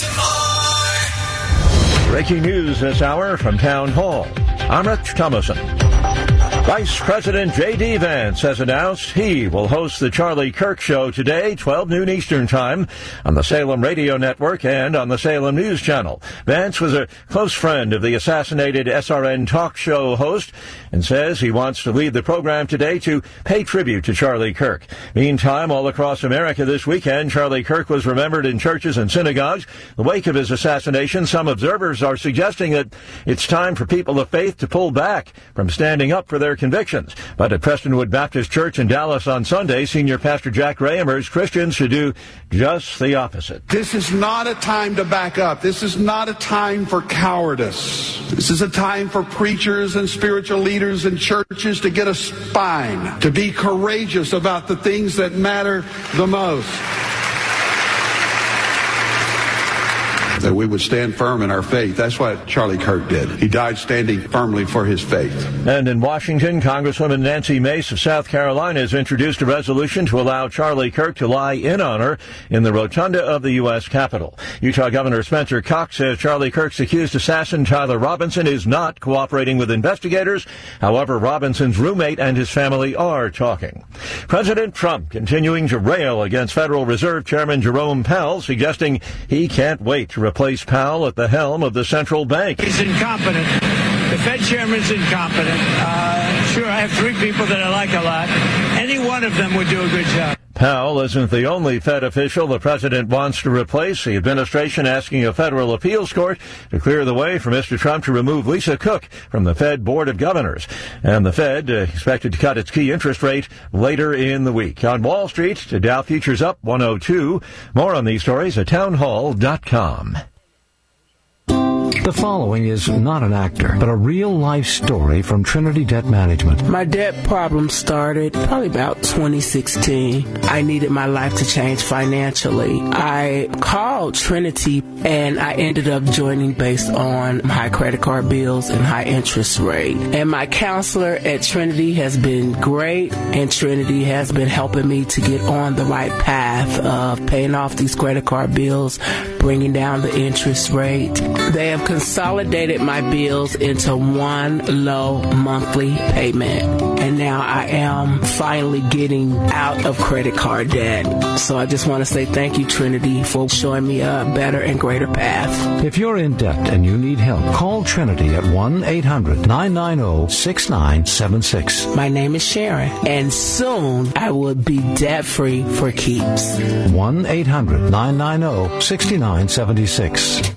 more. Breaking news this hour from Town Hall. I'm Rich Thomason. Vice President J.D. Vance has announced he will host the Charlie Kirk Show today, 12 noon Eastern Time, on the Salem Radio Network and on the Salem News Channel. Vance was a close friend of the assassinated SRN talk show host and says he wants to lead the program today to pay tribute to Charlie Kirk. Meantime, all across America this weekend, Charlie Kirk was remembered in churches and synagogues. In the wake of his assassination, some observers are suggesting that it's time for people of faith to pull back from standing up for their convictions. But at Prestonwood Baptist Church in Dallas on Sunday, Senior Pastor Jack Ray urged Christians to do just the opposite. This is not a time to back up. This is not a time for cowardice. This is a time for preachers and spiritual leaders and churches to get a spine, to be courageous about the things that matter the most. That we would stand firm in our faith. That's what Charlie Kirk did. He died standing firmly for his faith. And in Washington, Congresswoman Nancy Mace of South Carolina has introduced a resolution to allow Charlie Kirk to lie in honor in the rotunda of the U.S. Capitol. Utah Governor Spencer Cox says Charlie Kirk's accused assassin Tyler Robinson is not cooperating with investigators. However, Robinson's roommate and his family are talking. President Trump continuing to rail against Federal Reserve Chairman Jerome Powell, suggesting he can't wait to replace Powell at the helm of the central bank. He's incompetent. The Fed chairman's incompetent. Sure, I have three people that I like a lot. Any one of them would do a good job. Powell isn't the only Fed official the president wants to replace. The administration asking a federal appeals court to clear the way for Mr. Trump to remove Lisa Cook from the Fed Board of Governors. And the Fed expected to cut its key interest rate later in the week. On Wall Street, the Dow futures up 102. More on these stories at townhall.com. The following is not an actor, but a real-life story from Trinity Debt Management. My debt problem started probably about 2016. I needed my life to change financially. I called Trinity, and I ended up joining based on high credit card bills and high interest rate. And my counselor at Trinity has been great, and Trinity has been helping me to get on the right path of paying off these credit card bills, bringing down the interest rate. They have consolidated my bills into one low monthly payment. And now I am finally getting out of credit card debt. So I just want to say thank you, Trinity, for showing me a better and greater path. If you're in debt and you need help, call Trinity at 1-800-990-6976. My name is Sharon, and soon I will be debt-free for keeps. 1-800-990-6976.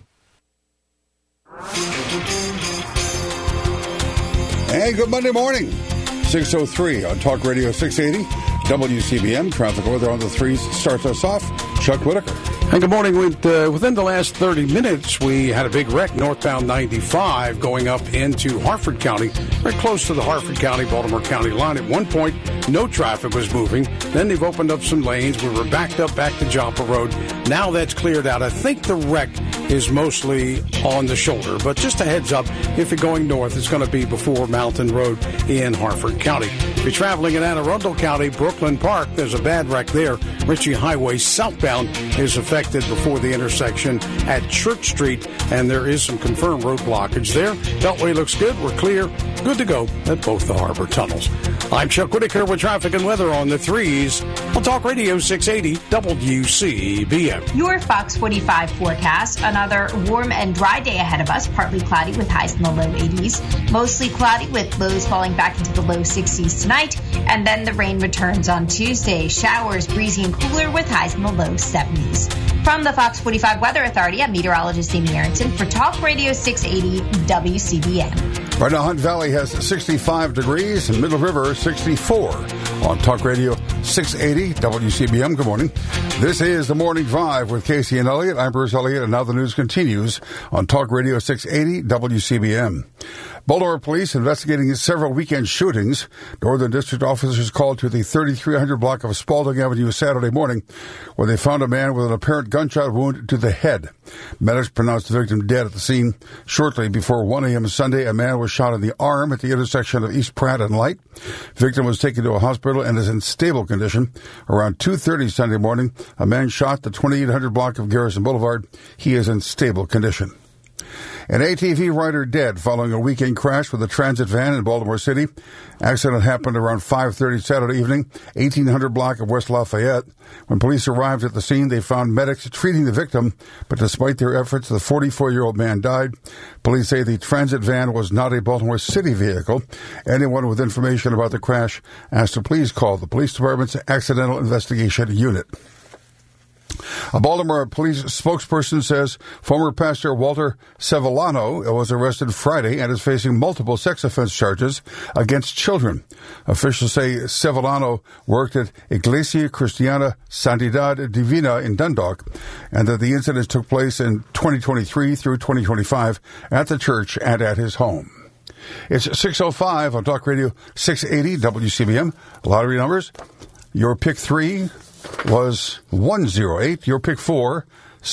And good Monday morning, 6:03 on Talk Radio 680, WCBM. Traffic weather on the threes starts us off. Chuck Whitaker. And good morning. Within the last 30 minutes, we had a big wreck northbound 95 going up into Harford County, very close to the Harford County, Baltimore County line. At one point, no traffic was moving. Then they've opened up some lanes. We were backed up back to Joppa Road. Now that's cleared out. I think the wreck is mostly on the shoulder. But just a heads up, if you're going north, it's going to be before Mountain Road in Harford County. If you're traveling in Anne Arundel County, Brooklyn Park, there's a bad wreck there. Ritchie Highway southbound is affected before the intersection at Church Street, and there is some confirmed road blockage there. Beltway looks good. We're clear. Good to go at both the harbor tunnels. I'm Chuck Whitaker with traffic and weather on the threes on Talk Radio 680 WCBM. Your Fox 45 forecast. Another warm and dry day ahead of us. Partly cloudy with highs in the low 80s. Mostly cloudy with lows falling back into the low 60s tonight. And then the rain returns on Tuesday. Showers, breezy and cooler with highs in the low 70s. From the Fox 45 Weather Authority, I'm meteorologist Amy Aronson for Talk Radio 680 WCBM. Right now, Hunt Valley has 65 degrees and Middle River 64 on Talk Radio 680 WCBM. Good morning. This is the Morning Drive with Casey and Elliott. I'm Bruce Elliott, and now the news continues on Talk Radio 680 WCBM. Baltimore police investigating several weekend shootings. Northern District officers called to the 3300 block of Spalding Avenue Saturday morning, where they found a man with an apparent gunshot wound to the head. Medics pronounced the victim dead at the scene. Shortly before 1 a.m. Sunday, a man was shot in the arm at the intersection of East Pratt and Light. The victim was taken to a hospital and is in stable condition. Around 2:30 Sunday morning, a man shot the 2800 block of Garrison Boulevard. He is in stable condition. An ATV rider dead following a weekend crash with a transit van in Baltimore City. Accident happened around 5:30 Saturday evening, 1800 block of West Lafayette. When police arrived at the scene, they found medics treating the victim, but despite their efforts, the 44-year-old man died. Police say the transit van was not a Baltimore City vehicle. Anyone with information about the crash asked to please call the police department's Accidental Investigation Unit. A Baltimore police spokesperson says former pastor Walter Sevillano was arrested Friday and is facing multiple sex offense charges against children. Officials say Sevillano worked at Iglesia Cristiana Santidad Divina in Dundalk, and that the incidents took place in 2023 through 2025 at the church and at his home. It's 6:05 on Talk Radio 680 WCBM. Lottery numbers. Your pick 3 was 108. Your pick 4,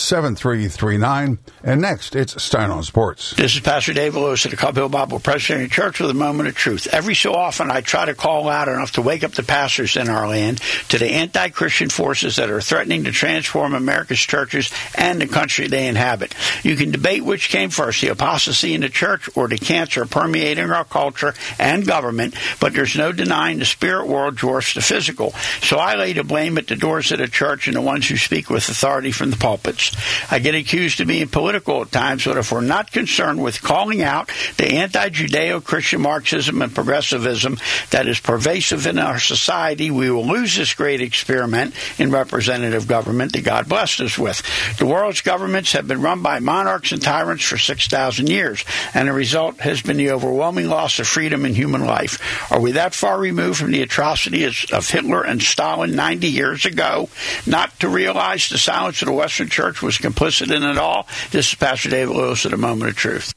7339. And next, it's Stein on Sports. This is Pastor Dave Lewis at the Club Hill Bible Presbyterian Church with a moment of truth. Every so often, I try to call out enough to wake up the pastors in our land to the anti-Christian forces that are threatening to transform America's churches and the country they inhabit. You can debate which came first, the apostasy in the church or the cancer permeating our culture and government, but there's no denying the spirit world dwarfs the physical. So I lay the blame at the doors of the church and the ones who speak with authority from the pulpits. I get accused of being political at times, but if we're not concerned with calling out the anti-Judeo-Christian Marxism and progressivism that is pervasive in our society, we will lose this great experiment in representative government that God blessed us with. The world's governments have been run by monarchs and tyrants for 6,000 years, and the result has been the overwhelming loss of freedom in human life. Are we that far removed from the atrocities of Hitler and Stalin 90 years ago not to realize the silence of the Western Church was complicit in it all? This is Pastor David Lewis at A Moment of Truth.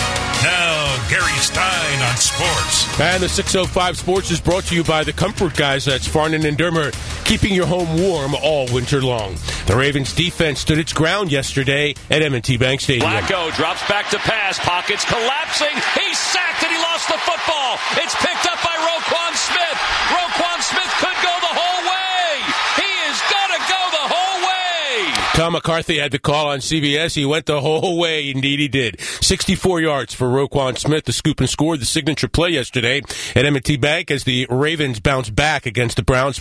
Now, Gary Stein on sports. And the 605 Sports is brought to you by the Comfort Guys. That's Farnan and Dermer, keeping your home warm all winter long. The Ravens defense stood its ground yesterday at M&T Bank Stadium. Flacco drops back to pass. Pockets collapsing. He's sacked and he lost the football. It's picked up by Roquan Smith. Roquan Smith could go the whole way. He is going to go the whole way. Tom McCarthy had the call on CBS. He went the whole way. Indeed, he did. 64 yards for Roquan Smith. The scoop and scored the signature play yesterday at M&T Bank as the Ravens bounced back against the Browns.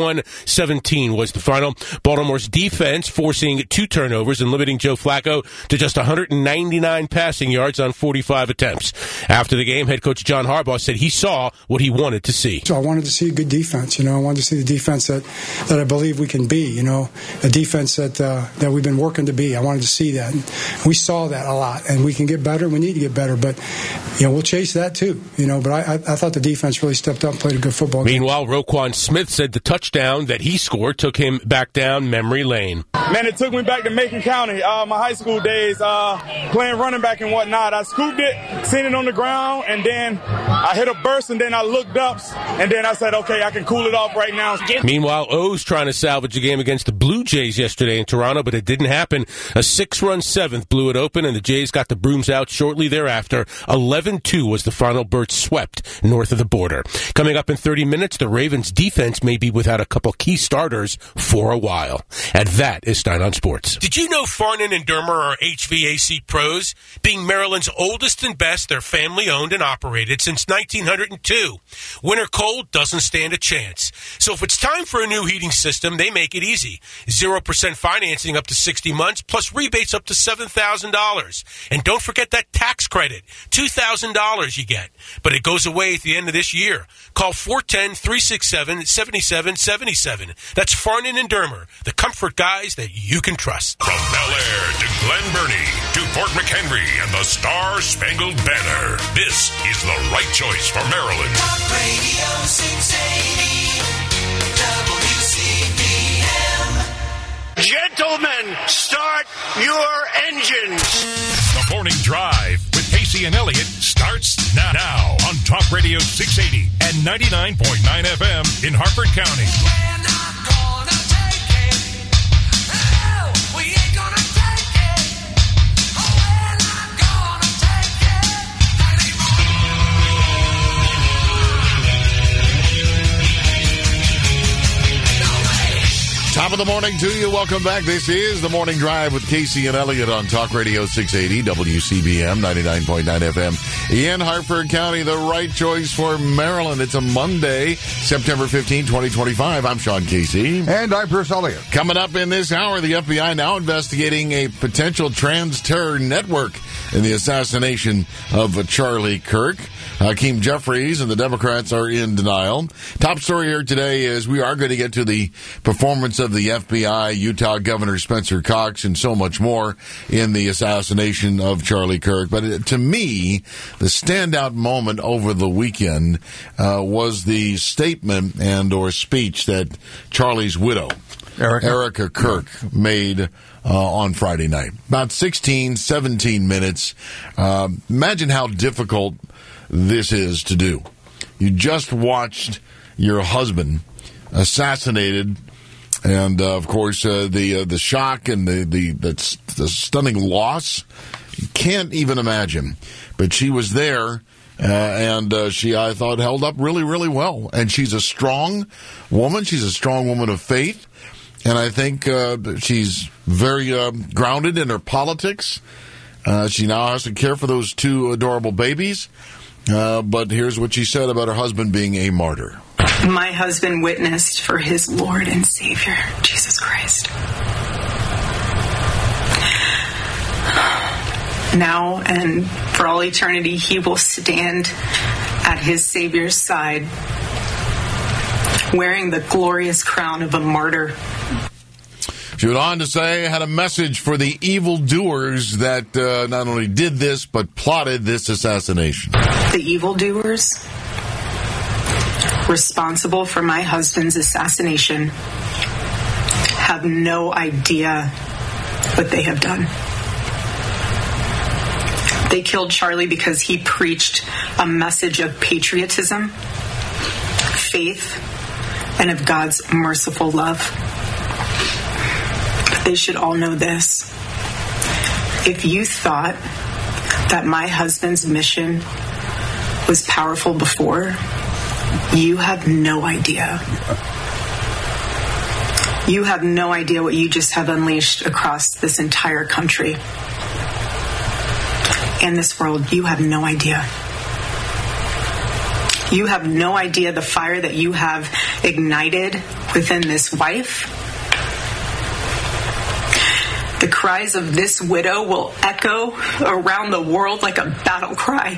41-17 was the final. Baltimore's defense forcing 2 turnovers and limiting Joe Flacco to just 199 passing yards on 45 attempts. After the game, head coach John Harbaugh said he saw what he wanted to see. So I wanted to see a good defense. I wanted to see the defense that I believe we can be. A defense that we've been working to be. I wanted to see that. And we saw that a lot, and we can get better. We need to get better, but we'll chase that too. But I thought the defense really stepped up and played a good football game. Meanwhile, Roquan Smith said the touchdown that he scored took him back down memory lane. Man, it took me back to Macon County, my high school days, playing running back and whatnot. I scooped it, seen it on the ground, and then I hit a burst, and then I looked up, and then I said, okay, I can cool it off right now. Meanwhile, O's trying to salvage a game against the Blue Jays yesterday in Toronto, but it didn't happen. A 6-run 7th blew it open, and the Jays got the brooms out shortly thereafter. 11-2 was the final. Birds swept north of the border. Coming up in 30 minutes, the Ravens' defense may be without a couple key starters for a while. And that is Stein on Sports. Did you know Farnan and Dermer are HVAC pros? Being Maryland's oldest and best, they're family-owned and operated since 1902. Winter cold doesn't stand a chance. So if it's time for a new heating system, they make it easy. 0% financing up to 60 months, plus rebates up to $7,000. And don't forget that tax credit, $2,000 you get. But it goes away at the end of this year. Call 410-367-7777. That's Farnan and Dermer, the comfort guys that you can trust. From Bel Air to Glen Burnie to Fort McHenry and the Star-Spangled Banner, this is the right choice for Maryland. Talk Radio 680 WCBM. Gentlemen, start your engines. The Morning Drive with Casey Casey and Elliott starts now on Talk Radio 680 and 99.9 FM in Harford County. Top of the morning to you. Welcome back. This is the Morning Drive with Casey and Elliott on Talk Radio 680, WCBM 99.9 FM in Harford County. The right choice for Maryland. It's a Monday, September 15, 2025. I'm Sean Casey. And I'm Bruce Elliott. Coming up in this hour, the FBI now investigating a potential trans-terror network in the assassination of Charlie Kirk. Hakeem Jeffries and the Democrats are in denial. Top story here today is we are going to get to the performance of the FBI, Utah Governor Spencer Cox, and so much more in the assassination of Charlie Kirk. But to me, the standout moment over the weekend was the statement and or speech that Charlie's widow, Erica Kirk, made on Friday night. About 16, 17 minutes. Imagine how difficult this is to do. You just watched your husband assassinated, and of course the shock and the stunning loss. You can't even imagine. But she was there, and she, I thought, held up really, really well. And she's a strong woman. She's a strong woman of faith, and I think she's very grounded in her politics. She now has to care for those two adorable babies. But here's what she said about her husband being a martyr. My husband witnessed for his Lord and Savior, Jesus Christ. Now and for all eternity, he will stand at his Savior's side, wearing the glorious crown of a martyr. She went on to say, had a message for the evildoers that not only did this, but plotted this assassination. The evildoers responsible for my husband's assassination have no idea what they have done. They killed Charlie because he preached a message of patriotism, faith, and of God's merciful love. They should all know this. If you thought that my husband's mission was powerful before, you have no idea. You have no idea what you just have unleashed across this entire country and this world. You have no idea. You have no idea the fire that you have ignited within this wife. The cries of this widow will echo around the world like a battle cry.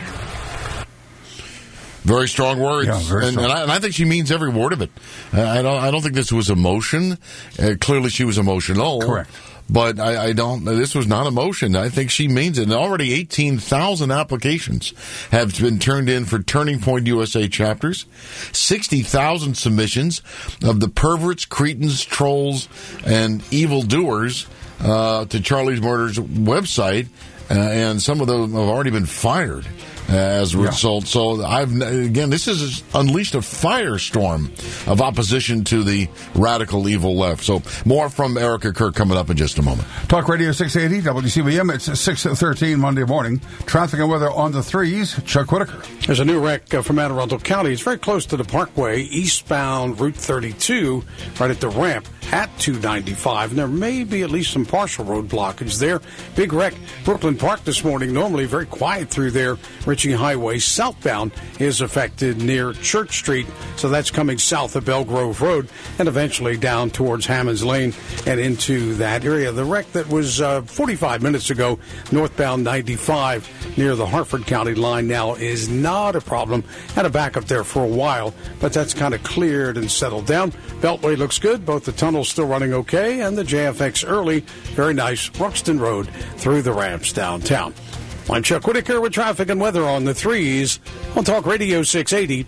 Very strong words, yeah, very strong. And I think she means every word of it. I don't think this was emotion. Clearly, she was emotional. Correct. But I don't. This was not emotion. I think she means it. And already 18,000 applications have been turned in for Turning Point USA chapters. 60,000 submissions of the perverts, cretins, trolls, and evildoers to Charlie's Murder's website, and some of them have already been fired as a result. So this has unleashed a firestorm of opposition to the radical evil left. So more from Erica Kirk coming up in just a moment. Talk Radio 680, WCBM. It's 6:13 Monday morning. Traffic and weather on the threes. Chuck Whitaker. There's a new wreck from Anne Arundel County. It's very close to the Parkway, eastbound Route 32, right at the ramp at 295. And there may be at least some partial road blockage there. Big wreck, Brooklyn Park this morning. Normally very quiet through there. Ritchie Highway southbound is affected near Church Street, so that's coming south of Belgrove Road and eventually down towards Hammonds Lane and into that area. The wreck that was 45 minutes ago, northbound 95 near the Harford County line now is not a problem. Had a backup there for a while, but that's kind of cleared and settled down. Beltway looks good. Both the tunnels still running okay, and the JFX early, very nice, Ruxton Road through the ramps downtown. I'm Chuck Whitaker with traffic and weather on the 3s on Talk Radio 680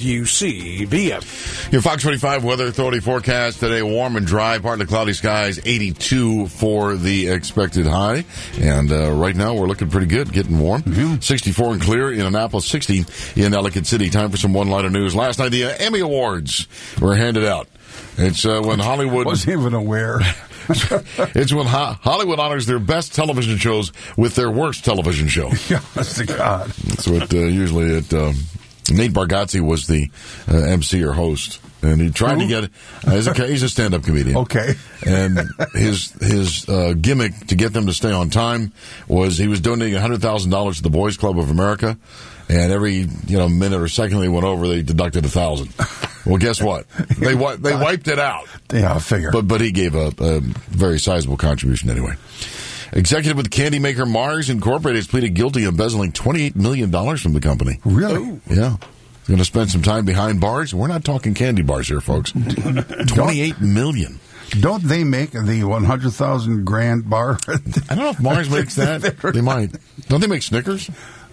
WCBM. Your Fox 25 Weather Authority forecast today: warm and dry, partly cloudy skies, 82 for the expected high. And right now we're looking pretty good, getting warm. 64 and clear in Annapolis, 60 in Ellicott City. Time for some one-liner news. Last night the Emmy Awards were handed out. It's when Hollywood... Wasn't even aware. It's when Hollywood honors their best television shows with their worst television show. Honest to God. That's what usually it... Nate Bargatze was the MC or host. And he tried to get... he's a stand-up comedian. Okay. And his gimmick to get them to stay on time was he was donating $100,000 to the Boys Club of America. And every minute or second they went over, they deducted $1,000. Well, guess what? They wiped it out. Yeah, I figure. But he gave a very sizable contribution anyway. Executive with candy maker Mars Incorporated has pleaded guilty of embezzling $28 million from the company. Really? Yeah. He's going to spend some time behind bars. We're not talking candy bars here, folks. $28 million. Don't they make the 100,000 grand bar? I don't know if Mars makes that. They might. Don't they make Snickers?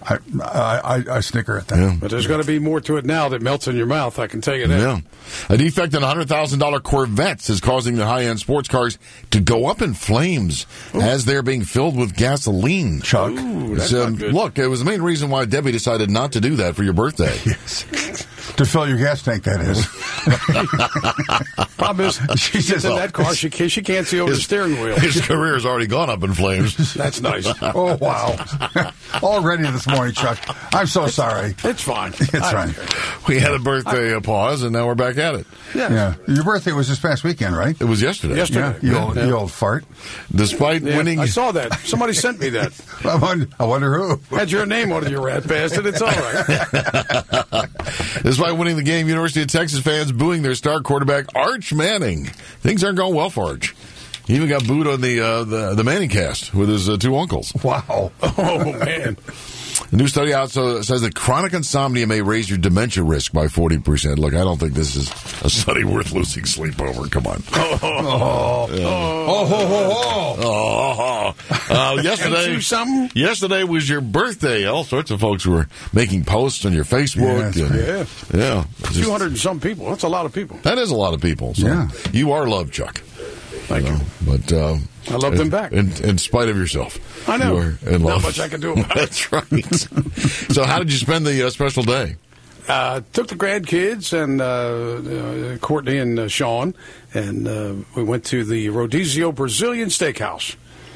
I snicker at that. Yeah. But there's going to be more to it now that melts in your mouth, I can tell you that. Yeah. A defect in $100,000 Corvettes is causing the high-end sports cars to go up in flames as they're being filled with gasoline. Chuck. Ooh, that's not good. Look, it was the main reason why Debbie decided not to do that for your birthday. Yes. To fill your gas tank, that is. Problem is, she gets in that car, she can't see over the steering wheel. His career's already gone up in flames. That's nice. Oh, wow. Already this morning, Chuck. I'm so sorry. It's fine. It's fine. We had a birthday pause, and now we're back at it. Yeah. Your birthday was this past weekend, right? It was yesterday. Yeah, you old fart. Despite winning... I saw that. Somebody sent me that. I wonder who. Had your name on it, you rat bastard. It's all right. Despite winning the game, University of Texas fans booing their star quarterback, Arch Manning. Things aren't going well for Arch. He even got booed on the Manning cast with his two uncles. Wow. Oh, man. The new study out says that chronic insomnia may raise your dementia risk by 40%. Look, I don't think this is a study worth losing sleep over. Come on. Yesterday was your birthday. All sorts of folks were making posts on your Facebook. Yeah. 200 and some people. That's a lot of people. That is a lot of people. So you are loved, Chuck. Thank you. But I love them back. In spite of yourself. I know. You are in love. Not much I can do about it. That's right. So how did you spend the special day? Took the grandkids and Courtney and Sean, and we went to the Rodizio Brazilian Steakhouse.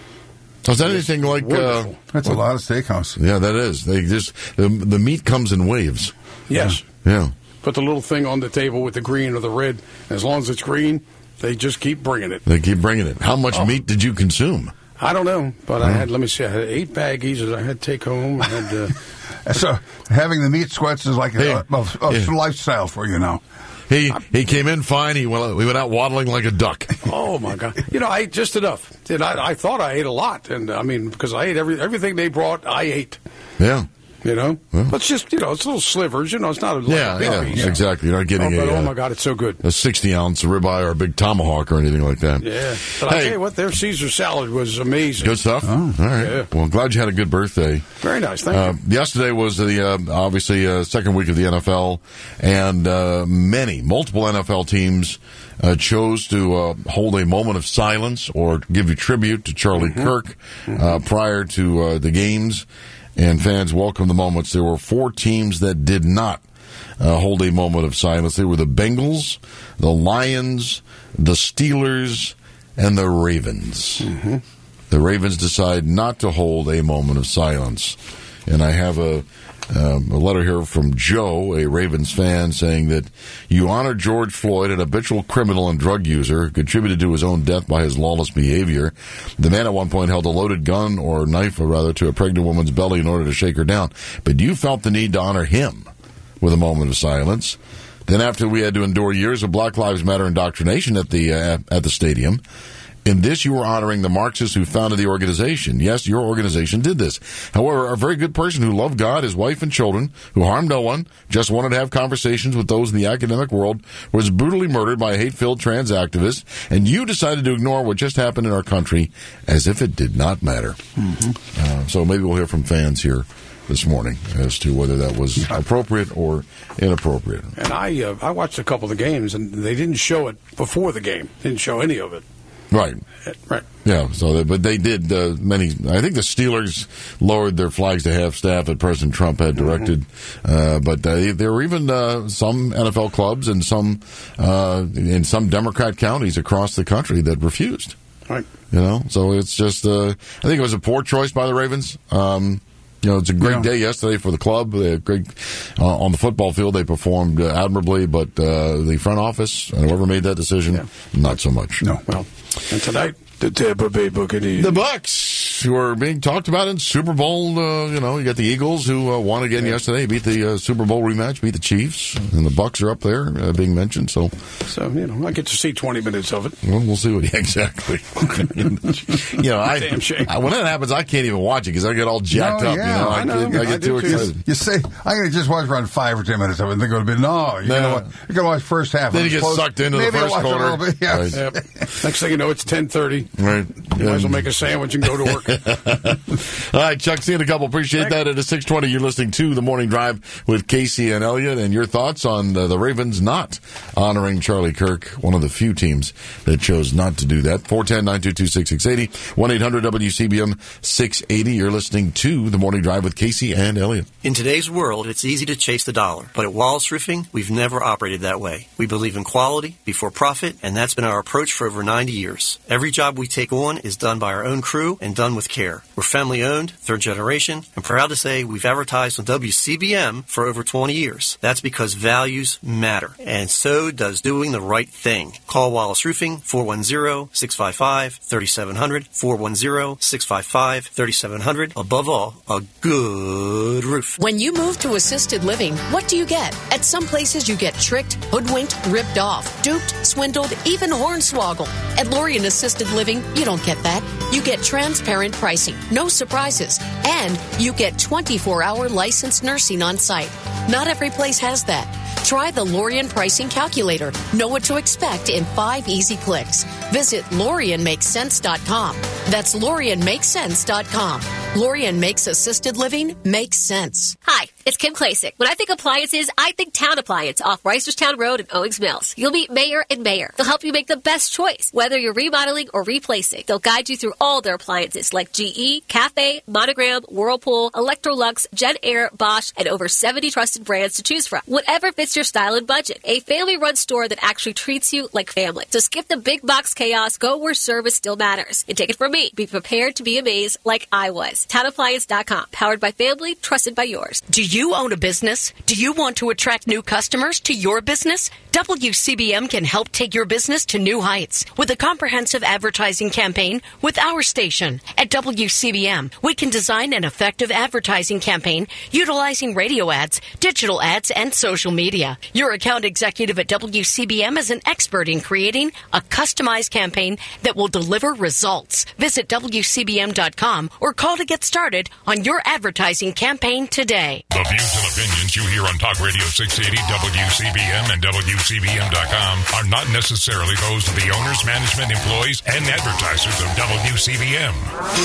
So is that anything like... That's a lot of steakhouse. Yeah, that is. They just the meat comes in waves. Yes. Yeah. Put the little thing on the table with the green or the red. As long as it's green, they just keep bringing it. They keep bringing it. How much meat did you consume? I don't know, but I had 8 baggies that I had to take home. I had So having the meat sweats is like a lifestyle for you now. He came in fine. We went out waddling like a duck. Oh, my God. I ate just enough. And I thought I ate a lot. And, because I ate everything they brought, I ate. Yeah. But it's just, it's little slivers. It's not a big piece. Exactly. You're not getting oh my God, it's so good. A 60-ounce ribeye or a big tomahawk or anything like that. Yeah. But I tell you what, their Caesar salad was amazing. Good stuff. Oh, all right. Yeah. Well, I'm glad you had a good birthday. Very nice. Thank you. Yesterday was obviously second week of the NFL, and multiple NFL teams chose to hold a moment of silence or give a tribute to Charlie Kirk prior to the games. And fans welcomed the moments. There were 4 teams that did not hold a moment of silence. They were the Bengals, the Lions, the Steelers, and the Ravens. The Ravens decide not to hold a moment of silence. And I have a letter here from Joe, a Ravens fan, saying that you honor George Floyd, an habitual criminal and drug user who contributed to his own death by his lawless behavior. The man at one point held a loaded gun or knife, or rather, to a pregnant woman's belly in order to shake her down. But you felt the need to honor him with a moment of silence. Then after we had to endure years of Black Lives Matter indoctrination at the stadium, In this, you are honoring the Marxists who founded the organization. Yes, your organization did this. However, a very good person who loved God, his wife, and children, who harmed no one, just wanted to have conversations with those in the academic world, was brutally murdered by a hate-filled trans activist, and you decided to ignore what just happened in our country as if it did not matter. So maybe we'll hear from fans here this morning as to whether that was appropriate or inappropriate. And I watched a couple of the games, and they didn't show it before the game. Didn't show any of it. Right. Yeah. So, but they did many. I think the Steelers lowered their flags to half staff that President Trump had directed. But there were even some NFL clubs and some in some Democrat counties across the country that refused. Right. You know. So it's just. I think it was a poor choice by the Ravens. You know, it's a great day yesterday for the club. They great on the football field. They performed admirably, but the front office and whoever made that decision, not so much. No. Well, and tonight, the Tampa Bay Buccaneers. The Bucs, who are being talked about in Super Bowl. You know, you got the Eagles, who won again yesterday, beat the Super Bowl rematch, beat the Chiefs, and the Bucs are up there being mentioned. So you know, I get to see 20 minutes of it. Well, we'll see what exactly. You know, Damn shame. when that happens, I can't even watch it because I get all jacked up. Yeah, you know, I get too excited. You say I'm going to just watch around 5 or 10 minutes of it, and then go to bed. No, you're going to watch first half. Then you get sucked into Maybe the first I'll watch quarter. a little bit. Yeah. Right. Yep. Next thing you know, it's 10:30. Right. You might as well make a sandwich and go to work. All right, Chuck, see you in a couple. Appreciate that. At 6:20, you're listening to The Morning Drive with Casey and Elliott, and your thoughts on the Ravens not honoring Charlie Kirk, one of the few teams that chose not to do that. 410-922-6680, 1-800-WCBM 680. You're listening to The Morning Drive with Casey and Elliott. In today's world, it's easy to chase the dollar, but at Wallace Roofing, we've never operated that way. We believe in quality before profit, and that's been our approach for over 90 years. Every job we take on is done by our own crew and done with care. We're family-owned, third generation, and proud to say we've advertised on WCBM for over 20 years. That's because values matter, and so does doing the right thing. Call Wallace Roofing, 410-655-3700, 410-655-3700. Above all, a good roof. When you move to assisted living, what do you get? At some places you get tricked, hoodwinked, ripped off, duped, swindled, even hornswoggled. At Lorien Assisted Living, you don't get that. You get transparent pricing, no surprises, and you get 24-hour licensed nursing on site. Not every place has that. Try the Lorien Pricing Calculator. Know what to expect in 5 easy clicks. Visit LorienMakesSense.com. That's LorienMakesSense.com. Lorien makes assisted living make sense. Hi, it's Kim Klasick. When I think appliances, I think Town Appliance off Reisterstown Road in Owings Mills. You'll meet Mayor and Mayor. They'll help you make the best choice, whether you're remodeling or replacing. They'll guide you through all their appliances like GE, Cafe, Monogram, Whirlpool, Electrolux, Jen Air, Bosch, and over 70 trusted brands to choose from. Whatever fits your style and budget. A family-run store that actually treats you like family. So skip the big box chaos, go where service still matters. And take it from me. Be prepared to be amazed like I was. TownAppliance.com. Powered by family, trusted by yours. Do you own a business? Do you want to attract new customers to your business? WCBM can help take your business to new heights with a comprehensive advertising campaign with our station. At WCBM, we can design an effective advertising campaign utilizing radio ads, digital ads, and social media. Your account executive at WCBM is an expert in creating a customized campaign that will deliver results. Visit WCBM.com or call to get started on your advertising campaign today. The views and opinions you hear on Talk Radio 680, WCBM, and WCBM.com are not necessarily those of the owners, management, employees, and advertisers of WCBM.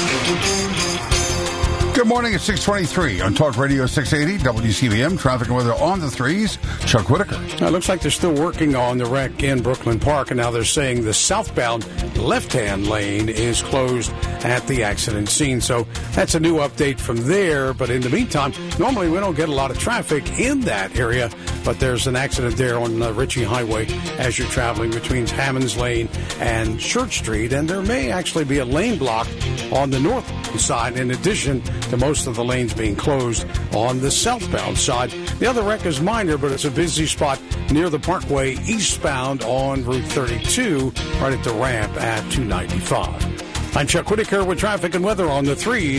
Good morning at 6:23 on Talk Radio 680 WCBM. Traffic and weather on the threes. Chuck Whitaker. It looks like they're still working on the wreck in Brooklyn Park, and now they're saying the southbound left-hand lane is closed at the accident scene. So that's a new update from there. But in the meantime, normally we don't get a lot of traffic in that area, but there's an accident there on Ritchie Highway as you're traveling between Hammonds Lane and Church Street, and there may actually be a lane block on the north side in addition to most of the lanes being closed on the southbound side. The other wreck is minor, but it's a busy spot near the Parkway eastbound on Route 32, right at the ramp at 295. I'm Chuck Whitaker with traffic and weather on the threes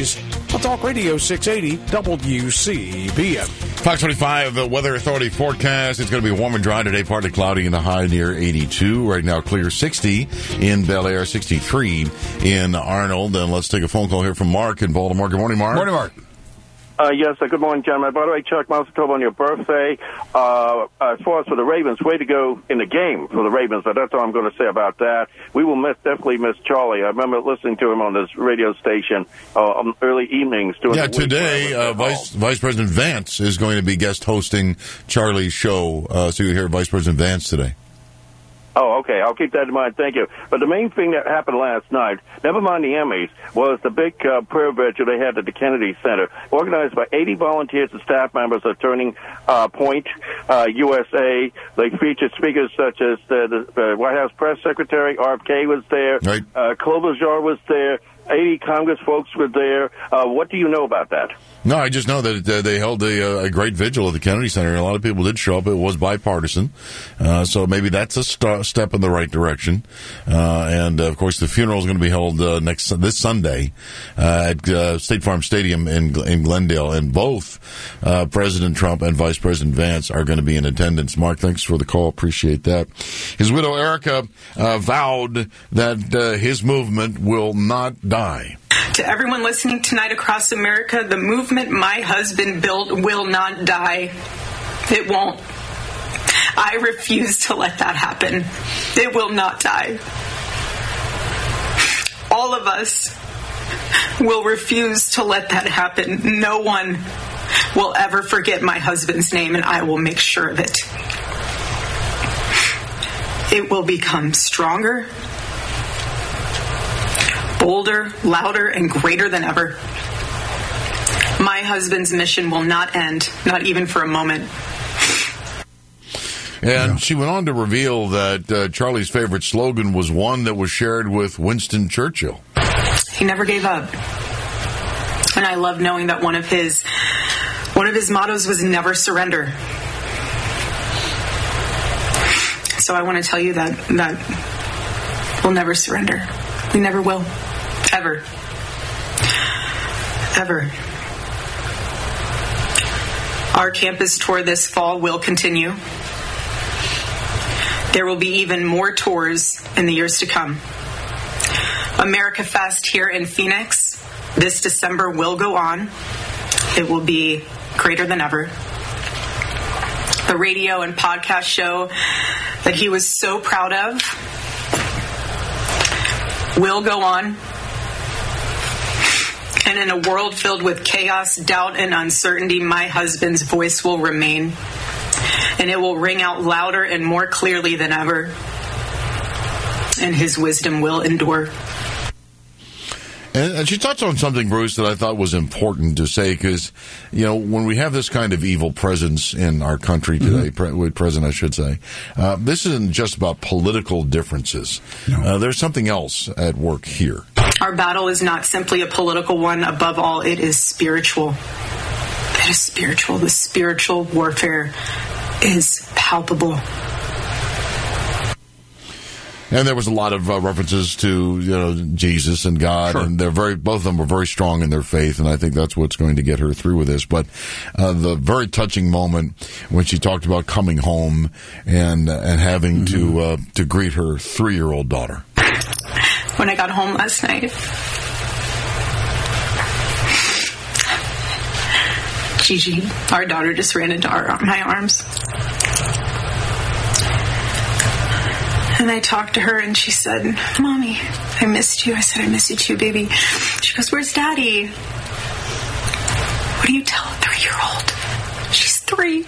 on Talk Radio 680 WCBM. 525, the Weather Authority forecast. It's going to be warm and dry today, partly cloudy and a high near 82. Right now, clear 60 in Bel Air, 63 in Arnold. And let's take a phone call here from Mark in Baltimore. Good morning, Mark. Morning, Mark. Yes, good morning, gentlemen. By the way, Chuck, October on your birthday. As far as for the Ravens, way to go in the game for the Ravens. But that's all I'm going to say about that. We will definitely miss Charlie. I remember listening to him on this radio station on early evenings. Today, Vice President Vance is going to be guest hosting Charlie's show. So you'll hear Vice President Vance today. Oh, okay. I'll keep that in mind. Thank you. But the main thing that happened last night, never mind the Emmys, was the big prayer vigil they had at the Kennedy Center, organized by 80 volunteers and staff members of Turning Point USA. They featured speakers such as the White House Press Secretary, RFK was there, right. Klobuchar was there, 80 Congress folks were there. What do you know about that? No, I just know that they held a great vigil at the Kennedy Center, and a lot of people did show up. It was bipartisan, so maybe that's a step in the right direction. And of course, the funeral is going to be held this Sunday at State Farm Stadium in Glendale, and both President Trump and Vice President Vance are going to be in attendance. Mark, thanks for the call. Appreciate that. His widow Erica vowed that his movement will not die. To everyone listening tonight across America, the movement my husband built will not die. It won't. I refuse to let that happen. It will not die. All of us will refuse to let that happen. No one will ever forget my husband's name, and I will make sure of it. It will become stronger, bolder, louder, and greater than ever. My husband's mission will not end, not even for a moment. And she went on to reveal that Charlie's favorite slogan was one that was shared with Winston Churchill. He never gave up. And I love knowing that one of his mottos was never surrender. So I want to tell you that we'll never surrender. We never will. Ever. Ever. Our campus tour this fall will continue. There will be even more tours in the years to come. America Fest here in Phoenix this December will go on. It will be greater than ever. The radio and podcast show that he was so proud of will go on. And in a world filled with chaos, doubt, and uncertainty, my husband's voice will remain. And it will ring out louder and more clearly than ever. And his wisdom will endure. And she touched on something, Bruce, that I thought was important to say, because, you know, when we have this kind of evil presence in our country today, present, I should say, this isn't just about political differences. No. There's something else at work here. Our battle is not simply a political one. Above all, it is spiritual. It is spiritual. The spiritual warfare is palpable. And there was a lot of references to Jesus and God, sure. And both of them were very strong in their faith, and I think that's what's going to get her through with this. But the very touching moment when she talked about coming home and having to greet her 3-year-old daughter. When I got home last night, Gigi, our daughter, just ran into my arms. And I talked to her, and she said, "Mommy, I missed you." I said, "I miss you too, baby." She goes, "Where's Daddy?" What do you tell a 3-year-old? She's 3.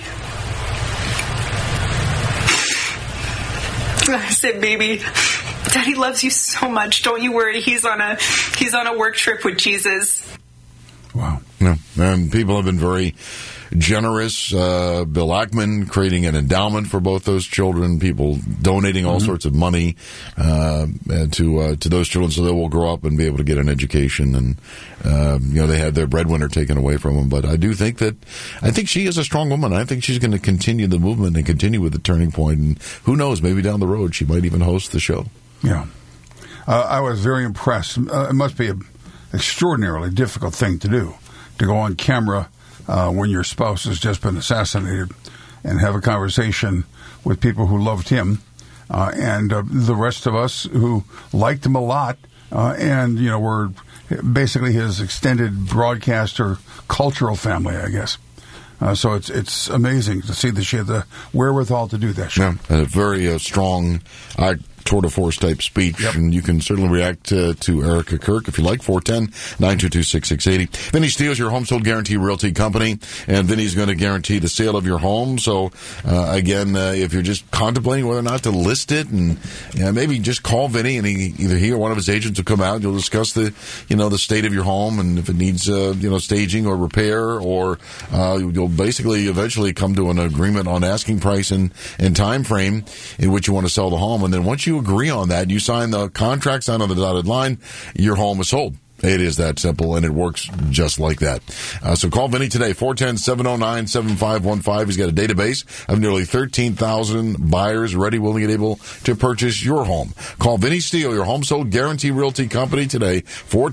I said, "Baby, Daddy loves you so much. Don't you worry. He's on a work trip with Jesus." Wow. Yeah. And people have been very generous. Bill Ackman creating an endowment for both those children. People donating all sorts of money to those children so they will grow up and be able to get an education. And they had their breadwinner taken away from them. But I think she is a strong woman. I think she's going to continue the movement and continue with the Turning Point. And who knows? Maybe down the road she might even host the show. Yeah, I was very impressed. It must be extraordinarily difficult thing to do, to go on camera when your spouse has just been assassinated and have a conversation with people who loved him and the rest of us who liked him a lot and, were basically his extended broadcaster cultural family, I guess. So it's amazing to see that she had the wherewithal to do that. Yeah, a very strong tour de force type speech, and you can certainly react to Erica Kirk if you like. 410-922-6680. Vinny Steele's your home sold guarantee realty company, and Vinny's going to guarantee the sale of your home. So again, if you're just contemplating whether or not to list it, and maybe just call Vinny, and either he or one of his agents will come out. You'll discuss the state of your home, and if it needs staging or repair, or you'll basically eventually come to an agreement on asking price and time frame in which you want to sell the home. And then once you agree on that, you sign the contract, sign on the dotted line, your home is sold. It is that simple, and it works just like that. So call Vinny today, 410-709-7515. He's got a database of nearly 13,000 buyers ready, willing, and able to purchase your home. Call Vinny Steele, your home sold guarantee realty company today,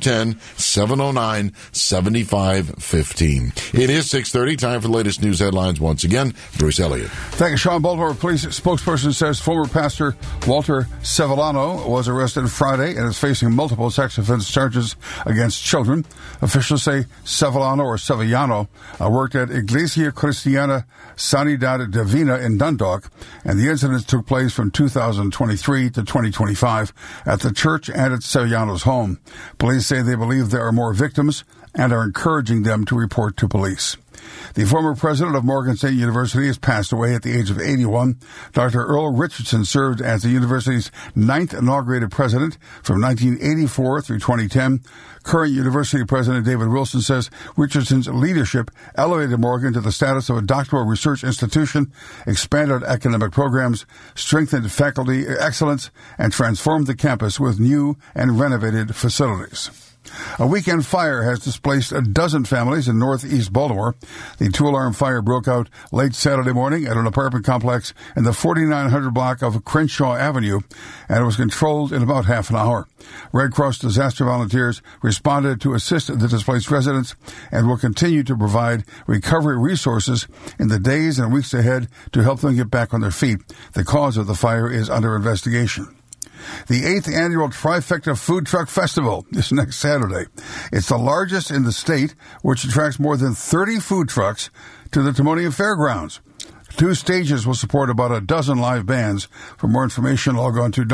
410-709-7515. It is 6:30. Time for the latest news headlines once again. Bruce Elliott. Thank you, Sean. Baltimore police spokesperson says former pastor Walter Sevillano was arrested Friday and is facing multiple sex offense charges against children. Officials say Sevillano worked at Iglesia Cristiana Sanidad Divina in Dundalk, and the incidents took place from 2023 to 2025 at the church and at Sevillano's home. Police say they believe there are more victims and are encouraging them to report to police. The former president of Morgan State University has passed away at the age of 81. Dr. Earl Richardson served as the university's 9th inaugurated president from 1984 through 2010. Current university president David Wilson says Richardson's leadership elevated Morgan to the status of a doctoral research institution, expanded academic programs, strengthened faculty excellence, and transformed the campus with new and renovated facilities. A weekend fire has displaced a dozen families in northeast Baltimore. The two-alarm fire broke out late Saturday morning at an apartment complex in the 4900 block of Crenshaw Avenue, and it was controlled in about half an hour. Red Cross disaster volunteers responded to assist the displaced residents and will continue to provide recovery resources in the days and weeks ahead to help them get back on their feet. The cause of the fire is under investigation. The 8th annual Trifecta Food Truck Festival is next Saturday. It's the largest in the state, which attracts more than 30 food trucks to the Timonium Fairgrounds. 2 stages will support about a dozen live bands. For more information, log on to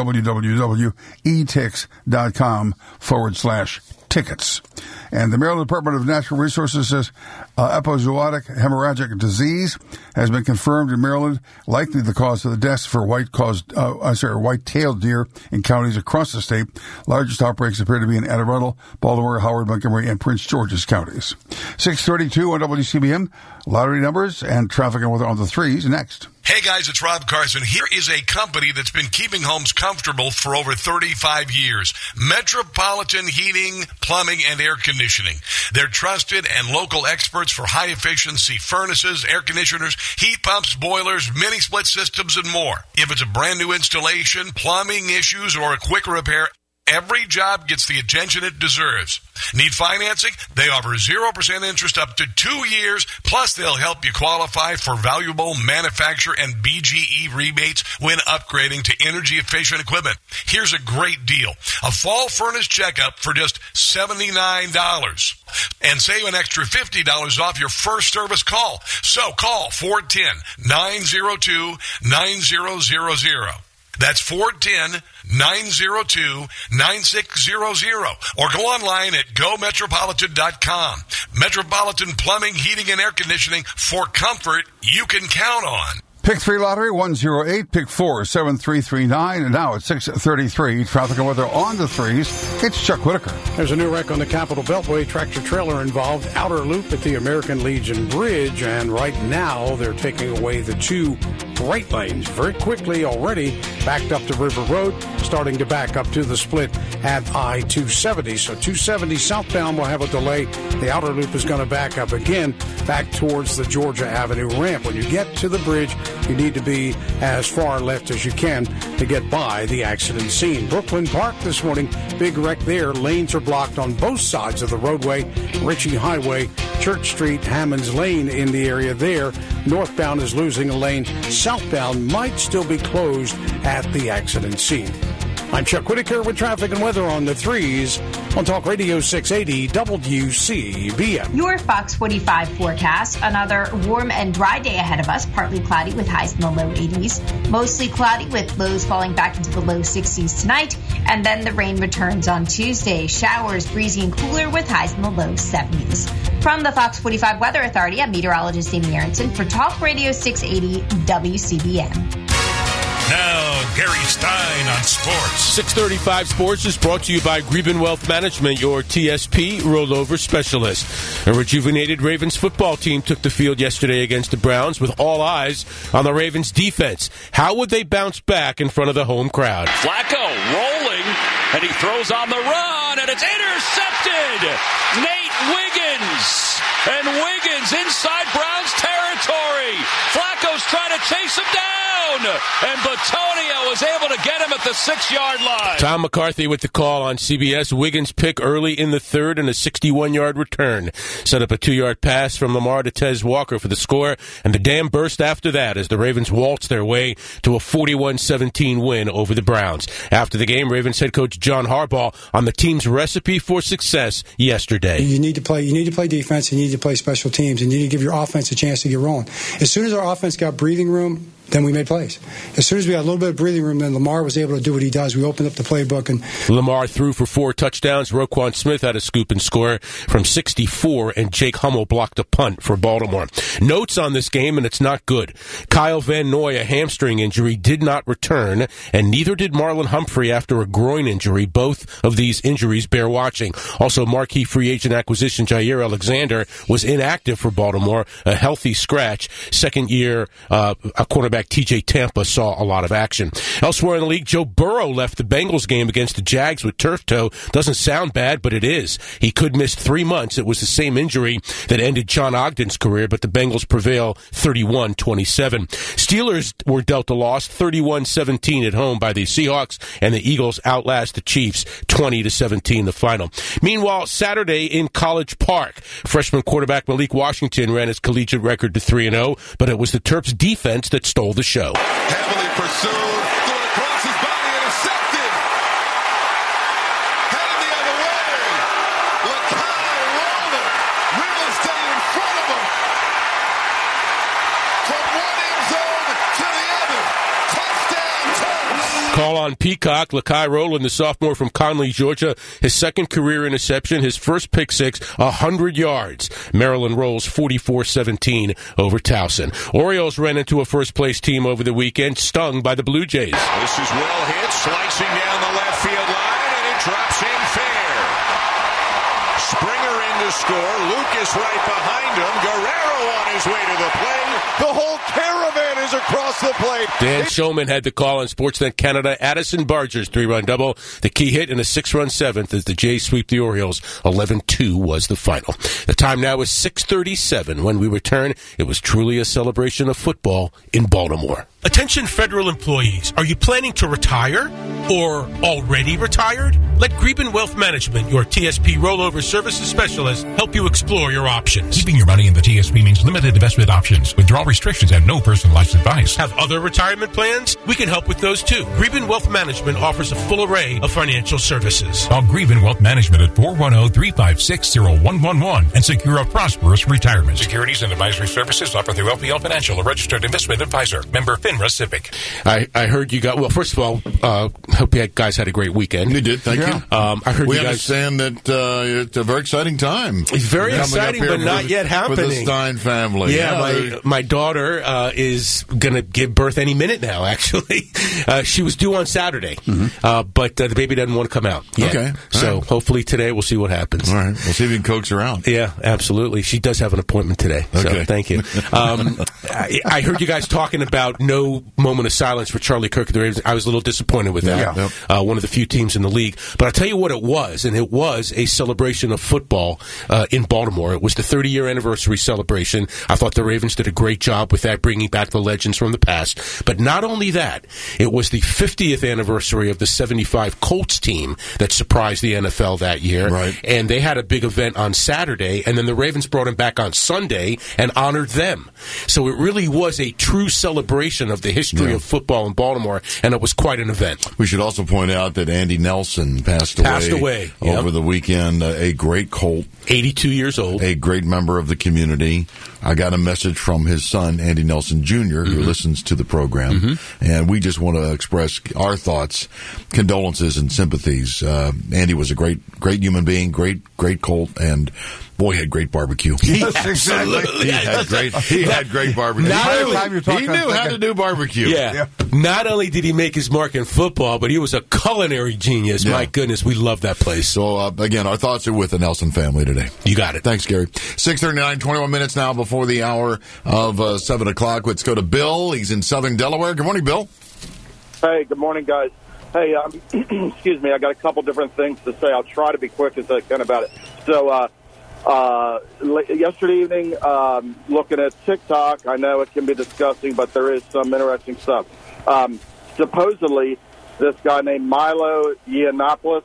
www.etix.com/tickets. And the Maryland Department of Natural Resources says epizootic hemorrhagic disease has been confirmed in Maryland, likely the cause of the deaths for white-tailed deer in counties across the state. Largest outbreaks appear to be in Anne Arundel, Baltimore, Howard, Montgomery, and Prince George's counties. 6:32 on WCBM. Lottery numbers and traffic and weather on the 3s next. Hey guys, it's Rob Carson. Here is a company that's been keeping homes comfortable for over 35 years. Metropolitan Heating, Plumbing, and Air Conditioning. They're trusted and local experts for high efficiency furnaces, air conditioners, heat pumps, boilers, mini split systems, and more. If it's a brand new installation, plumbing issues, or a quick repair, every job gets the attention it deserves. Need financing? They offer 0% interest up to 2 years, plus they'll help you qualify for valuable manufacturer and BGE rebates when upgrading to energy-efficient equipment. Here's a great deal. A fall furnace checkup for just $79. And save an extra $50 off your first service call. So call 410-902-9000. That's 410-902-9600. Or go online at GoMetropolitan.com. Metropolitan Plumbing, Heating, and Air Conditioning for comfort you can count on. Pick 3 Lottery 108, Pick 4 7339, and now at 6:33. Traffic and weather on the 3s. It's Chuck Whitaker. There's a new wreck on the Capitol Beltway. Tractor trailer involved. Outer loop at the American Legion Bridge, and right now they're taking away the 2 great lanes. Very quickly already backed up to River Road, starting to back up to the split at I-270. So 270 southbound will have a delay. The outer loop is going to back up again, back towards the Georgia Avenue ramp. When you get to the bridge, you need to be as far left as you can to get by the accident scene. Brooklyn Park this morning, big wreck there. Lanes are blocked on both sides of the roadway. Ritchie Highway, Church Street, Hammonds Lane in the area there. Northbound is losing a lane. Southbound might still be closed at the accident scene. I'm Chuck Whitaker with traffic and weather on the 3s on Talk Radio 680 WCBM. Your Fox 45 forecast. Another warm and dry day ahead of us. Partly cloudy with highs in the low 80s. Mostly cloudy with lows falling back into the low 60s tonight. And then the rain returns on Tuesday. Showers breezy and cooler with highs in the low 70s. From the Fox 45 Weather Authority, I'm meteorologist Amy Aronson for Talk Radio 680 WCBM. Now, Gary Stein on sports. 635 Sports is brought to you by Greben Wealth Management, your TSP rollover specialist. A rejuvenated Ravens football team took the field yesterday against the Browns with all eyes on the Ravens defense. How would they bounce back in front of the home crowd? Flacco rolling, and he throws on the run, and it's intercepted. Nate Wiggins, and Wiggins inside Browns territory. Flacco's trying to chase him down, and Batonio was able to get him at the 6-yard line. Tom McCarthy with the call on CBS. Wiggins pick early in the third and a 61-yard return. Set up a 2-yard pass from Lamar to Tez Walker for the score, and the dam burst after that as the Ravens waltzed their way to a 41-17 win over the Browns. After the game, Ravens head coach John Harbaugh on the team's recipe for success yesterday. You need to play defense, you need to play special teams, and you need to give your offense a chance to get rolling. As soon as our offense got breathing room, then we made plays. As soon as we got a little bit of breathing room, then Lamar was able to do what he does. We opened up the playbook. And Lamar threw for 4 touchdowns. Roquan Smith had a scoop and score from 64, and Jake Hummel blocked a punt for Baltimore. Notes on this game, and it's not good. Kyle Van Noy, a hamstring injury, did not return, and neither did Marlon Humphrey after a groin injury. Both of these injuries bear watching. Also, marquee free agent acquisition Jair Alexander was inactive for Baltimore, a healthy scratch. Second year, a cornerback T.J. Tampa saw a lot of action. Elsewhere in the league, Joe Burrow left the Bengals game against the Jags with turf toe. Doesn't sound bad, but it is. He could miss 3 months. It was the same injury that ended John Ogden's career, but the Bengals prevail 31-27. Steelers were dealt a loss 31-17 at home by the Seahawks, and the Eagles outlast the Chiefs 20-17 the final. Meanwhile, Saturday in College Park, freshman quarterback Malik Washington ran his collegiate record to 3-0, but it was the Terps' defense that stole the show. Heavily pursued, going across his body, intercepted. Headed the other way. Lakai Rowland, Riddle staying in front of him. From one end zone to the other. Touchdown, Terps. Call on Peacock. Lakai Rowland, the sophomore from Conley, Georgia, his second career interception, his first pick six, 100 yards. Maryland rolls 44-17 over Towson. Orioles ran into a first-place team over the weekend, stung by the Blue Jays. This is well hit, slicing down the left field line, and it drops in fair. Springer in to score. Lucas right behind him. Guerrero on his way to the plate. The whole caravan is across the plate. Dan Shulman had the call on Sportsnet Canada. Addison Barger's 3-run double. The key hit in a 6-run seventh as the Jays sweep the Orioles. 11-2 was the final. The time now is 6:37. When we return, it was truly a celebration of football in Baltimore. Attention federal employees, are you planning to retire or already retired? Let Greben Wealth Management, your TSP rollover services specialist, help you explore your options. Keeping your money in the TSP means limited investment options, withdrawal restrictions, and no personalized advice. Have other retirement plans? We can help with those too. Greben Wealth Management offers a full array of financial services. Call Greben Wealth Management at 410-356-0111 and secure a prosperous retirement. Securities and advisory services offered through LPL Financial, a registered investment advisor. Member FINRA Civic. I heard you got, well, first of all, hope you guys had a great weekend. We did, thank you. I heard we you guys. understand that it's a very exciting time. It's very exciting, but not yet happening. For the Stein family. Yeah, my daughter going to give birth any minute now, actually. She was due on Saturday, but the baby doesn't want to come out yet. Okay. So hopefully today we'll see what happens. All right. We'll see if we can coax her out. Yeah, absolutely. She does have an appointment today. So Okay. thank you. I heard you guys talking about no moment of silence for Charlie Kirk of the Ravens. I was a little disappointed with that. Yeah. One of the few teams in the league. But I'll tell you what it was, and it was a celebration of football in Baltimore. It was the 30-year anniversary celebration. I thought the Ravens did a great job with that, bringing back the legends from the past. But not only that, it was the 50th anniversary of the 75 Colts team that surprised the NFL that year. Right. And they had a big event on Saturday, and then the Ravens brought him back on Sunday and honored them. So it really was a true celebration of the history of football in Baltimore, and it was quite an event. We should also point out that Andy Nelson passed away over the weekend. A great Colt. 82 years old. A great member of the community. I got a message from his son, Andy Nelson Jr., who listens to the program, and we just want to express our thoughts, condolences, and sympathies. Andy was a great human being, great Colt, and boy, he had great barbecue. Yes, exactly. He had great barbecue. He knew how to do barbecue. Yeah. Not only did he make his mark in football, but he was a culinary genius. My goodness, we love that place. So, again, our thoughts are with the Nelson family today. You got it. Thanks, Gary. 6:39, 21 minutes now before the hour of 7 o'clock. Let's go to Bill. He's in Southern Delaware. Good morning, Bill. Hey, good morning, guys. Hey, excuse me, I got a couple different things to say. I'll try to be quick as I can about it. So, yesterday evening, looking at TikTok, I know it can be disgusting, but there is some interesting stuff. Supposedly, this guy named Milo Yiannopoulos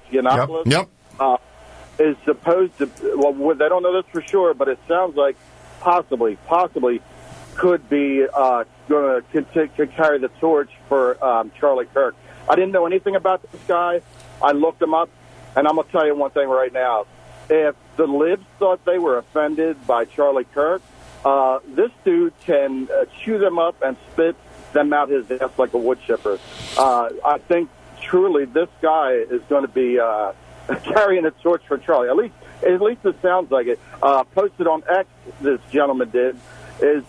is supposed to, well, they don't know this for sure, but it sounds like possibly could be going to carry the torch for Charlie Kirk. I didn't know anything about this guy. I looked him up, and I'm going to tell you one thing right now. If the libs thought they were offended by Charlie Kirk, this dude can chew them up and spit them out his ass like a wood chipper. I think truly this guy is going to be carrying a torch for Charlie. At least it sounds like it. Posted on X, this gentleman did, is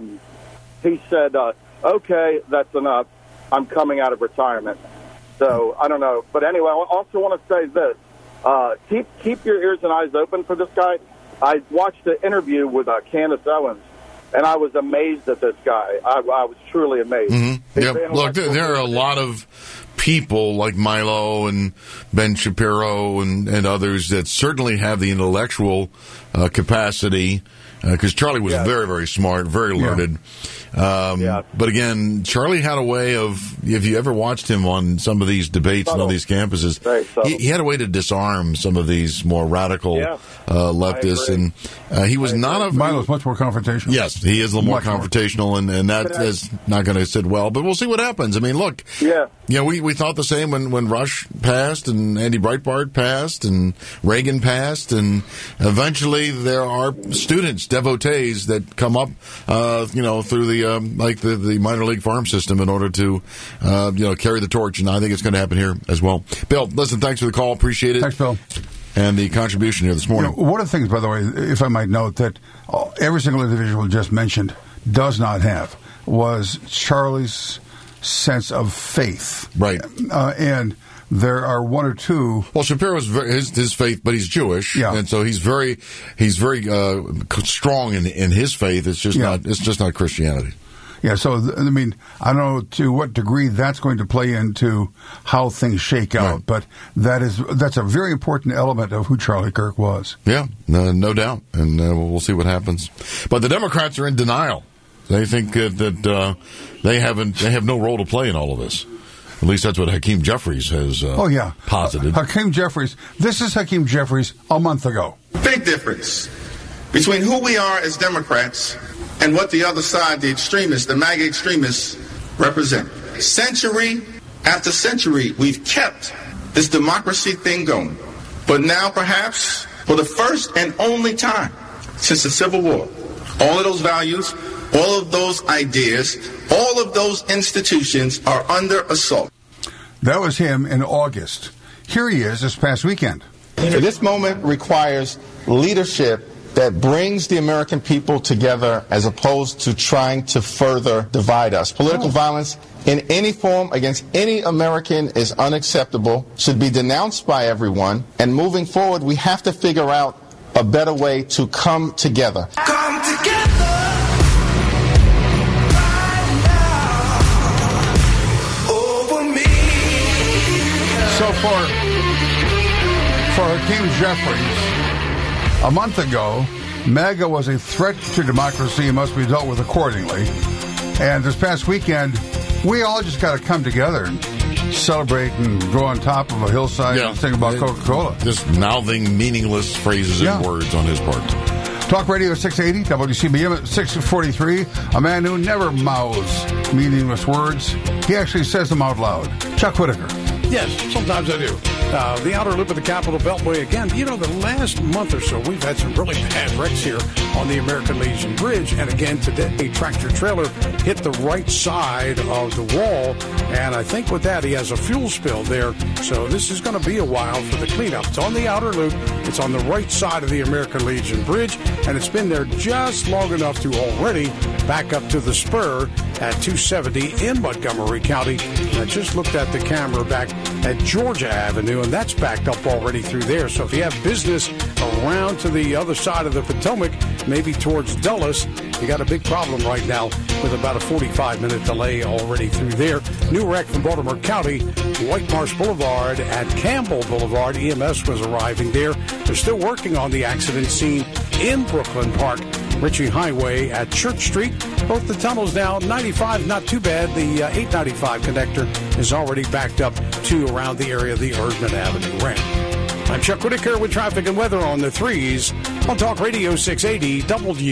he said, okay, that's enough. I'm coming out of retirement. So, I don't know. But anyway, I also want to say this. Keep your ears and eyes open for this guy. I watched the interview with Candace Owens, and I was amazed at this guy. I was truly amazed. Yep. Look, there are a lot of people like Milo and Ben Shapiro and others that certainly have the intellectual capacity, because Charlie was very, very smart, very learned. But again, Charlie had a way of, if you ever watched him on some of these debates on these campuses, he had a way to disarm some of these more radical leftists. And he was not a... Milo's much more confrontational. Yes, he is a little more confrontational, and that is not going to sit well. But we'll see what happens. I mean, look, we thought the same when Rush passed and Andy Breitbart passed and Reagan passed, and eventually there are students, devotees that come up, through the minor league farm system in order to, carry the torch. And I think it's going to happen here as well. Bill, listen, thanks for the call. Appreciate it. Thanks, Bill. And the contribution here this morning. One of the things, by the way, if I might note, that every single individual just mentioned does not have was Charlie's sense of faith. Right. And there are one or two. Well, Shapiro's his faith, but he's Jewish, and so he's very strong in his faith. It's just not Christianity. Yeah, so, I mean, I don't know to what degree that's going to play into how things shake out, but that's a very important element of who Charlie Kirk was. Yeah, no doubt, and we'll see what happens. But the Democrats are in denial. They think that they have no role to play in all of this. At least that's what Hakeem Jeffries has posited. Hakeem Jeffries. This is Hakeem Jeffries a month ago. Big difference between who we are as Democrats and what the other side, the extremists, the MAGA extremists, represent. Century after century, we've kept this democracy thing going. But now, perhaps, for the first and only time since the Civil War, all of those values, all of those ideas, all of those institutions are under assault. That was him in August. Here he is this past weekend. This moment requires leadership that brings the American people together as opposed to trying to further divide us. Political violence in any form against any American is unacceptable, should be denounced by everyone, and moving forward, we have to figure out a better way to come together. Come together. So for Hakeem Jeffries, a month ago, MAGA was a threat to democracy and must be dealt with accordingly. And this past weekend, we all just got to come together and celebrate and go on top of a hillside and sing about Coca-Cola. Just mouthing meaningless phrases and words on his part. Talk Radio 680, WCBM at 643. A man who never mouths meaningless words. He actually says them out loud. Chuck Whitaker. Yes, sometimes I do. The outer loop of the Capitol Beltway again. You know, the last month or so, we've had some really bad wrecks here on the American Legion Bridge. And again, today, a tractor trailer hit the right side of the wall. And I think with that, he has a fuel spill there. So this is going to be a while for the cleanup. It's on the outer loop. It's on the right side of the American Legion Bridge. And it's been there just long enough to already back up to the spur at 270 in Montgomery County. And I just looked at the camera back at Georgia Avenue, and that's backed up already through there. So if you have business around to the other side of the Potomac, maybe towards Dulles, you got a big problem right now with about a 45-minute delay already through there. New wreck from Baltimore County, White Marsh Boulevard at Campbell Boulevard. EMS was arriving there. They're still working on the accident scene in Brooklyn Park. Ritchie Highway at Church Street. Both the tunnels now, 95, not too bad. The 895 connector is already backed up to around the area of the Erdman Avenue ramp. I'm Chuck Whitaker with traffic and weather on the 3s on Talk Radio 680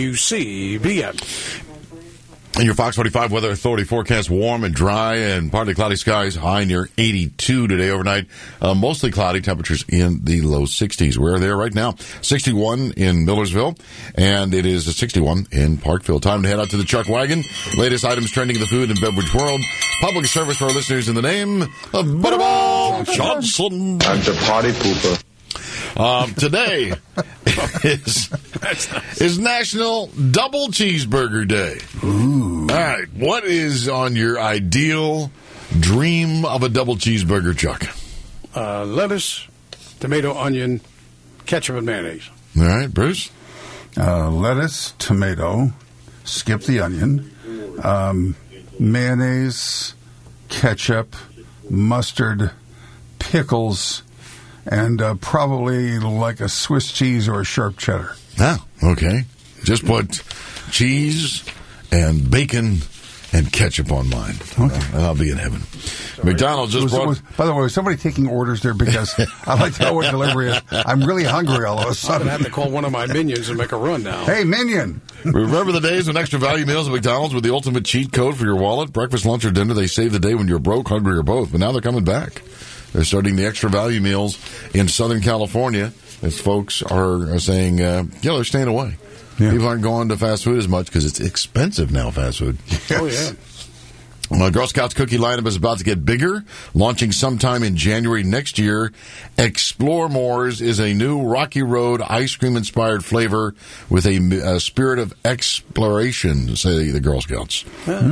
WCBM. And your Fox 45 Weather Authority forecast: warm and dry and partly cloudy skies, high near 82 today overnight. Mostly cloudy, temperatures in the low 60s. We're there right now. 61 in Millersville, and it is a 61 in Parkville. Time to head out to the Chuck Wagon. Latest items trending in the food and beverage world. Public service for our listeners in the name of Butterball Johnson. I'm the party pooper. Today is National Double Cheeseburger Day. Ooh. All right, what is on your ideal dream of a double cheeseburger, Chuck? Lettuce, tomato, onion, ketchup, and mayonnaise. All right, Bruce? Lettuce, tomato, skip the onion, mayonnaise, ketchup, mustard, pickles, and probably like a Swiss cheese or a sharp cheddar. Ah, okay. Just put cheese and bacon and ketchup on mine. Okay. And I'll be in heaven. McDonald's just brought... By the way, was somebody taking orders there? Because I'd like to know what delivery is. I'm really hungry all of a sudden. I'm going to have to call one of my minions and make a run now. Hey, minion! Remember the days when extra value meals at McDonald's were the ultimate cheat code for your wallet? Breakfast, lunch, or dinner, they saved the day when you're broke, hungry, or both. But now they're coming back. They're starting the extra value meals in Southern California, as folks are saying, they're staying away. Yeah. People aren't going to fast food as much because it's expensive now, fast food. Oh, yeah. Girl Scouts cookie lineup is about to get bigger, launching sometime in January next year. Explore More's is a new Rocky Road ice cream-inspired flavor with a spirit of exploration, say the Girl Scouts.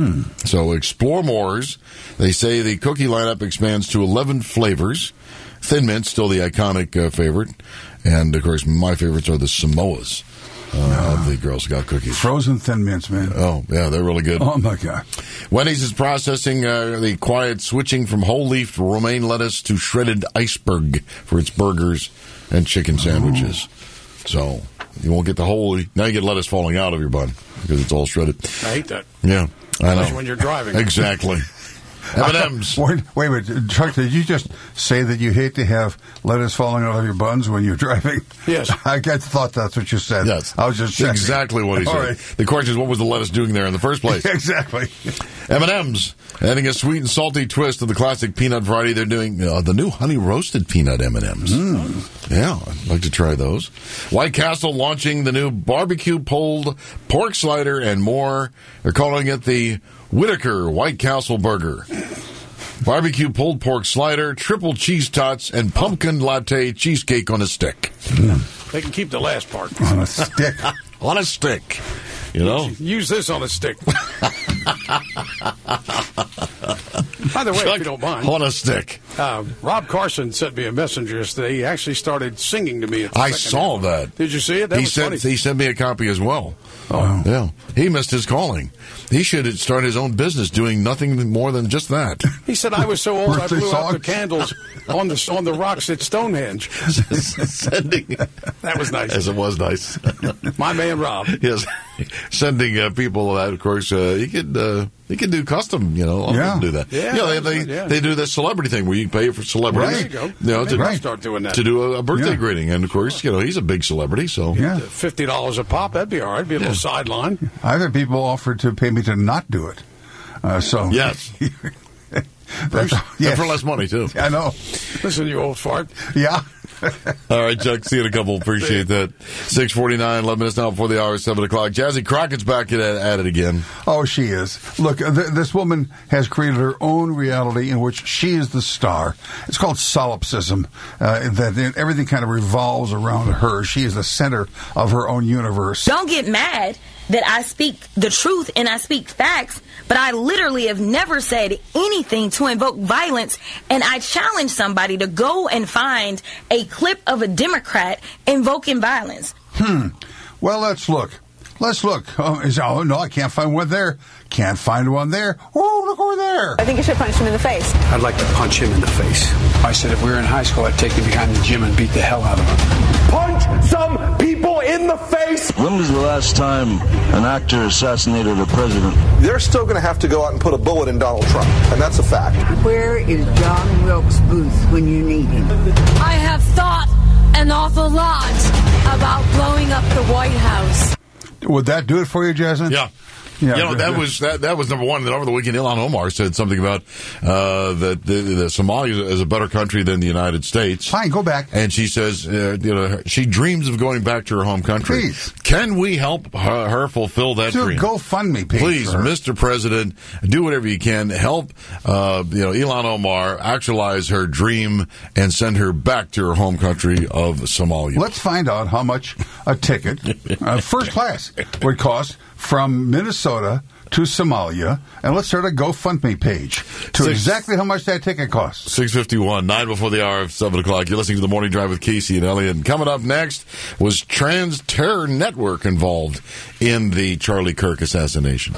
So Explore More's, they say the cookie lineup expands to 11 flavors. Thin Mint, still the iconic favorite. And, of course, my favorites are the Samoas. Of the Girl Scout cookies. Frozen Thin Mints, man. Oh, yeah, they're really good. Oh, my God. Wendy's is processing the quiet switching from whole-leaf romaine lettuce to shredded iceberg for its burgers and chicken sandwiches. So you won't get the whole... Now you get lettuce falling out of your bun because it's all shredded. I hate that. Yeah, I know. Especially when you're driving. Exactly. M&M's. Wait a minute. Chuck, did you just say that you hate to have lettuce falling out of your buns when you're driving? Yes. I thought that's what you said. Yes. I was just checking. Exactly what he said. Right. The question is, what was the lettuce doing there in the first place? Exactly. M&M's, adding a sweet and salty twist to the classic peanut variety. They're doing the new honey roasted peanut M&M's. Yeah, I'd like to try those. White Castle launching the new barbecue pulled pork slider and more. They're calling it the Whitaker White Castle Burger. barbecue pulled pork slider, triple cheese tots, and pumpkin latte cheesecake on a stick. They can keep the last part. On a stick. On a stick. You know? Use this on a stick. By the way, if you don't mind. On a stick. Rob Carson sent me a messenger yesterday. He actually started singing to me. At the I second saw half. that. Did you see it? That was funny. He sent me a copy as well. Oh. Yeah. He missed his calling. He should start his own business doing nothing more than just that. He said, I was so old I Birthday blew out the song? candles on the rocks at Stonehenge. That was nice. Yes, it was nice. My man Rob. Yes. Sending people that, of course, he could do custom, you know. Yeah. Do that. Yeah, You know, yeah. they do that celebrity thing where you pay for celebrities. There you go. You know, Maybe I'll to start doing that. to do a birthday Yeah. greeting. And, of course, you know, he's a big celebrity, so. Yeah. $50 a pop, that'd be all right. Be a little sideline. I've had people offer to pay me to not do it. So Yes. That's, And for less money, too. I know. Listen, you old fart. Yeah. All right, Chuck. See you in a couple. Appreciate that. 6:49, 11 minutes now before the hour, 7 o'clock. Jazzy Crockett's back at it again. Oh, she is. Look, this woman has created her own reality in which she is the star. It's called solipsism. That everything kind of revolves around her. She is the center of her own universe. Don't get mad that I speak the truth and I speak facts, but I literally have never said anything to invoke violence, and I challenge somebody to go and find a clip of a Democrat invoking violence. Well, let's look. Oh, no, I can't find one there. Can't find one there. Oh, look over there. I think you should punch him in the face. I'd like to punch him in the face. I said if we were in high school, I'd take him behind the gym and beat the hell out of him. Punch some people in the face! When was the last time an actor assassinated a president? They're still going to have to go out and put a bullet in Donald Trump, and that's a fact. Where is John Wilkes Booth when you need him? I have thought an awful lot about blowing up the White House. Would that do it for you, Jasmine? Yeah. Yeah, you know, that was number one. Then over the weekend, Ilhan Omar said something about that the Somalia is a better country than the United States. Fine, go back. And she says, she dreams of going back to her home country. Please. Can we help her fulfill that Do a dream? GoFundMe page. Please, for her. Mr. President, do whatever you can. Help, Ilhan Omar actualize her dream and send her back to her home country of Somalia. Let's find out how much a ticket, first class, would cost from Minnesota to Somalia, and let's start a GoFundMe page to exactly how much that ticket costs. 6:51, 9 before the hour of 7 o'clock. You're listening to The Morning Drive with Casey and Elliot. And coming up next, was Trans Terror Network involved in the Charlie Kirk assassination?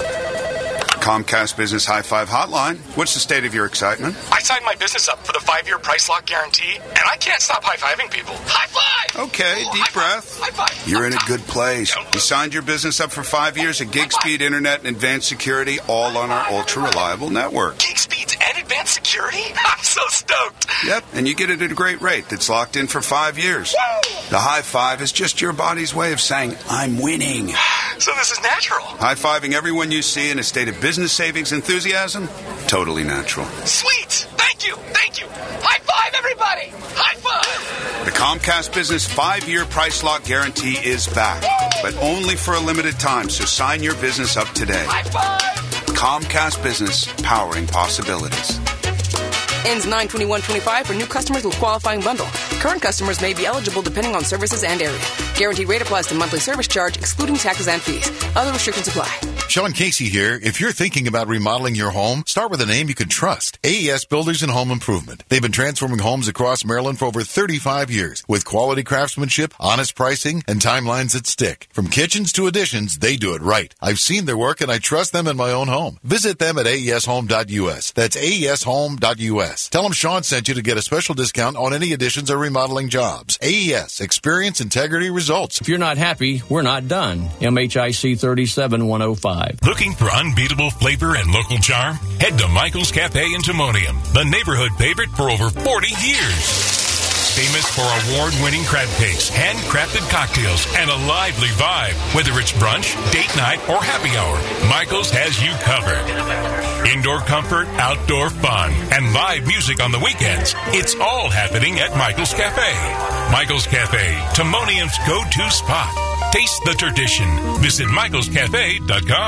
Comcast Business High Five Hotline. What's the state of your excitement? I signed my business up for the 5-year price lock guarantee, and I can't stop high-fiving people. High five! Okay, deep breath. High five! You're in a good place. You signed your business up for 5 years at gig speed internet and advanced security, all on our ultra-reliable network. Gig speeds and advanced security? I'm so stoked. Yep, and you get it at a great rate that's locked in for 5 years. Woo! The high five is just your body's way of saying, I'm winning. So this is natural. High-fiving everyone you see in a state of business savings enthusiasm? Totally natural. Sweet! Thank you! High five, everybody! High five! The Comcast Business 5-year price lock guarantee is back, but only for a limited time, so sign your business up today. High five! Comcast Business, powering possibilities. Ends 9/21/25 for new customers with qualifying bundle. Current customers may be eligible depending on services and area. Guaranteed rate applies to monthly service charge, excluding taxes and fees. Other restrictions apply. Sean Casey here. If you're thinking about remodeling your home, start with a name you can trust. AES Builders and Home Improvement. They've been transforming homes across Maryland for over 35 years with quality craftsmanship, honest pricing, and timelines that stick. From kitchens to additions, they do it right. I've seen their work and I trust them in my own home. Visit them at aeshome.us. That's aeshome.us. Tell them Sean sent you to get a special discount on any additions or remodeling jobs. AES. Experience, integrity, results. If you're not happy, we're not done. MHIC 37105. Looking for unbeatable flavor and local charm? Head to Michael's Cafe in Timonium, the neighborhood favorite for over 40 years. Famous for award-winning crab cakes, handcrafted cocktails, and a lively vibe. Whether it's brunch, date night, or happy hour, Michael's has you covered. Indoor comfort, outdoor fun, and live music on the weekends. It's all happening at Michael's Cafe. Michael's Cafe, Timonium's go-to spot. Taste the tradition. Visit michaelscafe.com.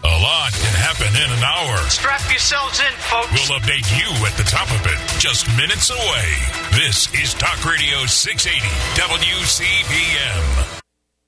A lot can happen in an hour. Strap yourselves in, folks. We'll update you at the top of it, just minutes away. This is Talk Radio 680 WCBM.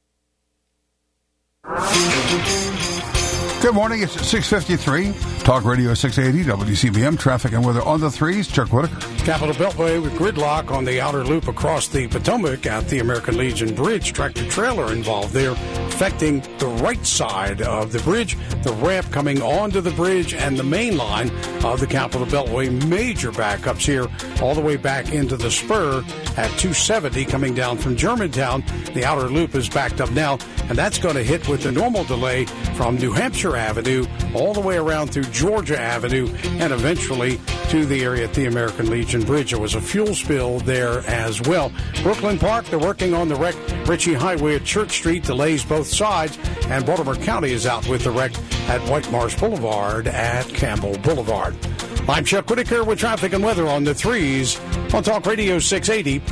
Good morning. It's 6:53. Talk Radio 680 WCBM. Traffic and weather on the threes. Chuck Whitaker. Capital Beltway with gridlock on the outer loop across the Potomac at the American Legion Bridge. Tractor trailer involved there, affecting the right side of the bridge, the ramp coming onto the bridge, and the main line of the Capital Beltway. Major backups here all the way back into the spur at 270 coming down from Germantown. The outer loop is backed up now, and that's going to hit with the normal delay from New Hampshire Avenue all the way around through Georgia Avenue and eventually to the area at the American Legion Bridge. There was a fuel spill there as well. Brooklyn Park, they're working on the wreck. Ritchie Highway at Church Street delays both sides, and Baltimore County is out with the wreck at White Marsh Boulevard at Campbell Boulevard. I'm Chuck Whitaker with traffic and weather on the threes on Talk Radio 680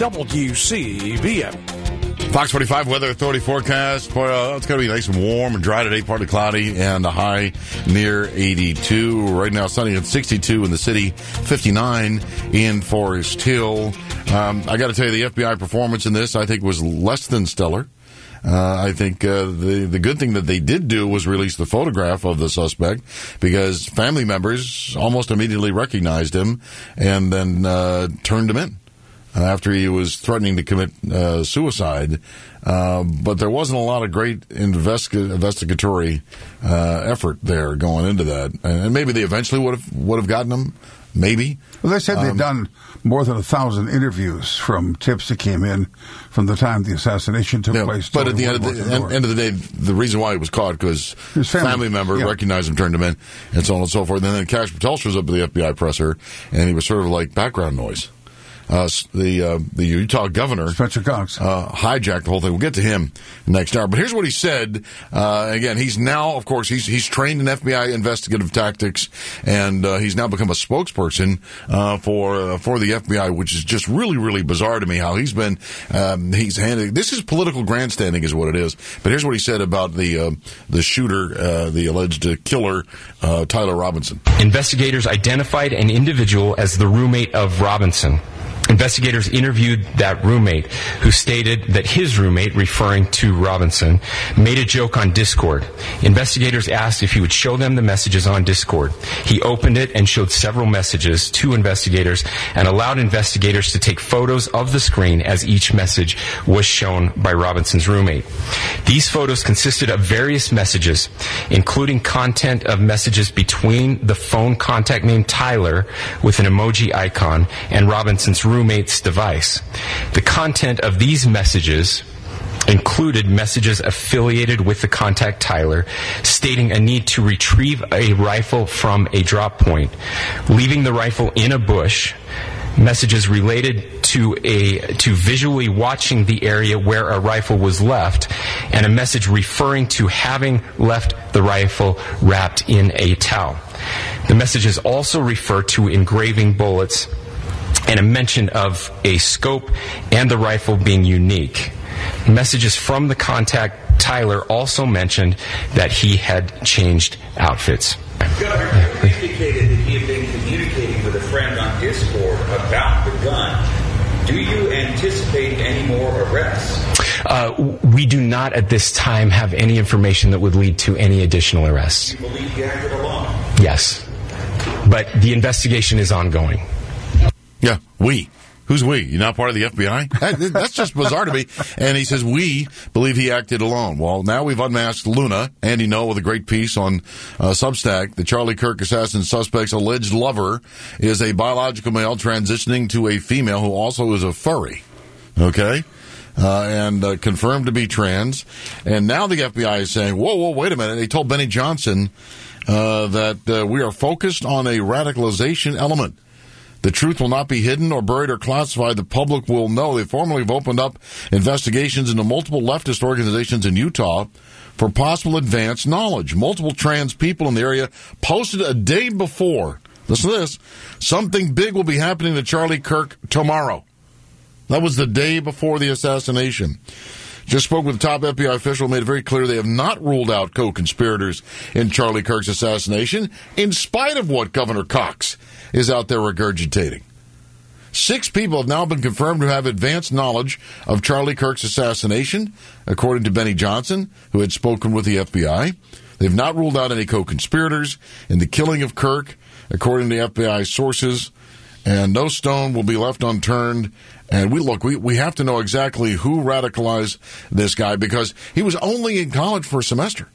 WCBM. Fox 45 Weather Authority forecast. It's going to be nice and warm and dry today, partly cloudy, and a high near 82. Right now, sunny at 62 in the city, 59 in Forest Hill. I got to tell you, the FBI performance in this, I think, was less than stellar. I think the good thing that they did do was release the photograph of the suspect, because family members almost immediately recognized him and then turned him in after he was threatening to commit suicide. But there wasn't a lot of great investigatory effort there going into that. And maybe they eventually would have gotten him. Maybe. Well, they said they've done more than 1,000 interviews from tips that came in from the time the assassination took place. But at the end of the day, the reason why he was caught because his family member recognized him, turned him in, and so on and so forth. And then Kash Patel shows up at the FBI presser, and he was sort of like background noise. The Utah governor, Spencer Cox, hijacked the whole thing. We'll get to him next hour. But here's what he said. Again, he's now, of course, he's trained in FBI investigative tactics, and he's now become a spokesperson for the FBI, which is just really, really bizarre to me. How he's been this is political grandstanding, is what it is. But here's what he said about the shooter, the alleged killer, Tyler Robinson. Investigators identified an individual as the roommate of Robinson. Investigators interviewed that roommate, who stated that his roommate, referring to Robinson, made a joke on Discord. Investigators asked if he would show them the messages on Discord. He opened it and showed several messages to investigators and allowed investigators to take photos of the screen as each message was shown by Robinson's roommate. These photos consisted of various messages, including content of messages between the phone contact named Tyler with an emoji icon and Robinson's roommate's device. The content of these messages included messages affiliated with the contact Tyler, stating a need to retrieve a rifle from a drop point, leaving the rifle in a bush, messages related to visually watching the area where a rifle was left, and a message referring to having left the rifle wrapped in a towel. The messages also refer to engraving bullets and a mention of a scope and the rifle being unique. Messages from the contact Tyler also mentioned that he had changed outfits. Governor, you indicated that he had been communicating with a friend on Discord about the gun. Do you anticipate any more arrests? We do not at this time have any information that would lead to any additional arrests. Do you believe he acted alone? Yes. But the investigation is ongoing. Yeah, we. Who's we? You're not part of the FBI? That's just bizarre to me. And he says, we believe he acted alone. Well, now we've unmasked Luna, Andy Ngo, with a great piece on Substack. The Charlie Kirk assassin suspect's alleged lover is a biological male transitioning to a female who also is a furry. Okay? And confirmed to be trans. And now the FBI is saying, whoa, wait a minute. They told Benny Johnson that we are focused on a radicalization element. The truth will not be hidden or buried or classified. The public will know. They formally have opened up investigations into multiple leftist organizations in Utah for possible advanced knowledge. Multiple trans people in the area posted a day before, listen to this, something big will be happening to Charlie Kirk tomorrow. That was the day before the assassination. just spoke with a top FBI official, made it very clear they have not ruled out co-conspirators in Charlie Kirk's assassination, in spite of what Governor Cox is out there regurgitating. 6 people have now been confirmed to have advanced knowledge of Charlie Kirk's assassination, according to Benny Johnson, who had spoken with the FBI. They've not ruled out any co-conspirators in the killing of Kirk, according to FBI sources, and no stone will be left unturned. And we have to know exactly who radicalized this guy, because he was only in college for a semester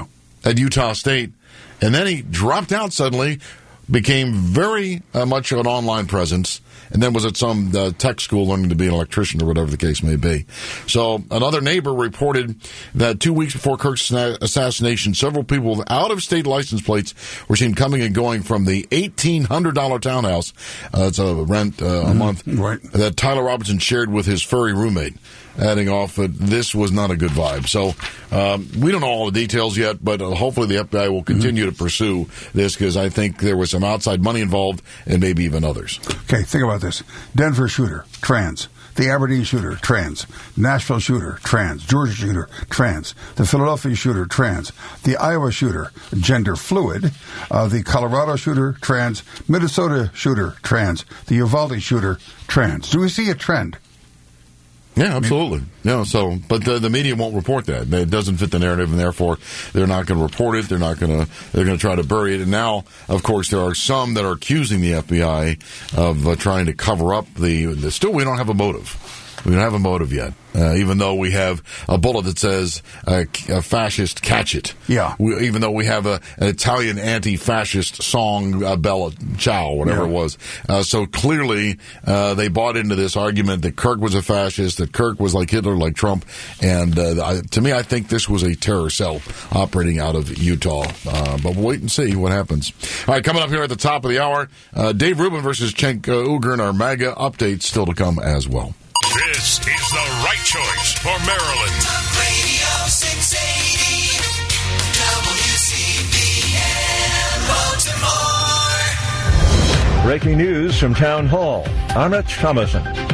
at Utah State, and then he dropped out suddenly, became very much an online presence, and then was at some tech school learning to be an electrician or whatever the case may be. So another neighbor reported that 2 weeks before Kirk's assassination, several people with out-of-state license plates were seen coming and going from the $1,800 townhouse, it's a rent a month, that Tyler Robinson shared with his furry roommate, adding off that this was not a good vibe. So we don't know all the details yet, but hopefully the FBI will continue to pursue this, because I think there was some outside money involved and maybe even others. Okay, think about this. Denver shooter, trans. The Aberdeen shooter, trans. Nashville shooter, trans. Georgia shooter, trans. The Philadelphia shooter, trans. The Iowa shooter, gender fluid. The Colorado shooter, trans. Minnesota shooter, trans. The Uvalde shooter, trans. Do we see a trend? Yeah, absolutely. But the media won't report that. It doesn't fit the narrative, and therefore they're not going to report it. They're going to try to bury it. And now, of course, there are some that are accusing the FBI of trying to cover up still, we don't have a motive. We don't have a motive yet, even though we have a bullet that says a fascist, catch it. Yeah. Even though we have an Italian anti-fascist song, Bella Ciao, whatever it was. So clearly they bought into this argument that Kirk was a fascist, that Kirk was like Hitler, like Trump. And to me, I think this was a terror cell operating out of Utah. But we'll wait and see what happens. All right, coming up here at the top of the hour, Dave Rubin versus Cenk Uygur, our MAGA updates still to come as well. This is the right choice for Maryland. Talk Radio 680 WCBN Baltimore. Breaking news from Town Hall. Amit Thomason.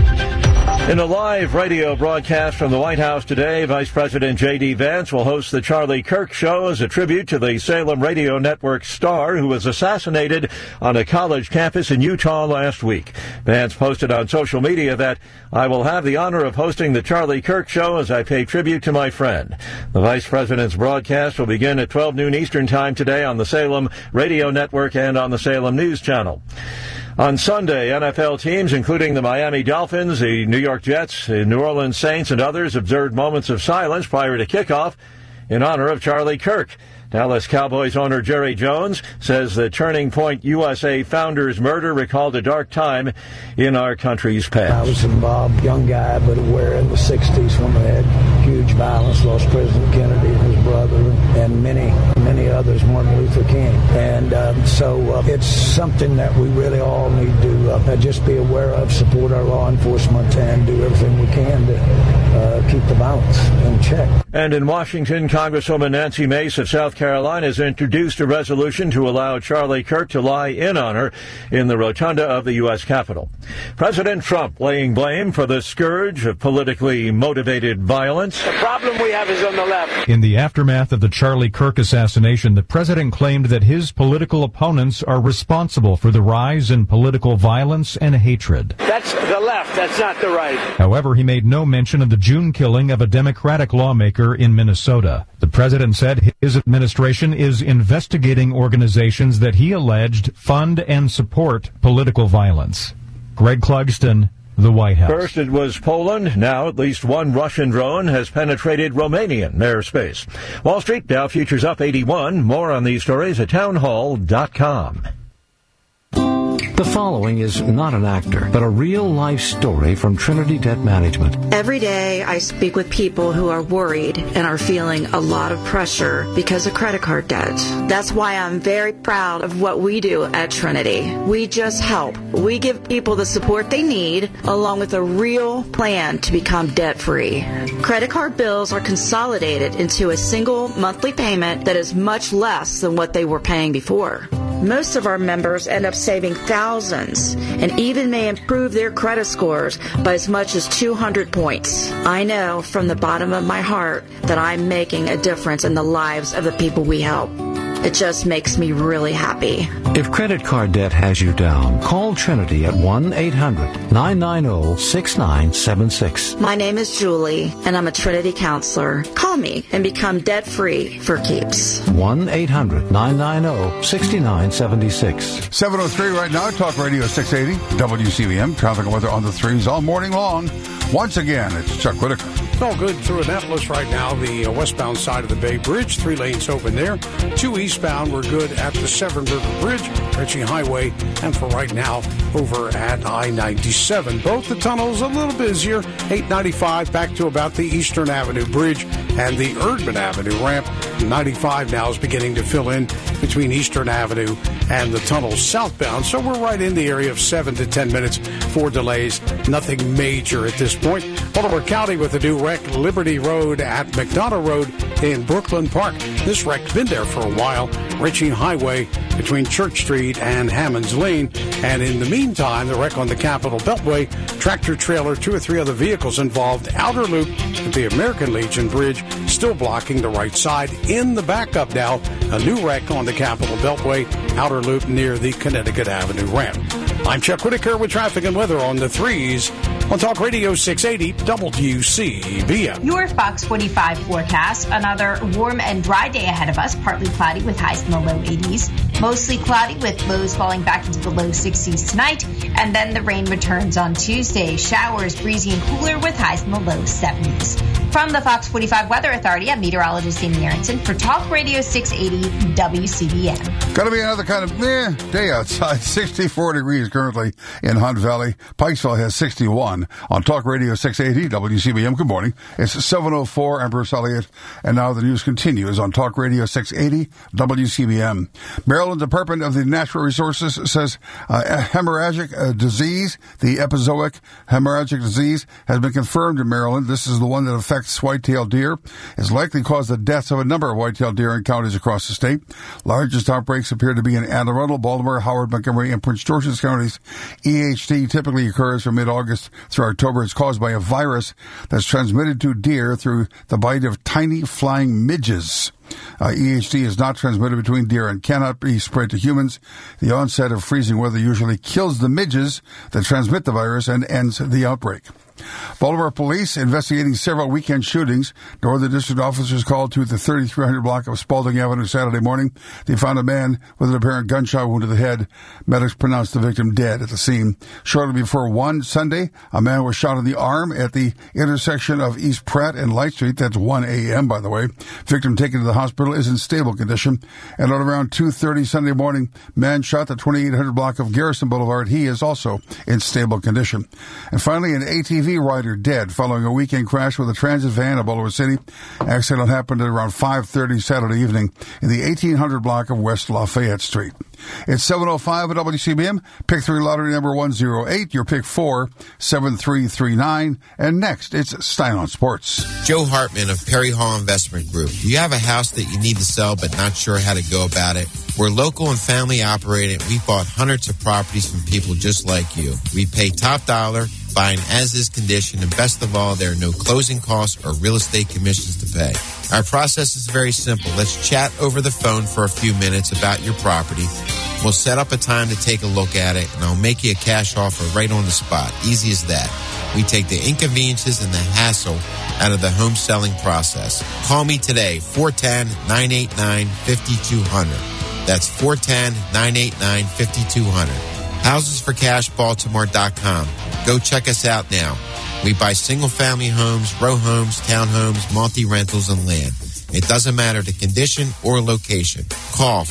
In a live radio broadcast from the White House today, Vice President J.D. Vance will host the Charlie Kirk Show as a tribute to the Salem Radio Network star who was assassinated on a college campus in Utah last week. Vance posted on social media that, "I will have the honor of hosting the Charlie Kirk Show as I pay tribute to my friend." The Vice President's broadcast will begin at 12 noon Eastern Time today on the Salem Radio Network and on the Salem News Channel. On Sunday, NFL teams, including the Miami Dolphins, the New York Jets, the New Orleans Saints, and others, observed moments of silence prior to kickoff in honor of Charlie Kirk. Dallas Cowboys owner Jerry Jones says the Turning Point USA founder's murder recalled a dark time in our country's past. I was involved, young guy, but aware in the 60s when we had huge violence, lost President Kennedy and his brother, and many others, Martin Luther King. And so it's something that we really all need to just be aware of, support our law enforcement, and do everything we can to keep the violence in check. And in Washington, Congresswoman Nancy Mace of South Carolina has introduced a resolution to allow Charlie Kirk to lie in honor in the rotunda of the U.S. Capitol. President Trump laying blame for the scourge of politically motivated violence. The problem we have is on the left. In the aftermath of the Charlie Kirk assassination, the president claimed that his political opponents are responsible for the rise in political violence and hatred. That's the left. That's not the right. However, he made no mention of the June killing of a Democratic lawmaker in Minnesota. The president said his administration is investigating organizations that he alleged fund and support political violence. Greg Clugston, the White House. First it was Poland. Now at least one Russian drone has penetrated Romanian airspace. Wall Street Dow futures up 81. More on these stories at townhall.com. The following is not an actor, but a real-life story from Trinity Debt Management. Every day I speak with people who are worried and are feeling a lot of pressure because of credit card debt. That's why I'm very proud of what we do at Trinity. We just help. We give people the support they need, along with a real plan to become debt-free. Credit card bills are consolidated into a single monthly payment that is much less than what they were paying before. Most of our members end up saving thousands and even may improve their credit scores by as much as 200 points. I know from the bottom of my heart that I'm making a difference in the lives of the people we help. It just makes me really happy. If credit card debt has you down, call Trinity at 1-800-990-6976. My name is Julie, and I'm a Trinity counselor. Call me and become debt-free for keeps. 1-800-990-6976. 7:03 right now, Talk Radio 680, WCBM. Traffic and weather on the threes all morning long. Once again, it's Chuck Whitaker. It's all good through Annapolis right now. The westbound side of the Bay Bridge, 3 lanes open there. 2 eastbound, we're good at the Severn River Bridge, Ritchie Highway, and for right now, over at I-97. Both the tunnels a little busier. 895 back to about the Eastern Avenue Bridge and the Erdman Avenue ramp. 95 now is beginning to fill in between Eastern Avenue and the tunnel southbound. So we're right in the area of 7 to 10 minutes for delays. Nothing major at this point. Baltimore County with a new wreck, Liberty Road at McDonough Road in Brooklyn Park. This wreck's been there for a while. Ritchie Highway between Church Street and Hammonds Lane. And in the meantime, the wreck on the Capitol Beltway, tractor trailer, 2 or 3 other vehicles involved. Outer loop at the American Legion Bridge, still blocking the right side. In the backup now, a new wreck on the Capitol Beltway, outer loop near the Connecticut Avenue ramp. I'm Chuck Whitaker with traffic and weather on the threes on Talk Radio 680 WCBM. Your Fox 45 forecast. Another warm and dry day ahead of us. Partly cloudy with highs in the low 80s. Mostly cloudy with lows falling back into the low 60s tonight. And then the rain returns on Tuesday. Showers breezy and cooler with highs in the low 70s. From the Fox 45 Weather Authority, I'm meteorologist Amy Aronson for Talk Radio 680 WCBM. Going to be another kind of day outside. 64 degrees currently in Hunt Valley. Pikesville has 61 on Talk Radio 680 WCBM. Good morning. It's 7:04. I'm Bruce Elliott. And now the news continues on Talk Radio 680 WCBM. Maryland Department of the Natural Resources says hemorrhagic disease, the epizootic hemorrhagic disease, has been confirmed in Maryland. This is the one that affects white-tailed deer. It's likely caused the deaths of a number of white-tailed deer in counties across the state. Largest outbreaks appear to be in Anne Arundel, Baltimore, Howard, Montgomery, and Prince George's counties. EHD typically occurs from mid-August through October. It's caused by a virus that's transmitted to deer through the bite of tiny flying midges. EHD is not transmitted between deer and cannot be spread to humans. The onset of freezing weather usually kills the midges that transmit the virus and ends the outbreak. Baltimore police investigating several weekend shootings. Northern District officers called to the 3300 block of Spalding Avenue Saturday morning. They found a man with an apparent gunshot wound to the head. Medics pronounced the victim dead at the scene. Shortly before 1 Sunday, a man was shot in the arm at the intersection of East Pratt and Light Street. That's 1 a.m., by the way. Victim taken to the hospital is in stable condition. And at around 2:30 Sunday morning, man shot the 2800 block of Garrison Boulevard. He is also in stable condition. And finally, an ATV rider dead following a weekend crash with a transit van in Boulevard City. Accident happened at around 5:30 Saturday evening in the 1800 block of West Lafayette Street. It's 7:05 at WCBM. Pick 3 lottery number 108. Your pick 4, 7339. And next, it's Stein on Sports. Joe Hartman of Perry Hall Investment Group. Do you have a house that you need to sell but not sure how to go about it? We're local and family operated. We bought hundreds of properties from people just like you. We pay top dollar, buy in as-is condition, and best of all, there are no closing costs or real estate commissions to pay. Our process is very simple. Let's chat over the phone for a few minutes about your property. We'll set up a time to take a look at it, and I'll make you a cash offer right on the spot. Easy as that. We take the inconveniences and the hassle out of the home selling process. Call me today, 410-989-5200. That's 410-989-5200. HousesForCashBaltimore.com. Go check us out now. We buy single-family homes, row homes, townhomes, multi-rentals, and land. It doesn't matter the condition or location. Call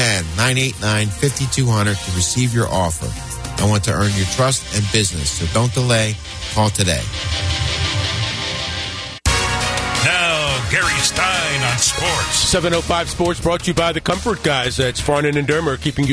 410-989-5200 to receive your offer. I want to earn your trust and business, so don't delay. Call today. Now, Gary Stein Stein on Sports. 705 Sports brought to you by the Comfort Guys. That's Farnan and Dermer, keeping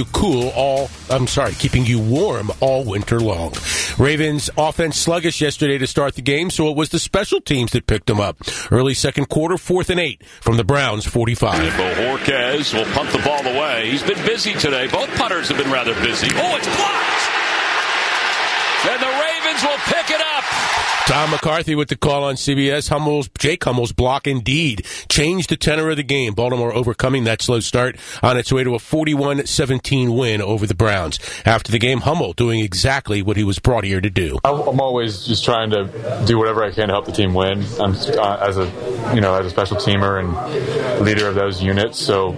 you warm all winter long. Ravens offense sluggish yesterday to start the game, so it was the special teams that picked them up. Early second quarter, 4th and 8 from the Browns 45. And Bojorquez will punt the ball away. He's been busy today. Both punters have been rather busy. Oh, it's blocked! And the Ravens will pick it up. Tom McCarthy with the call on CBS. Jake Hummel's block indeed changed the tenor of the game. Baltimore overcoming that slow start on its way to a 41-17 win over the Browns. After the game, Hummel doing exactly what he was brought here to do. I'm always just trying to do whatever I can to help the team win. I'm as a special teamer and leader of those units. So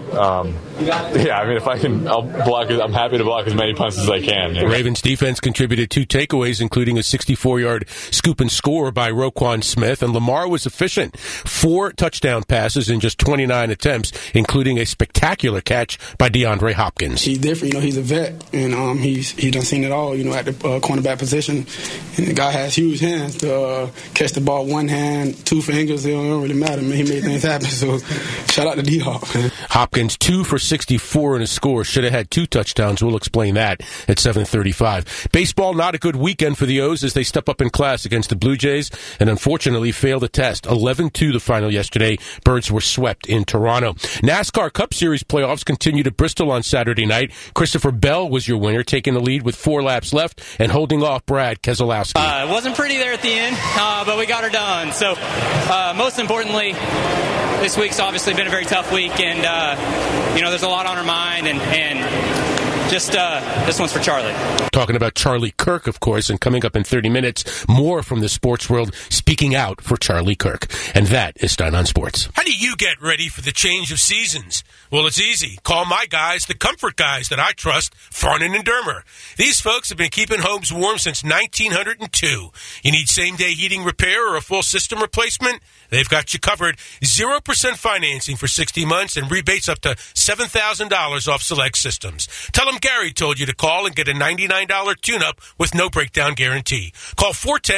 if I can, I'll block. I'm happy to block as many punts as I can. The Ravens defense contributed 2 takeaways, including a 64-yard scoop and score by Roquan Smith, and Lamar was efficient. 4 touchdown passes in just 29 attempts, including a spectacular catch by DeAndre Hopkins. He's different, he's a vet, and he's done seen it all, at the cornerback position. And the guy has huge hands to catch the ball 1 hand, 2 fingers. It don't really matter, man. He made things happen. So shout out to D-Hop. Hopkins 2 for 64 in a score. Should have had 2 touchdowns. We'll explain that at 7:35. Baseball, not a good weekend for the O's as they step up in class against the Blue Jays and unfortunately fail the test. 11-2 the final yesterday. Birds were swept in Toronto. NASCAR Cup Series playoffs continued at Bristol on Saturday night. Christopher Bell was your winner, taking the lead with 4 laps left and holding off Brad Keselowski. It wasn't pretty there at the end, but we got her done. So most importantly, this week's obviously been a very tough week, and there's a lot on our mind, and just this one's for Charlie. Talking about Charlie Kirk, of course, and coming up in 30 minutes, more from the sports world speaking out for Charlie Kirk. And that is Stein on Sports. How do you get ready for the change of seasons? Well, it's easy. Call my guys, the Comfort Guys that I trust, Farnan and Dermer. These folks have been keeping homes warm since 1902. You need same-day heating repair or a full system replacement? They've got you covered. 0% financing for 60 months and rebates up to $7,000 off select systems. Tell them Gary told you to call and get a $99 tune-up with no breakdown guarantee. Call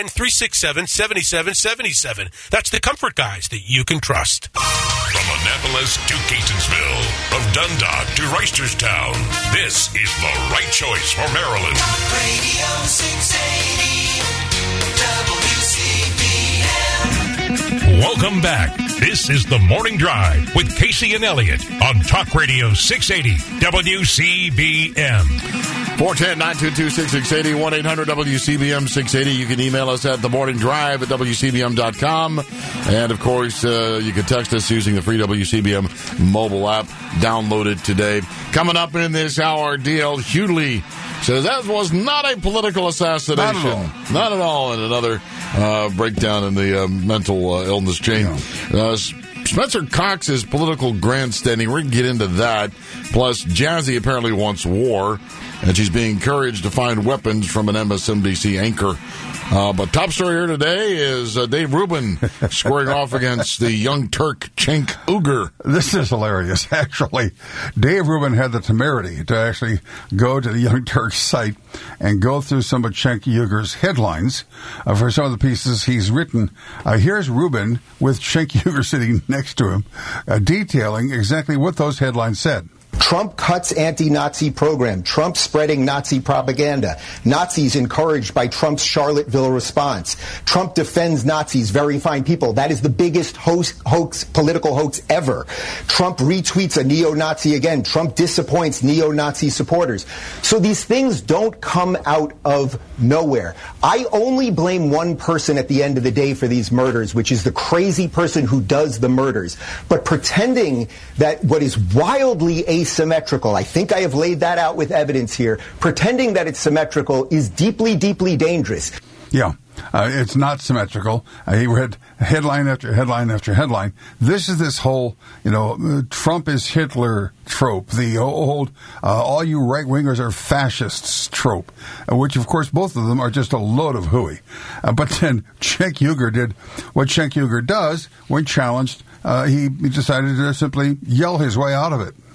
410-367-7777. That's the Comfort Guys that you can trust. From Annapolis to Catonsville, from Dundalk to Reisterstown, this is the right choice for Maryland. Radio 680 WCBM. Welcome back. This is The Morning Drive with Casey and Elliott on Talk Radio 680 WCBM. 410-922-6680, 1-800-WCBM-680. You can email us at themorningdrive@WCBM.com. And, of course, you can text us using the free WCBM mobile app. Download it today. Coming up in this hour, D.L. Hughley says that was not a political assassination. Not at all. And another breakdown in the mental illness chain. Spencer Cox's political grandstanding. We're going to get into that. Plus, Jazzy apparently wants war, and she's being encouraged to find weapons from an MSNBC anchor. But top story here today is Dave Rubin squaring off against the Young Turk Cenk Uygur. This is hilarious, actually. Dave Rubin had the temerity to actually go to the Young Turk site and go through some of Cenk Uygur's headlines for some of the pieces he's written. Here's Rubin with Cenk Uygur sitting next to him, detailing exactly what those headlines said. Trump cuts anti-Nazi program. Trump spreading Nazi propaganda. Nazis encouraged by Trump's Charlottesville response. Trump defends Nazis, very fine people. That is the biggest political hoax ever. Trump retweets a neo-Nazi again. Trump disappoints neo-Nazi supporters. So these things don't come out of nowhere. I only blame one person at the end of the day for these murders, which is the crazy person who does the murders. But pretending that what is wildly asymmetrical, I think I have laid that out with evidence here, pretending that it's symmetrical is deeply, deeply dangerous. Yeah. It's not symmetrical. He read headline after headline after headline. This is this whole, Trump is Hitler trope, the old, all you right-wingers are fascists trope, which, of course, both of them are just a load of hooey. But then Cenk Uygur did what Cenk Uygur does when challenged. He decided to simply yell his way out of it.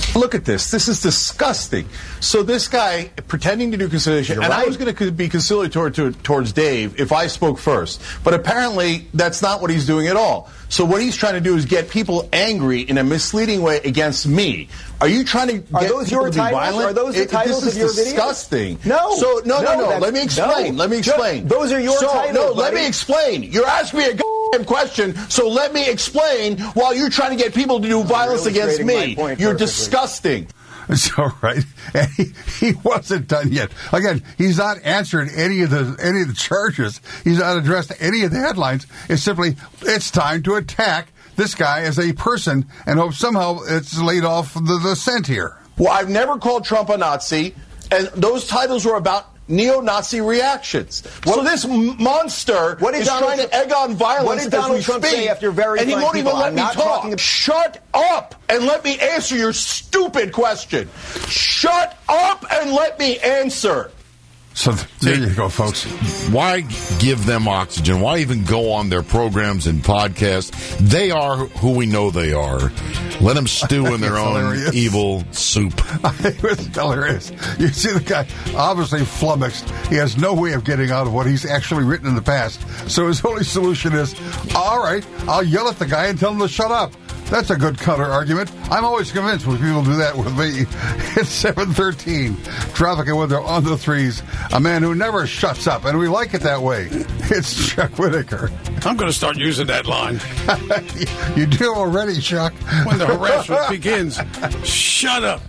Look at this. This is disgusting. So this guy pretending to do conciliation, I was going to be conciliatory towards Dave if I spoke first. But apparently that's not what he's doing at all. So what he's trying to do is get people angry in a misleading way against me. Are you trying to get those people your to be titles? violent? Are those the titles this of your is videos? disgusting. No. So no. Let me explain. No. Let me explain. Those are your titles. No, buddy. let me explain. You're asking me a question, so let me explain while you're trying to get people to do violence against me. You're disgusting. So, right, and he wasn't done yet. Again, he's not answered any of the charges. He's not addressed any of the headlines. It's simply, it's time to attack this guy as a person and hope somehow it's laid off the scent here. Well, I've never called Trump a Nazi, and those titles were about neo-Nazi reactions. So this monster is trying to egg on violence. What did Donald Trump say after very and he won't even let me talk. Talking... Shut up and let me answer your stupid question. Shut up and let me answer. So there you go, folks. Why give them oxygen? Why even go on their programs and podcasts? They are who we know they are. Let them stew in their own evil soup. It was hilarious. You see the guy obviously flummoxed. He has no way of getting out of what he's actually written in the past. So his only solution is, all right, I'll yell at the guy and tell him to shut up. That's a good counter argument. I'm always convinced when people do that with me. It's 7:13. Traffic and weather on the threes. A man who never shuts up, and we like it that way. It's Chuck Whitaker. I'm going to start using that line. You do already, Chuck. When the harassment begins, shut up.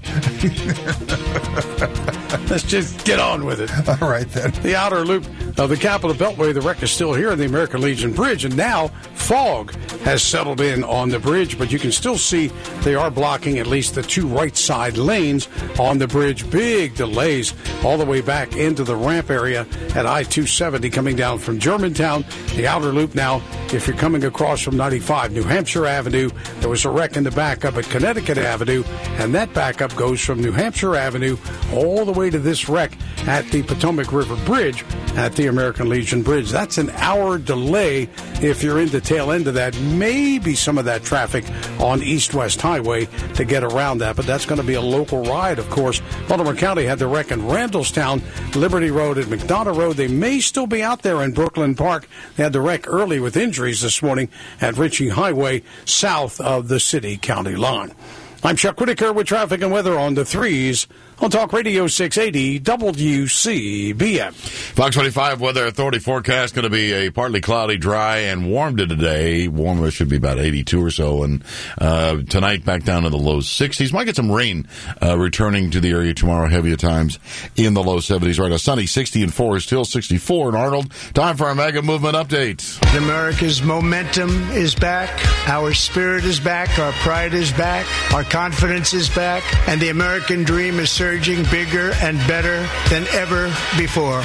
Let's just get on with it. All right, then. The outer loop of the Capitol Beltway, the wreck is still here in the American Legion Bridge, and now fog has settled in on the bridge, but you can still see they are blocking at least the two right side lanes on the bridge. Big delays all the way back into the ramp area at I-270 coming down from Germantown. The outer loop now, if you're coming across from 95 New Hampshire Avenue, there was a wreck in the backup at Connecticut Avenue, and that backup goes from New Hampshire Avenue all the way to this wreck at the Potomac River Bridge at the American Legion Bridge. That's an hour delay if you're in the tail end of that. Maybe some of that traffic on East-West Highway to get around that, but that's going to be a local ride, of course. Baltimore County had the wreck in Randallstown, Liberty Road, and McDonough Road. They may still be out there in Brooklyn Park. They had the wreck early with injuries this morning at Ritchie Highway south of the city-county line. I'm Chuck Whitaker with traffic and weather on the threes on Talk Radio 680 WCBM. Fox 25 Weather Authority forecast going to be a partly cloudy, dry, and warm today. Warm should be about 82 or so, and tonight back down to the low 60s. Might get some rain returning to the area tomorrow. Heavy at times in the low 70s. Right, a sunny 60 in Forest Hill, 64 in Arnold. Time for our Mega Movement update. America's momentum is back. Our spirit is back. Our pride is back. Our confidence is back. And the American dream is surging bigger and better than ever before.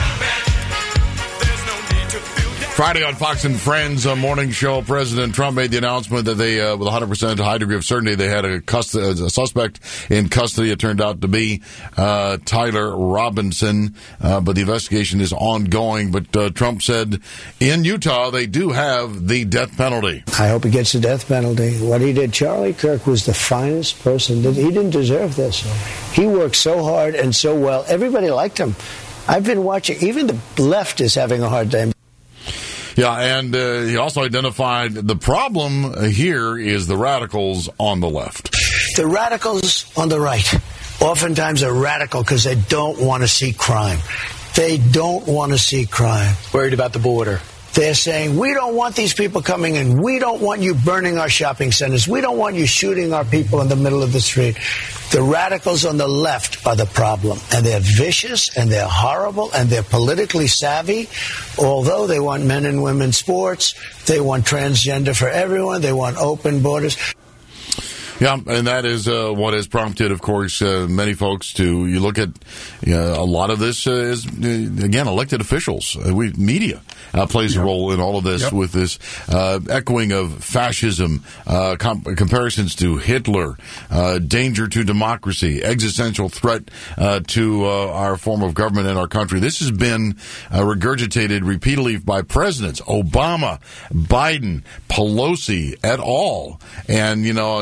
Friday on Fox and Friends morning show, President Trump made the announcement that they, with 100% high degree of certainty, they had a suspect in custody. It turned out to be Tyler Robinson, but the investigation is ongoing. But Trump said in Utah they do have the death penalty. I hope he gets the death penalty. What he did, Charlie Kirk was the finest person. He didn't deserve this. He worked so hard and so well. Everybody liked him. I've been watching. Even the left is having a hard time. Yeah, and he also identified the problem here is the radicals on the left. The radicals on the right oftentimes are radical because they don't want to see crime. They don't want to see crime. Worried about the border. They're saying, we don't want these people coming in. We don't want you burning our shopping centers. We don't want you shooting our people in the middle of the street. The radicals on the left are the problem. And they're vicious, and they're horrible, and they're politically savvy. Although they want men and women sports, they want transgender for everyone, they want open borders. Yeah, and that is what has prompted, of course, many folks to, you look at a lot of this is, again, elected officials. Media plays a role in all of this with this echoing of fascism, comparisons to Hitler, danger to democracy, existential threat to our form of government in our country. This has been regurgitated repeatedly by presidents, Obama, Biden, Pelosi, et al. And, again, not that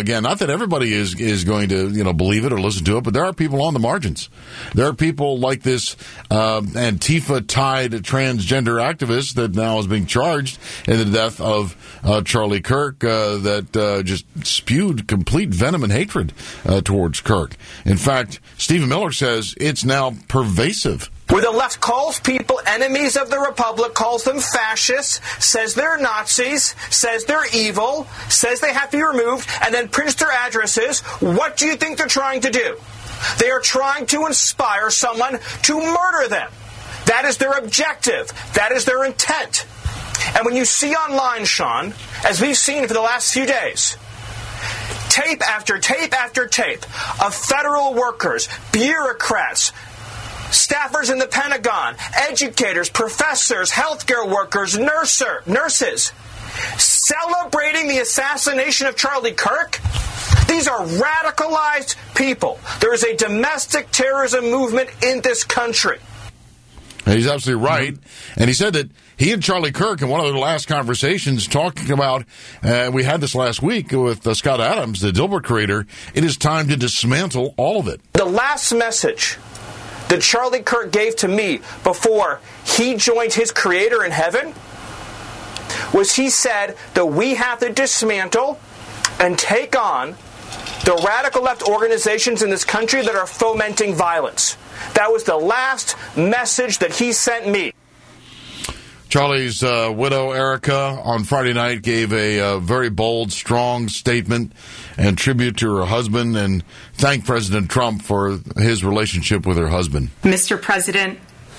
everybody is going to believe it or listen to it, but there are people on the margins. There are people like this Antifa-tied transgender activist that now is being charged in the death of Charlie Kirk that just spewed complete venom and hatred towards Kirk. In fact, Stephen Miller says it's now pervasive. Where the left calls people enemies of the Republic, calls them fascists, says they're Nazis, says they're evil, says they have to be removed, and then prints their addresses. What do you think they're trying to do? They are trying to inspire someone to murder them. That is their objective. That is their intent. And when you see online, Sean, as we've seen for the last few days, tape after tape after tape of federal workers, bureaucrats, staffers in the Pentagon, educators, professors, healthcare workers, nurses, celebrating the assassination of Charlie Kirk. These are radicalized people. There is a domestic terrorism movement in this country. And he's absolutely right. And he said that he and Charlie Kirk, in one of their last conversations, talking about, we had this last week with Scott Adams, the Dilbert creator, it is time to dismantle all of it. The last message that Charlie Kirk gave to me before he joined his creator in heaven was he said that we have to dismantle and take on the radical left organizations in this country that are fomenting violence. That was the last message that he sent me. Charlie's widow, Erica, on Friday night gave a very bold, strong statement and tribute to her husband and thanked President Trump for his relationship with her husband. Mr. President,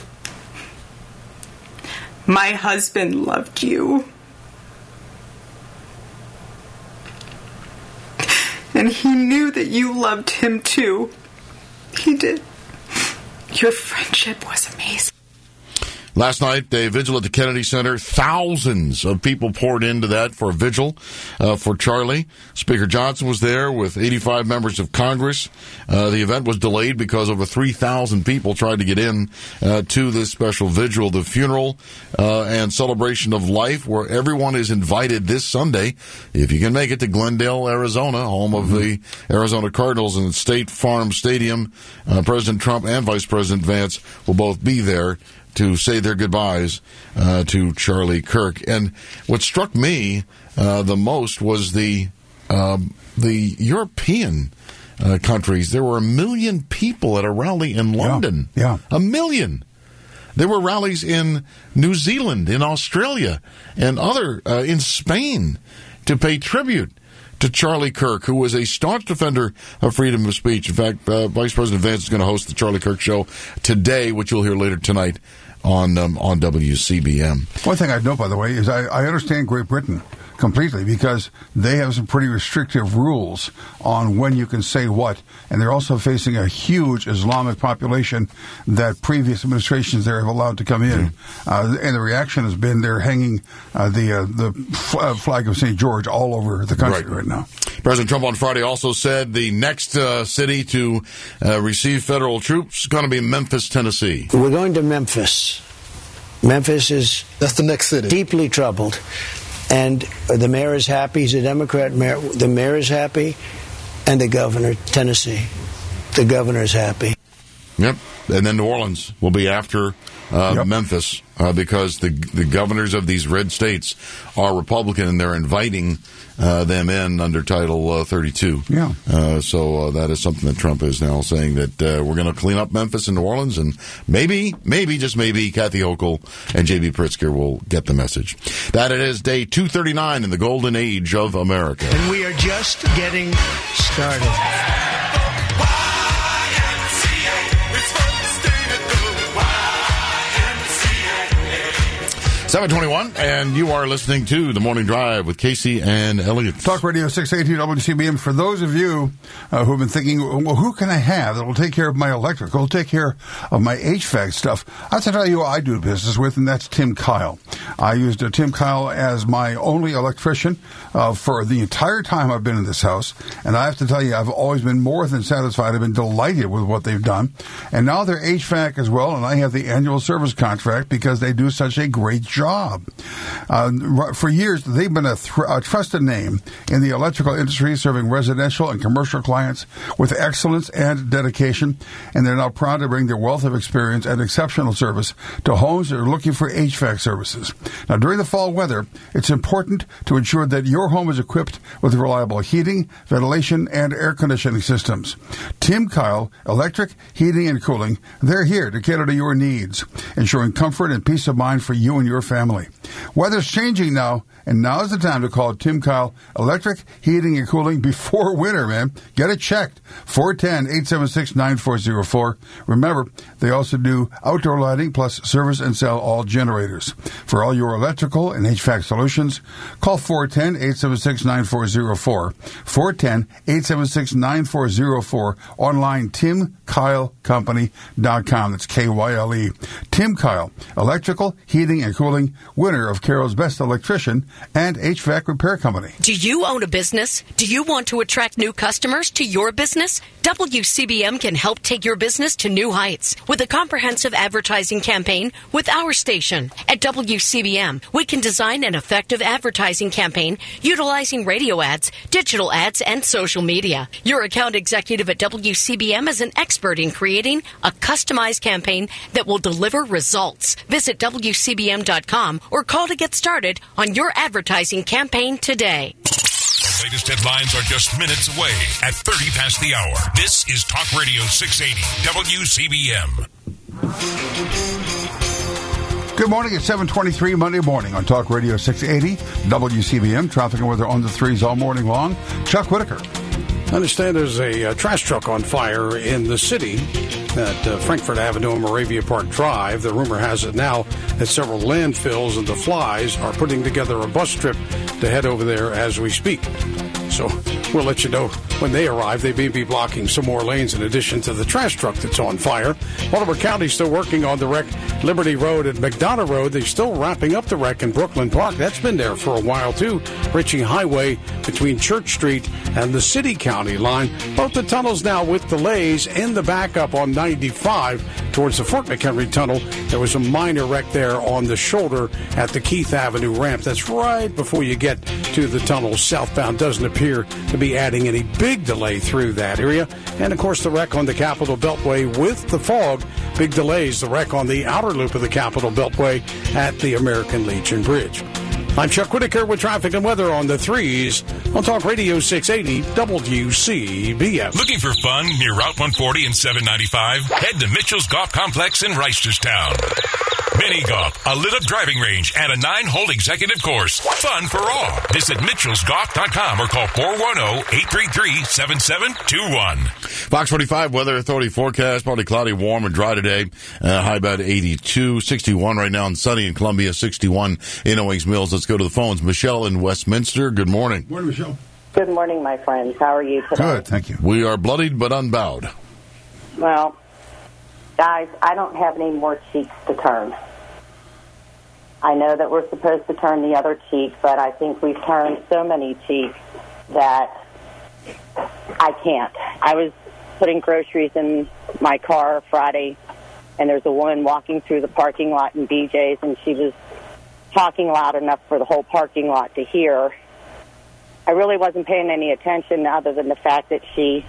my husband loved you. And he knew that you loved him too. He did. Your friendship was amazing. Last night, a vigil at the Kennedy Center. Thousands of people poured into that for a vigil for Charlie. Speaker Johnson was there with 85 members of Congress. The event was delayed because over 3,000 people tried to get in to this special vigil. The funeral and celebration of life, where everyone is invited this Sunday, if you can make it, to Glendale, Arizona, home of the Arizona Cardinals and State Farm Stadium. President Trump and Vice President Vance will both be there to say their goodbyes to Charlie Kirk. And what struck me the most was the European countries. There were 1 million people at a rally in London. Yeah. 1 million. There were rallies in New Zealand, in Australia, and in Spain to pay tribute to Charlie Kirk, who was a staunch defender of freedom of speech. In fact, Vice President Vance is going to host the Charlie Kirk Show today, which you'll hear later tonight on WCBM. One thing I'd note, by the way, is I understand Great Britain completely, because they have some pretty restrictive rules on when you can say what, and they're also facing a huge Islamic population that previous administrations there have allowed to come in. And the reaction has been they're hanging the flag of St. George all over the country right now. President Trump on Friday also said the next city to receive federal troops is going to be Memphis, Tennessee. We're going to Memphis. Memphis is that's the next city. Deeply troubled. And the mayor is happy. He's a Democrat mayor. The mayor is happy. And the governor, Tennessee. The governor is happy. Yep. And then New Orleans will be after Memphis because the governors of these red states are Republican, and they're inviting them in under Title 32. Yeah. So that is something that Trump is now saying, that we're going to clean up Memphis and New Orleans, and maybe, just maybe, Kathy Hochul and J.B. Pritzker will get the message. That it is day 239 in the golden age of America. And we are just getting started. 7:21, and you are listening to The Morning Drive with Casey and Elliott. Talk Radio 680 WCBM. For those of you who have been thinking, well, who can I have that will take care of my electric, will take care of my HVAC stuff? I have to tell you who I do business with, and that's Tim Kyle. I used Tim Kyle as my only electrician for the entire time I've been in this house, and I have to tell you, I've always been more than satisfied. I've been delighted with what they've done, and now they're HVAC as well, and I have the annual service contract because they do such a great job. job. For years, they've been a trusted name in the electrical industry, serving residential and commercial clients with excellence and dedication, and they're now proud to bring their wealth of experience and exceptional service to homes that are looking for HVAC services. Now, during the fall weather, it's important to ensure that your home is equipped with reliable heating, ventilation, and air conditioning systems. Tim Kyle, Electric, Heating, and Cooling, they're here to cater to your needs, ensuring comfort and peace of mind for you and your family. Weather's changing now, and now's the time to call Tim Kyle Electric, Heating, and Cooling before winter, man. Get it checked. 410-876-9404. Remember, they also do outdoor lighting plus service and sell all generators. For all your electrical and HVAC solutions, call 410-876-9404. 410-876-9404. Online, TimKyleCompany.com. That's K-Y-L-E. Tim Kyle, Electrical, Heating, and Cooling, winner of Carroll's Best Electrician and HVAC Repair Company. Do you own a business? Do you want to attract new customers to your business? WCBM can help take your business to new heights with a comprehensive advertising campaign with our station. At WCBM, we can design an effective advertising campaign utilizing radio ads, digital ads, and social media. Your account executive at WCBM is an expert in creating a customized campaign that will deliver results. Visit WCBM.com or call to get started on your advertising campaign today. The latest headlines are just minutes away at 30 past the hour. This is Talk Radio 680 WCBM. Good morning. It's 7:23 Monday morning on Talk Radio 680 WCBM. Traffic and weather on the threes all morning long. Chuck Whitaker. I understand there's a trash truck on fire in the city at Frankfurt Avenue and Moravia Park Drive. The rumor has it now that several landfills and the Flies are putting together a bus trip to head over there as we speak. So we'll let you know when they arrive. They may be blocking some more lanes in addition to the trash truck that's on fire. Baltimore County still working on the wreck. Liberty Road and McDonough Road, they're still wrapping up the wreck in Brooklyn Park. That's been there for a while, too. Ritchie Highway between Church Street and the City County line. Both the tunnels now with delays in the backup on 95 towards the Fort McHenry Tunnel. There was a minor wreck there on the shoulder at the Keith Avenue ramp. That's right before you get to the tunnel. Southbound doesn't appear to be adding any big delay through that area. And, of course, the wreck on the Capitol Beltway with the fog. Big delays. The wreck on the outer loop of the Capitol Beltway at the American Legion Bridge. I'm Chuck Whitaker with traffic and weather on the threes on Talk Radio 680 WCBM. Looking for fun near Route 140 and 795? Head to Mitchell's Golf Complex in Reisterstown. Mini golf, a lit-up driving range, and a 9-hole executive course. Fun for all. Visit mitchellsgolf.com or call 410-833-7721. Fox 45 Weather Authority forecast. Partly cloudy, warm, and dry today. High about 82. 61 right now in sunny in Columbia. 61 in Owings Mills. Let's go to the phones. Michelle in Westminster. Good morning. Morning, Michelle. Good morning, my friends. How are you today? Good, thank you. We are bloodied but unbowed. Well, guys, I don't have any more cheeks to turn. I know that we're supposed to turn the other cheek, but I think we've turned so many cheeks that I can't. I was putting groceries in my car Friday, and there's a woman walking through the parking lot in BJ's, and she was talking loud enough for the whole parking lot to hear. I really wasn't paying any attention other than the fact that she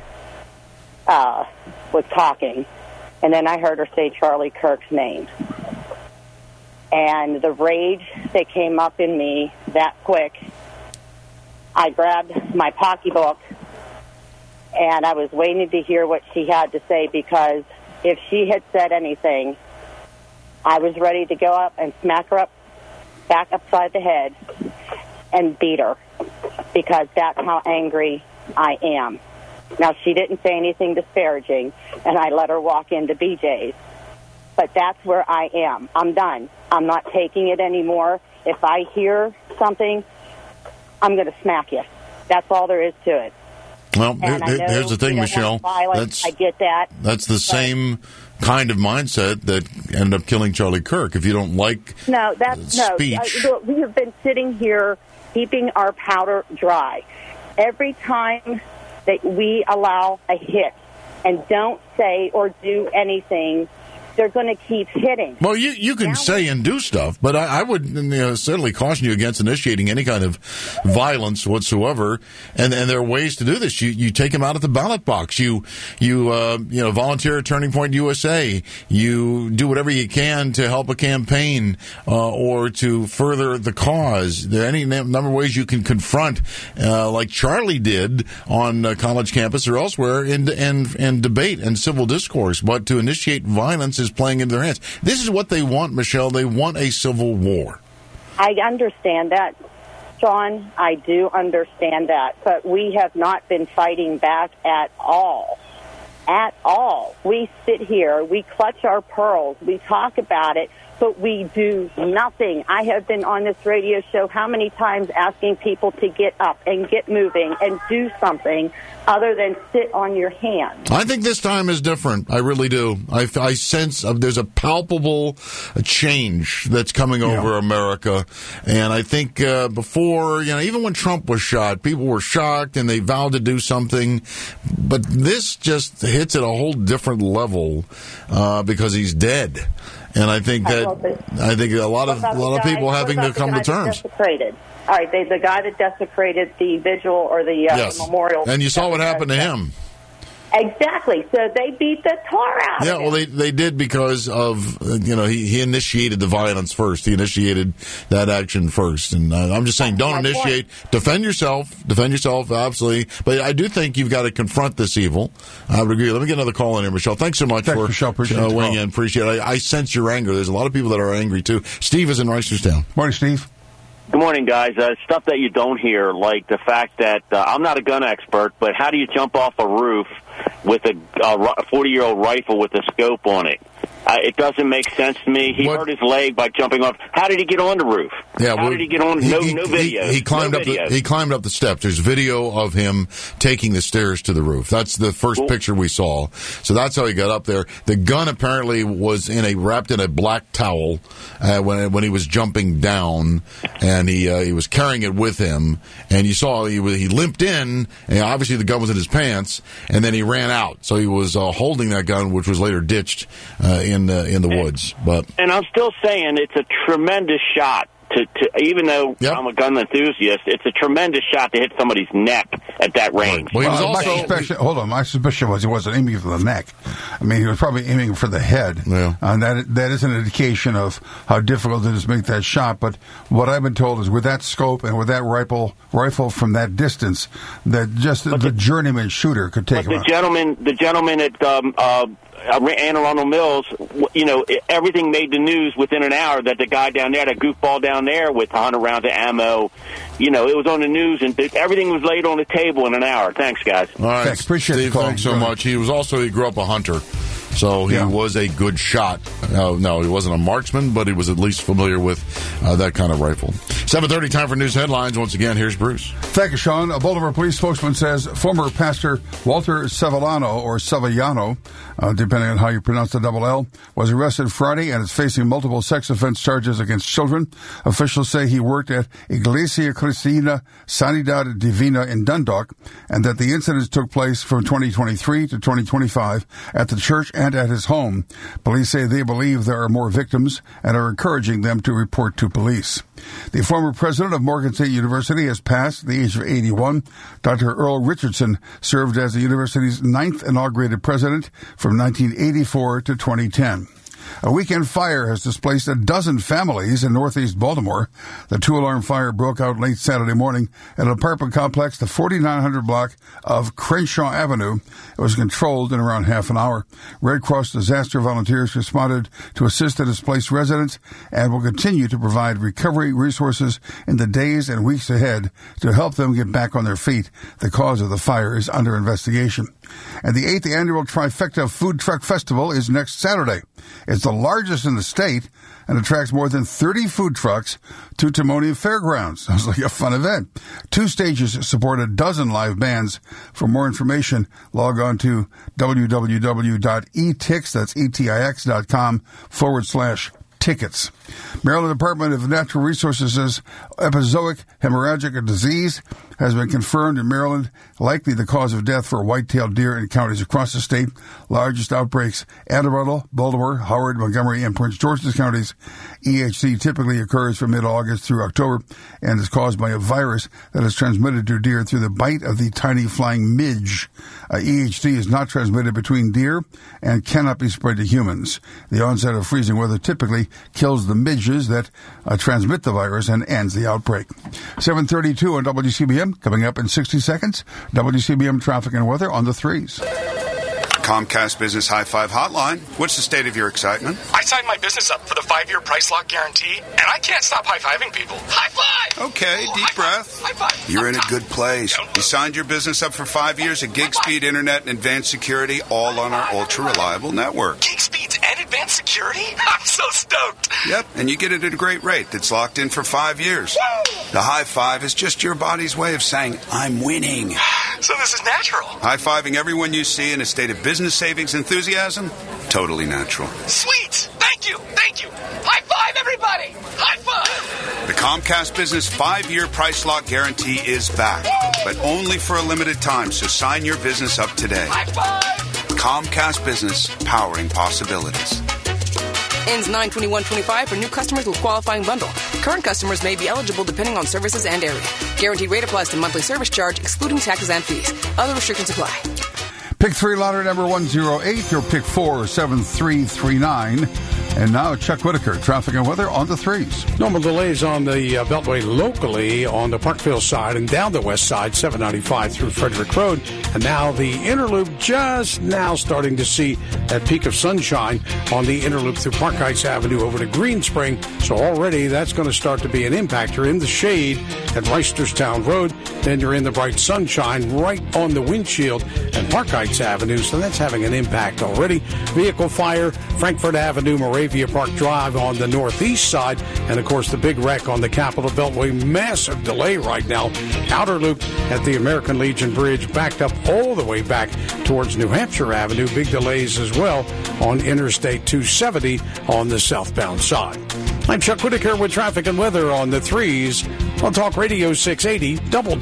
was talking. And then I heard her say Charlie Kirk's name. And the rage that came up in me that quick, I grabbed my pocketbook, and I was waiting to hear what she had to say, because if she had said anything, I was ready to go up and smack her back upside the head and beat her, because that's how angry I am. Now, she didn't say anything disparaging, and I let her walk into BJ's. But that's where I am. I'm done. I'm not taking it anymore. If I hear something, I'm going to smack you. That's all there is to it. Well, here's the thing, Michelle. I get that. That's the same kind of mindset that ended up killing Charlie Kirk. If you don't like speech. We have been sitting here keeping our powder dry. Every time that we allow a hit and don't say or do anything they're going to keep hitting. Well, you can say and do stuff, but I would certainly caution you against initiating any kind of violence whatsoever. And there are ways to do this. You take them out at the ballot box. You volunteer at Turning Point USA. You do whatever you can to help a campaign or to further the cause. There are any number of ways you can confront, like Charlie did on college campus or elsewhere, in debate and civil discourse. But to initiate violence is playing into their hands. This is what they want, Michelle. They want a civil war. I understand that, Sean. I do understand that. But we have not been fighting back at all. At all. We sit here, we clutch our pearls, we talk about it, but we do nothing. I have been on this radio show how many times asking people to get up and get moving and do something other than sit on your hands. I think this time is different. I really do. I sense there's a palpable change that's coming over America. And I think before, even when Trump was shot, people were shocked and they vowed to do something. But this just hits at a whole different level because he's dead. And I think that a lot of people having to come to terms. All right, the guy that desecrated the vigil or the memorial. And you saw what happened to him. Exactly. So they beat the tar out of him. Well, they did because of, he initiated the violence first. He initiated that action first. And I'm just saying, don't initiate. Defend yourself, absolutely. But I do think you've got to confront this evil. I would agree. Let me get another call in here, Michelle. Thanks so much for weighing in. Appreciate it. I sense your anger. There's a lot of people that are angry, too. Steve is in Reisterstown. Morning, Steve. Good morning, guys. Stuff that you don't hear, like the fact that I'm not a gun expert, but how do you jump off a roof with a 40-year-old rifle with a scope on it? It doesn't make sense to me. He hurt his leg by jumping off. How did he get on the roof? How did he get on? No video. He climbed up. He climbed up the steps. There's video of him taking the stairs to the roof. That's the first picture we saw. So that's how he got up there. The gun apparently was wrapped in a black towel when he was jumping down, and he was carrying it with him. And you saw he limped in, and obviously the gun was in his pants, and then he ran out. So he was holding that gun, which was later ditched in the woods. And I'm still saying it's a tremendous shot. Even though I'm a gun enthusiast, it's a tremendous shot to hit somebody's neck at that range. Well, hold on. My suspicion was he wasn't aiming for the neck. I mean, he was probably aiming for the head. Yeah. And that is an indication of how difficult it is to make that shot. But what I've been told is with that scope and with that rifle from that distance, that just the journeyman shooter could take him out. The gentleman at Anne Arundel Mills, everything made the news within an hour that the guy down there, that goofball down there with 100 rounds of ammo, it was on the news and everything was laid on the table in an hour. Thanks, guys. All right, thanks. Appreciate Steve, the call. Thanks so much. He grew up a hunter. So he was a good shot. No, he wasn't a marksman, but he was at least familiar with that kind of rifle. 7:30, time for news headlines. Once again, here's Bruce. Thank you, Sean. A Baltimore police spokesman says former pastor Walter Sevillano, depending on how you pronounce the double L, was arrested Friday and is facing multiple sex offense charges against children. Officials say he worked at Iglesia Cristina Sanidad Divina in Dundalk, and that the incidents took place from 2023 to 2025 at the church and at his home. Police say they believe there are more victims and are encouraging them to report to police. The former president of Morgan State University has passed the age of 81. Dr. Earl Richardson served as the university's 9th inaugurated president from 1984 to 2010. A weekend fire has displaced a dozen families in northeast Baltimore. The two-alarm fire broke out late Saturday morning at an apartment complex, the 4900 block of Crenshaw Avenue. It was controlled in around half an hour. Red Cross disaster volunteers responded to assist the displaced residents and will continue to provide recovery resources in the days and weeks ahead to help them get back on their feet. The cause of the fire is under investigation. And the 8th annual Trifecta Food Truck Festival is next Saturday. It's the largest in the state and attracts more than 30 food trucks to Timonium Fairgrounds. Sounds like a fun event. 2 stages support a dozen live bands. For more information, log on to www.etix, that's ETIX.com/tickets. Maryland Department of Natural Resources says episodic hemorrhagic disease has been confirmed in Maryland, likely the cause of death for white-tailed deer in counties across the state. Largest outbreaks, Anne Arundel, Baltimore, Howard, Montgomery, and Prince George's counties. EHC typically occurs from mid-August through October and is caused by a virus that is transmitted to deer through the bite of the tiny flying midge. EHD is not transmitted between deer and cannot be spread to humans. The onset of freezing weather typically kills the midges that transmit the virus and ends the outbreak. 7:32 on WCBM. Coming up in 60 seconds, WCBM traffic and weather on the 3s. Comcast Business High Five Hotline. What's the state of your excitement? I signed my business up for the 5-year price lock guarantee, and I can't stop high-fiving people. High five! Okay, deep breath. High five! You're in a good place. You signed your business up for 5 years at gig speed internet and advanced security, all on our ultra-reliable network. Gig speeds and advanced security? I'm so stoked! Yep, and you get it at a great rate that's locked in for 5 years. Woo! The high five is just your body's way of saying, I'm winning. So this is natural. High-fiving everyone you see in a state of business savings enthusiasm? Totally natural. Sweet! Thank you! Thank you! High five, everybody! High five! The Comcast Business 5-year price lock guarantee is back, but only for a limited time, so sign your business up today. High five! Comcast Business, powering possibilities. Ends 9/21/25 for new customers with qualifying bundle. Current customers may be eligible depending on services and area. Guaranteed rate applies to monthly service charge, excluding taxes and fees. Other restrictions apply. Pick 3 lottery number 108, your pick 4, 7339. And now Chuck Whitaker, traffic and weather on the 3s. Normal delays on the Beltway locally on the Parkville side and down the west side, 795 through Frederick Road. And now the inner loop just now starting to see that peak of sunshine on the inner loop through Park Heights Avenue over to Green Spring. So already that's going to start to be an impact. You're in the shade at Reisterstown Road. Then you're in the bright sunshine right on the windshield at Park Heights Avenue. So that's having an impact already. Vehicle fire, Frankfurt Avenue, Moravia Park Drive on the northeast side. And, of course, the big wreck on the Capitol Beltway. Massive delay right now. Outer loop at the American Legion Bridge backed up all the way back towards New Hampshire Avenue. Big delays as well on Interstate 270 on the southbound side. I'm Chuck Whitaker with traffic and weather on the 3s on Talk Radio 680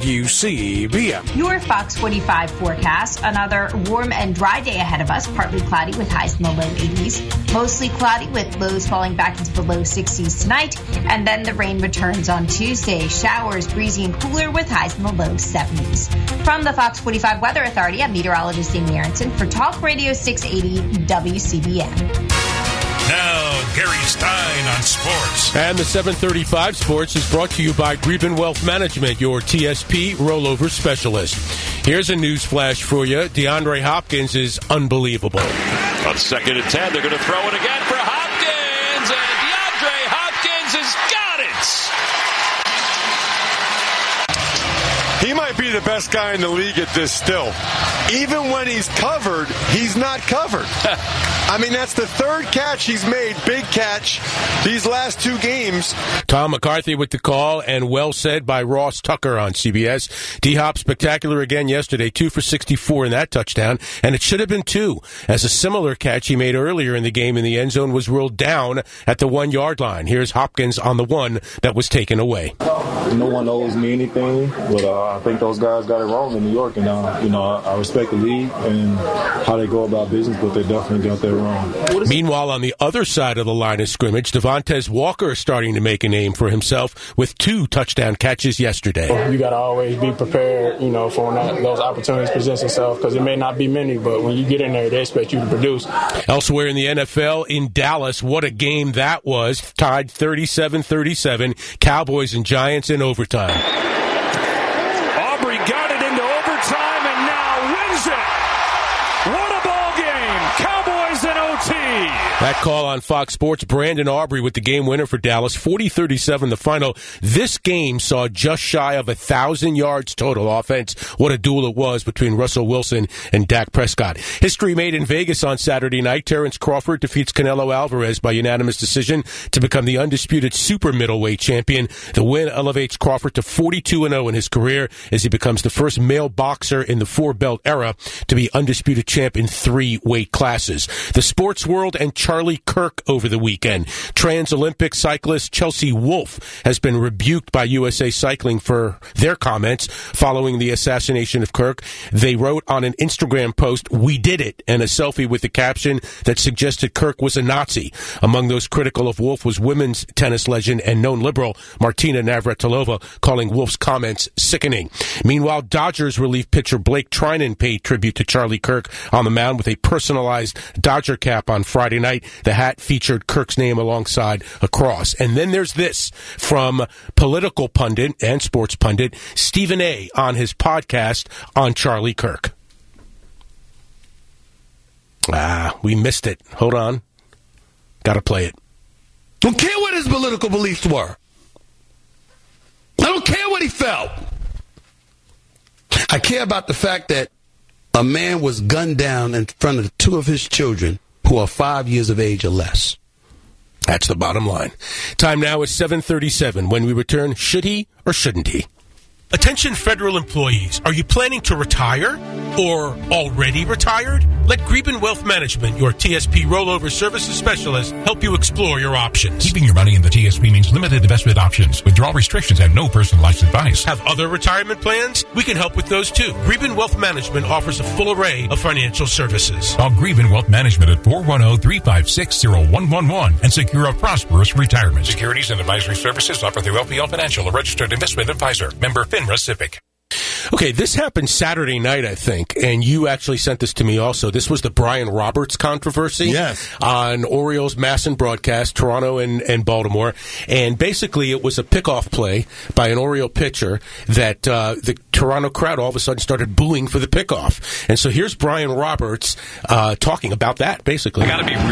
WCBM. Your Fox 45 forecast. Another warm and dry day ahead of us. Partly cloudy with highs in the low 80s. Mostly cloudy with lows falling back into the low 60s tonight. And then the rain returns on Tuesday. Showers breezy and cooler with highs in the low 70s. From the Fox 45 Weather Authority, I'm meteorologist Amy Aronson for Talk Radio 680 WCBM. Now, Gary Stein on sports. And the 735 Sports is brought to you by Greben Wealth Management, your TSP rollover specialist. Here's a news flash for you. DeAndre Hopkins is unbelievable. On 2nd and 10, they're going to throw it again for Hopkins, and DeAndre Hopkins has got it. He might be the best guy in the league at this still. Even when he's covered, he's not covered. I mean, that's the third catch he's made, big catch, these last 2 games. Tom McCarthy with the call, and well said by Ross Tucker on CBS. D-Hop spectacular again yesterday, 2 for 64 in that touchdown, and it should have been 2, as a similar catch he made earlier in the game in the end zone was ruled down at the 1-yard line. Here's Hopkins on the one that was taken away. No one owes me anything, but I think those guys got it wrong in New York, and I respect the league and how they go about business, but they definitely got that wrong. Meanwhile, on the other side of the line of scrimmage, Devontae Walker is starting to make a name for himself with 2 touchdown catches yesterday. You got to always be prepared, for when those opportunities present themselves, because it may not be many, but when you get in there, they expect you to produce. Elsewhere in the NFL, in Dallas, what a game that was. Tied 37-37, Cowboys and Giants in overtime. Aubrey got it into overtime and now wins it. What a ball game. Cowboys in OT. That call on Fox Sports, Brandon Aubrey with the game winner for Dallas, 40-37 the final. This game saw just shy of 1,000 yards total offense. What a duel it was between Russell Wilson and Dak Prescott. History made in Vegas on Saturday night. Terrence Crawford defeats Canelo Alvarez by unanimous decision to become the undisputed super middleweight champion. The win elevates Crawford to 42-0 in his career as he becomes the first male boxer in the 4-belt era to be undisputed champ in 3 weight classes. The sports Sports World and Charlie Kirk over the weekend. Trans-Olympic cyclist Chelsea Wolfe has been rebuked by USA Cycling for their comments following the assassination of Kirk. They wrote on an Instagram post, "We did it," and a selfie with the caption that suggested Kirk was a Nazi. Among those critical of Wolfe was women's tennis legend and known liberal Martina Navratilova, calling Wolfe's comments sickening. Meanwhile, Dodgers relief pitcher Blake Trinan paid tribute to Charlie Kirk on the mound with a personalized Dodger cap on Friday night. The hat featured Kirk's name alongside a cross. And then there's this from political pundit and sports pundit Stephen A. on his podcast on Charlie Kirk. We missed it. Hold on. Got to play it. Don't care what his political beliefs were. I don't care what he felt. I care about the fact that a man was gunned down in front of two of his children who are 5 years of age or less. That's the bottom line. Time now is 7:37. When we return, should he or shouldn't he? Attention federal employees, are you planning to retire or already retired? Let Greben Wealth Management, your TSP rollover services specialist, help you explore your options. Keeping your money in the TSP means limited investment options, withdrawal restrictions, and no personalized advice. Have other retirement plans? We can help with those too. Greben Wealth Management offers a full array of financial services. Call Greben Wealth Management at 410-356-0111 and secure a prosperous retirement. Securities and advisory services offered through LPL Financial, a registered investment advisor. Member FINRA SIPC. Okay, this happened Saturday night, I think, and you actually sent this to me also. This was the Brian Roberts controversy. Yes. On Orioles MASN broadcast, Toronto and Baltimore. And basically, it was a pickoff play by an Oriole pitcher that the Toronto crowd all of a sudden started booing for the pickoff. And so here's Brian Roberts talking about that, basically. I got to be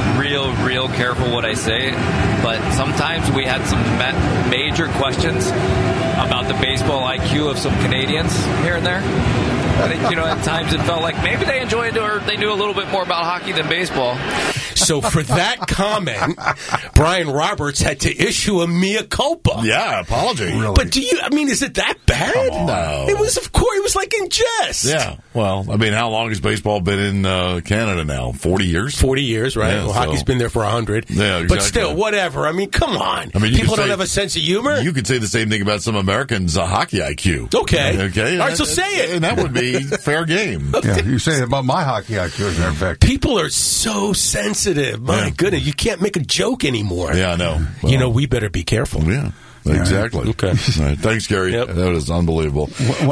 real careful what I say, but sometimes we had some major questions about the baseball IQ of some Canadians here and there. I think, at times it felt like maybe they enjoyed or they knew a little bit more about hockey than baseball. So for that comment, Brian Roberts had to issue a mea culpa. Yeah, apology. Really? But is it that bad? No. It was, of course, it was like in jest. Yeah. Well, how long has baseball been in Canada now? 40 years? 40 years, right? Yeah, hockey's been there for 100. Yeah, exactly. But still, whatever. Come on. People don't have a sense of humor? You could say the same thing about some Americans' hockey IQ. Okay. Okay. All right, so say it. And that would be fair game. Yeah, you say it about my hockey IQ, as a matter of fact. People are so sensitive. My goodness, you can't make a joke anymore. Yeah, I know. Well, we better be careful. Yeah. Exactly. Okay. All right. Thanks, Gary. Yep. That was unbelievable.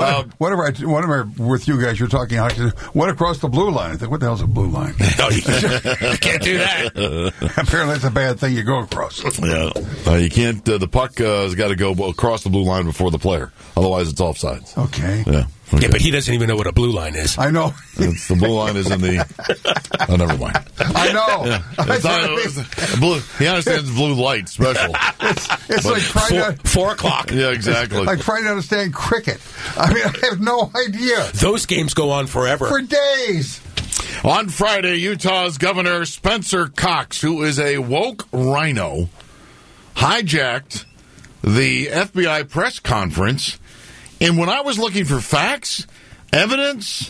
Whenever with you guys, you're talking hockey. What across the blue line? I think, what the hell's a blue line? No, you can't do that. Apparently, it's a bad thing you go across. Yeah. You can't. The puck has got to go across the blue line before the player. Otherwise, it's offsides. Okay. Yeah. Okay. Yeah, but he doesn't even know what a blue line is. I know. The blue line is in the... Oh, never mind. I know. Yeah. Blue. He understands blue light special. It's like trying to... 4 o'clock. Yeah, exactly. Like trying to understand cricket. I have no idea. Those games go on forever. For days. On Friday, Utah's Governor Spencer Cox, who is a woke rhino, hijacked the FBI press conference. And when I was looking for facts, evidence,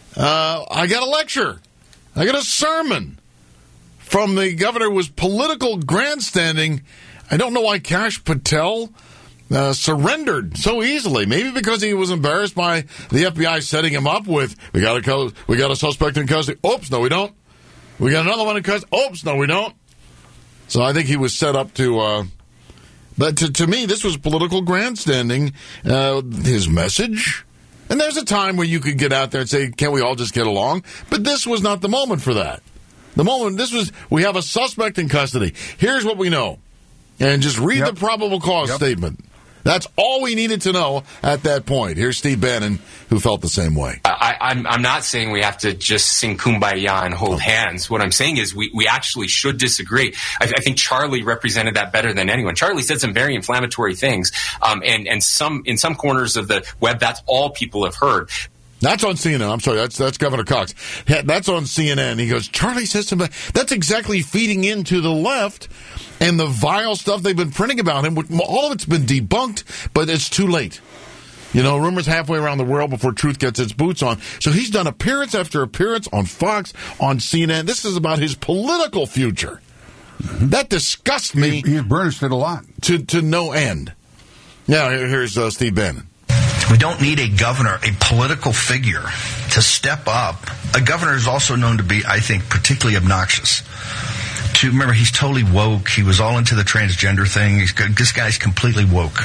I got a lecture. I got a sermon from the governor who was political grandstanding. I don't know why Kash Patel surrendered so easily. Maybe because he was embarrassed by the FBI setting him up with, we got a suspect in custody. Oops, no, we don't. We got another one in custody. Oops, no, we don't. So I think he was set up to... But to me, this was political grandstanding, his message. And there's a time where you could get out there and say, can't we all just get along? But this was not the moment for that. The moment, we have a suspect in custody. Here's what we know. And just read the probable cause statement. That's all we needed to know at that point. Here's Steve Bannon, who felt the same way. I'm not saying we have to just sing Kumbaya and hold hands. What I'm saying is we actually should disagree. I think Charlie represented that better than anyone. Charlie said some very inflammatory things, and in some corners of the web, that's all people have heard. That's on CNN. I'm sorry. That's Governor Cox. That's on CNN. He goes, Charlie says something. That's exactly feeding into the left and the vile stuff they've been printing about him. All of it's been debunked, but it's too late. Rumors halfway around the world before truth gets its boots on. So he's done appearance after appearance on Fox, on CNN. This is about his political future. That disgusts me. He's burnished it a lot. To no end. Now, here's Steve Bannon. We don't need a governor, a political figure, to step up. A governor is also known to be, I think, particularly obnoxious. Remember, he's totally woke. He was all into the transgender thing. This guy's completely woke.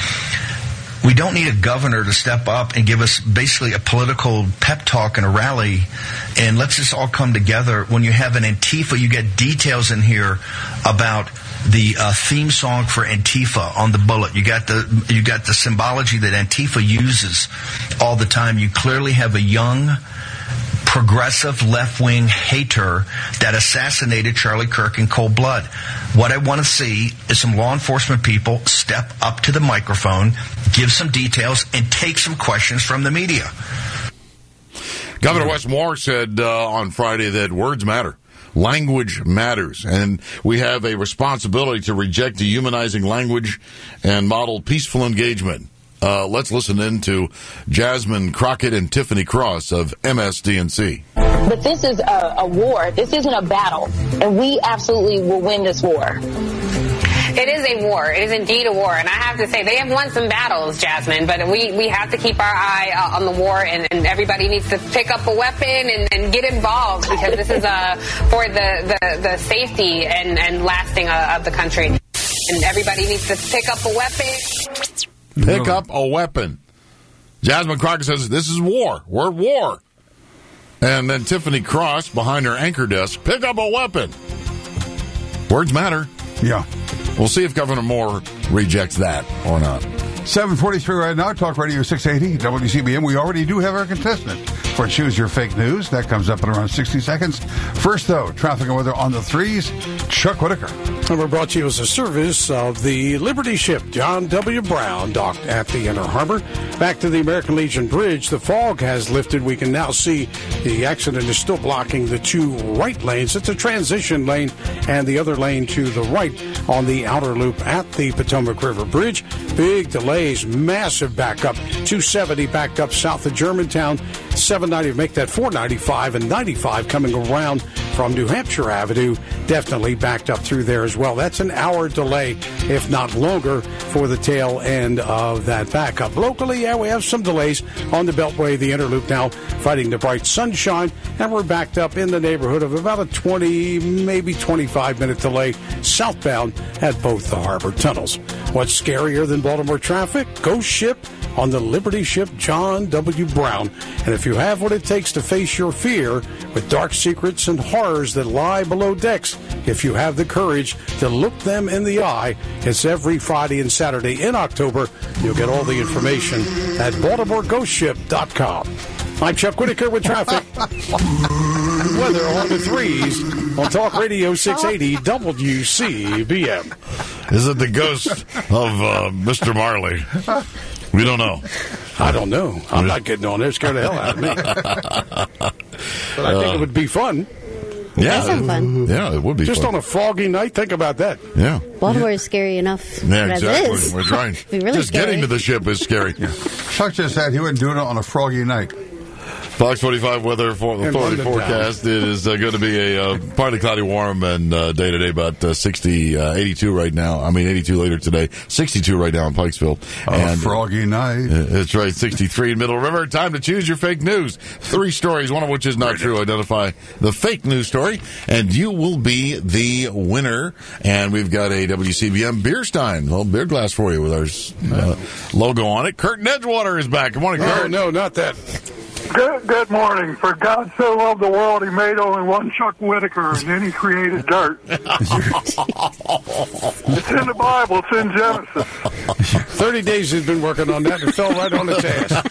We don't need a governor to step up and give us basically a political pep talk and a rally, and let's just all come together. When you have an Antifa, you get details in here about the theme song for Antifa on the bullet. You got the symbology that Antifa uses all the time. You clearly have a young, progressive left-wing hater that assassinated Charlie Kirk in cold blood. What I want to see is some law enforcement people step up to the microphone, give some details, and take some questions from the media. Governor Wes Moore said on Friday that words matter. Language matters, and we have a responsibility to reject dehumanizing language and model peaceful engagement. Let's listen in to Jasmine Crockett and Tiffany Cross of MSDNC. But this is a war. This isn't a battle, and we absolutely will win this war. It is a war. It is indeed a war. And I have to say, they have won some battles, Jasmine, but we have to keep our eye on the war, and everybody needs to pick up a weapon and get involved, because this is for the safety and lasting of the country. And everybody needs to pick up a weapon. Pick up a weapon. Jasmine Crockett says, this is war. We're at war. And then Tiffany Cross, behind her anchor desk, pick up a weapon. Words matter. Yeah. We'll see if Governor Moore rejects that or not. 7:43 right now, Talk Radio 680, WCBM. We already do have our contestant for Choose Your Fake News. That comes up in around 60 seconds. First, though, traffic and weather on the threes. Chuck Whitaker. And we're brought to you as a service of the Liberty ship John W. Brown, docked at the Inner Harbor. Back to the American Legion Bridge. The fog has lifted. We can now see the accident is still blocking the two right lanes. It's a transition lane and the other lane to the right on the outer loop at the Potomac River Bridge. Big delays, massive backup. 270 backed up south of Germantown. 790 make that 495 and 95 coming around from New Hampshire Avenue. Definitely backed up through there as well. That's an hour delay, if not longer, for the tail end of that backup. Locally, yeah, we have some delays on the Beltway, the Interloop now fighting the bright sunshine, and we're backed up in the neighborhood of about a 20, maybe 25-minute delay southbound at both the harbor tunnels. What's scarier than Baltimore traffic? Ghost ship on the Liberty ship John W. Brown. And if you have what it takes to face your fear with dark secrets and horrors that lie below decks, if you have the courage to look them in the eye, it's every Friday and Saturday in October. You'll get all the information at BaltimoreGhostShip.com. I'm Chuck Whitaker with traffic. Weather on the threes on Talk Radio 680 WCBM. Is it the ghost of Mr. Marley? We don't know. I don't know. I'm not getting on there. It scared the hell out of me. But I think it would be fun. Yeah, that sounds fun. Yeah, it would be just fun. On a foggy night. Think about that. Yeah. Baltimore is scary enough. Yeah, as exactly. It is. We're trying. Really just scary. getting to the ship is scary. Yeah. Chuck just said he wouldn't do it on a froggy night. Fox 45 weather authority forecast. It is going to be a partly cloudy, warm, and day to day about 82 right now. I mean, 82 later today. 62 right now in Pikesville. And froggy night. That's right. 63 in Middle River. Time to choose your fake news. 3 stories, one of which is not true. Identify the fake news story, and you will be the winner. And we've got a WCBM beer stein, a little beer glass for you with our logo on it. Curtin Edgewater is back. Good morning, Curtin. No, not that. Good morning. For God so loved the world, he made only one Chuck Whitaker, and then he created dirt. It's in the Bible. It's in Genesis. 30 days he's been working on that and fell right on its ass.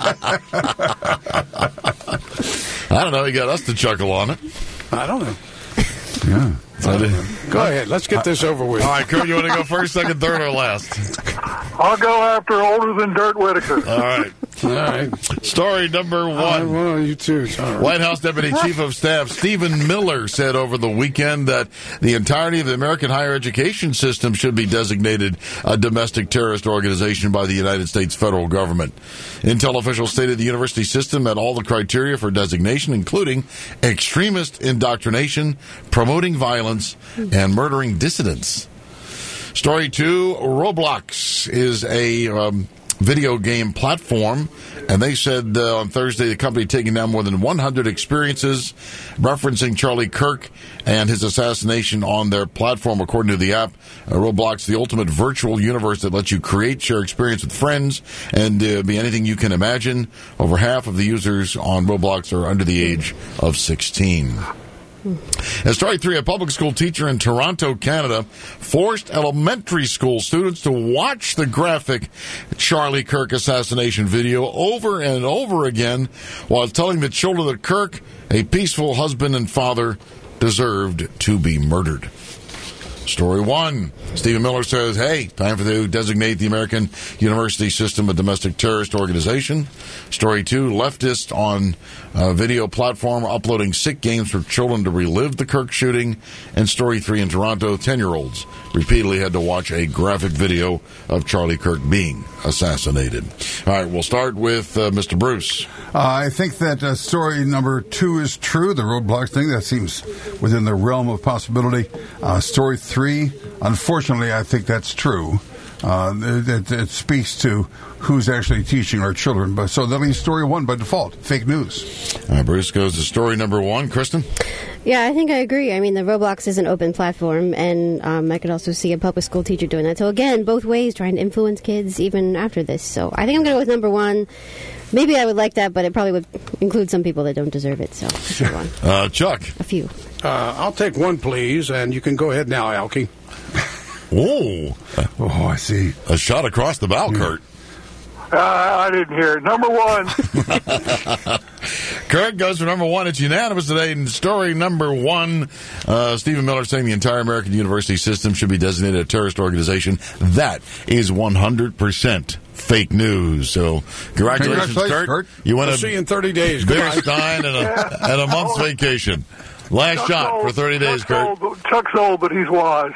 I don't know. He got us to chuckle on it. I don't know. Yeah. Go ahead. Let's get this over with. All right, Kurt, you want to go first, second, third, or last? I'll go after older than Dirt Whitaker. All right. All right. Story number one. Well, you too. Sorry. White House Deputy Chief of Staff Stephen Miller said over the weekend that the entirety of the American higher education system should be designated a domestic terrorist organization by the United States federal government. Intel officials stated the university system met all the criteria for designation, including extremist indoctrination, promoting violence, and murdering dissidents. Story 2, Roblox is a video game platform, and they said on Thursday the company taking down more than 100 experiences referencing Charlie Kirk and his assassination on their platform, according to the app. Roblox, the ultimate virtual universe that lets you create, share experience with friends, and be anything you can imagine. Over half of the users on Roblox are under the age of 16. And story 3, a public school teacher in Toronto, Canada, forced elementary school students to watch the graphic Charlie Kirk assassination video over and over again while telling the children that Kirk, a peaceful husband and father, deserved to be murdered. Story 1, Stephen Miller says, hey, time for to designate the American university system a domestic terrorist organization. Story 2, leftist on a video platform uploading sick games for children to relive the Kirk shooting. And Story 3, in Toronto, 10-year-olds repeatedly had to watch a graphic video of Charlie Kirk being assassinated. All right, we'll start with Mr. Bruce. I think that story number 2 is true, the Roblox thing. That seems within the realm of possibility. Story 3, unfortunately, I think that's true. It speaks to who's actually teaching our children. But so that leaves story 1 by default, fake news. Bruce goes to story number 1. Kristen? Yeah, I think I agree. I mean, the Roblox is an open platform, and I could also see a public school teacher doing that. So again, both ways, trying to influence kids even after this. So I think I'm going to go with number 1. Maybe I would like that, but it probably would include some people that don't deserve it. So Chuck? A few. I'll take 1, please, and you can go ahead now, Alki. Oh, I see. A shot across the bow, Kurt. I didn't hear it. Number 1. Kurt goes for number 1. It's unanimous today. In story number 1, Stephen Miller saying the entire American university system should be designated a terrorist organization. That is 100% fake news. So, congratulations, Kurt. You went we'll see you in 30 days. Beer Stein and a month's vacation. Last Chuck's shot old, for 30 days, Kurt. Chuck's old, but he's wise.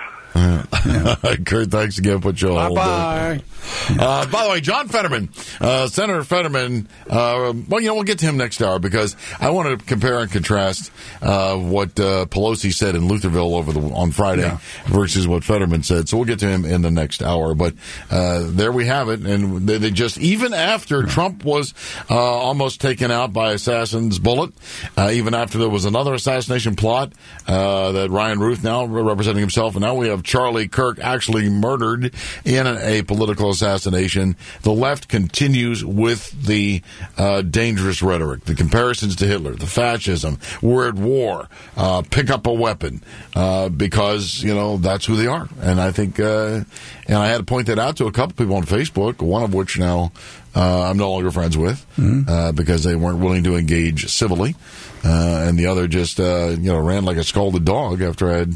Kurt, thanks again. Put you on. Bye-bye. By the way, John Fetterman, Senator Fetterman, we'll get to him next hour because I wanted to compare and contrast what Pelosi said in Lutherville on Friday versus what Fetterman said. So we'll get to him in the next hour. But there we have it. And they just, even after Trump was almost taken out by assassin's bullet, even after there was another assassination plot that Ryan Ruth now representing himself, and now we have Charlie Kirk actually murdered in a political assassination. The left continues with the dangerous rhetoric, the comparisons to Hitler, the fascism, we're at war, pick up a weapon, because, that's who they are. And I think, and I had to point that out to a couple people on Facebook, one of which now I'm no longer friends with, because they weren't willing to engage civilly. And the other just, ran like a scalded dog after I had,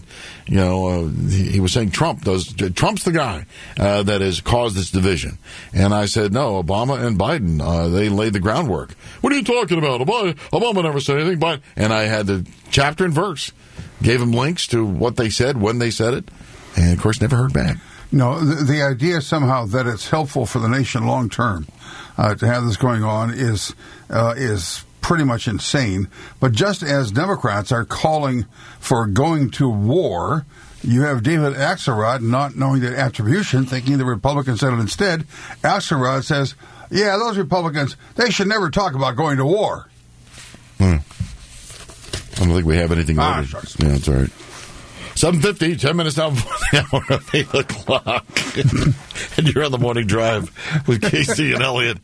he was saying Trump's the guy that has caused this division. And I said, no, Obama and Biden, they laid the groundwork. What are you talking about? Obama never said anything. And I had the chapter and verse, gave him links to what they said, when they said it, and of course never heard back. No, the idea somehow that it's helpful for the nation long term to have this going on is pretty much insane. But just as Democrats are calling for going to war, you have David Axelrod not knowing the attribution, thinking the Republicans said it instead. Axelrod says, yeah, those Republicans, they should never talk about going to war. I don't think we have anything ready. Shucks. Yeah, that's all right. 7:50, 10 minutes now before the hour of 8 o'clock. And you're on the morning drive with Casey and Elliot.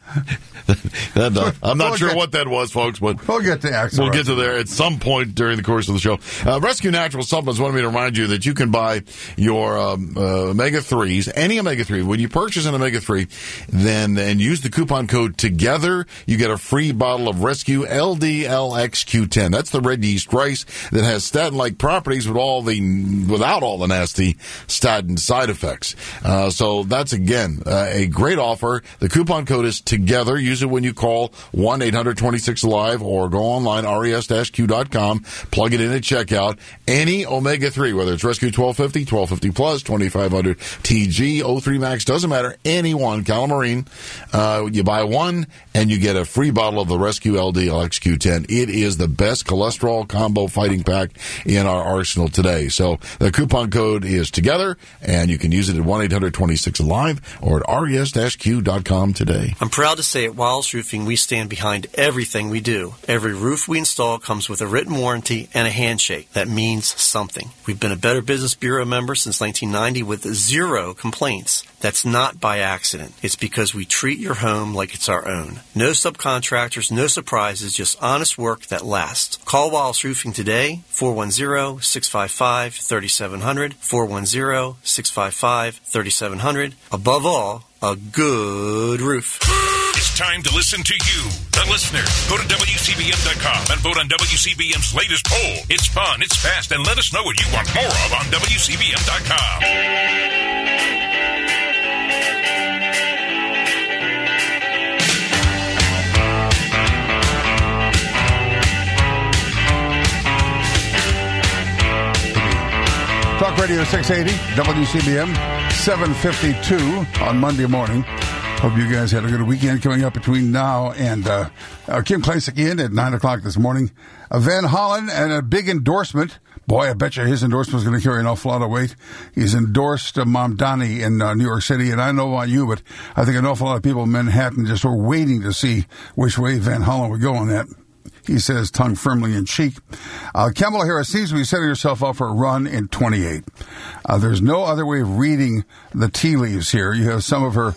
I'm not sure what that was, folks, but we'll get to Axelrod. We'll get to there at some point during the course of the show. Rescue Natural Supplements wanted me to remind you that you can buy your omega-3s, any omega-3. When you purchase an omega-3, then and use the coupon code TOGETHER, you get a free bottle of Rescue LDLXQ10. That's the red yeast rice that has statin-like properties without all the nasty statin side effects. So that's once again, a great offer. The coupon code is TOGETHER. Use it when you call 1-800-26-ALIVE or go online, res-q.com. Plug it in at checkout. Any omega-3, whether it's Rescue 1250, 1250 Plus, 2500 TG, O3 Max, doesn't matter. Any one, Calamarine. You buy one and you get a free bottle of the Rescue LD LXQ10. It is the best cholesterol combo fighting pack in our arsenal today. So the coupon code is TOGETHER, and you can use it at 1-800-26-ALIVE or at res-q.com today. I'm proud to say at Wiles Roofing, we stand behind everything we do. Every roof we install comes with a written warranty and a handshake. That means something. We've been a Better Business Bureau member since 1990 with 0 complaints. That's not by accident. It's because we treat your home like it's our own. No subcontractors, no surprises, just honest work that lasts. Call Wiles Roofing today, 410-655-3700, 410-655-3700. Above all, a good roof. It's time to listen to you, the listener. Go to WCBM.com and vote on WCBM's latest poll. It's fun, it's fast, and let us know what you want more of on WCBM.com. Talk Radio 680, WCBM, 7:52 on Monday morning. Hope you guys had a good weekend coming up between now and Kim Klacik in at 9 o'clock this morning. Van Hollen and a big endorsement. Boy, I bet you his endorsement is going to carry an awful lot of weight. He's endorsed Mamdani in New York City, and I don't know about you, but I think an awful lot of people in Manhattan just were waiting to see which way Van Hollen would go on that. He says, tongue firmly in cheek. Kamala Harris seems to be setting herself up for a run in 28. There's no other way of reading the tea leaves here. You have some of her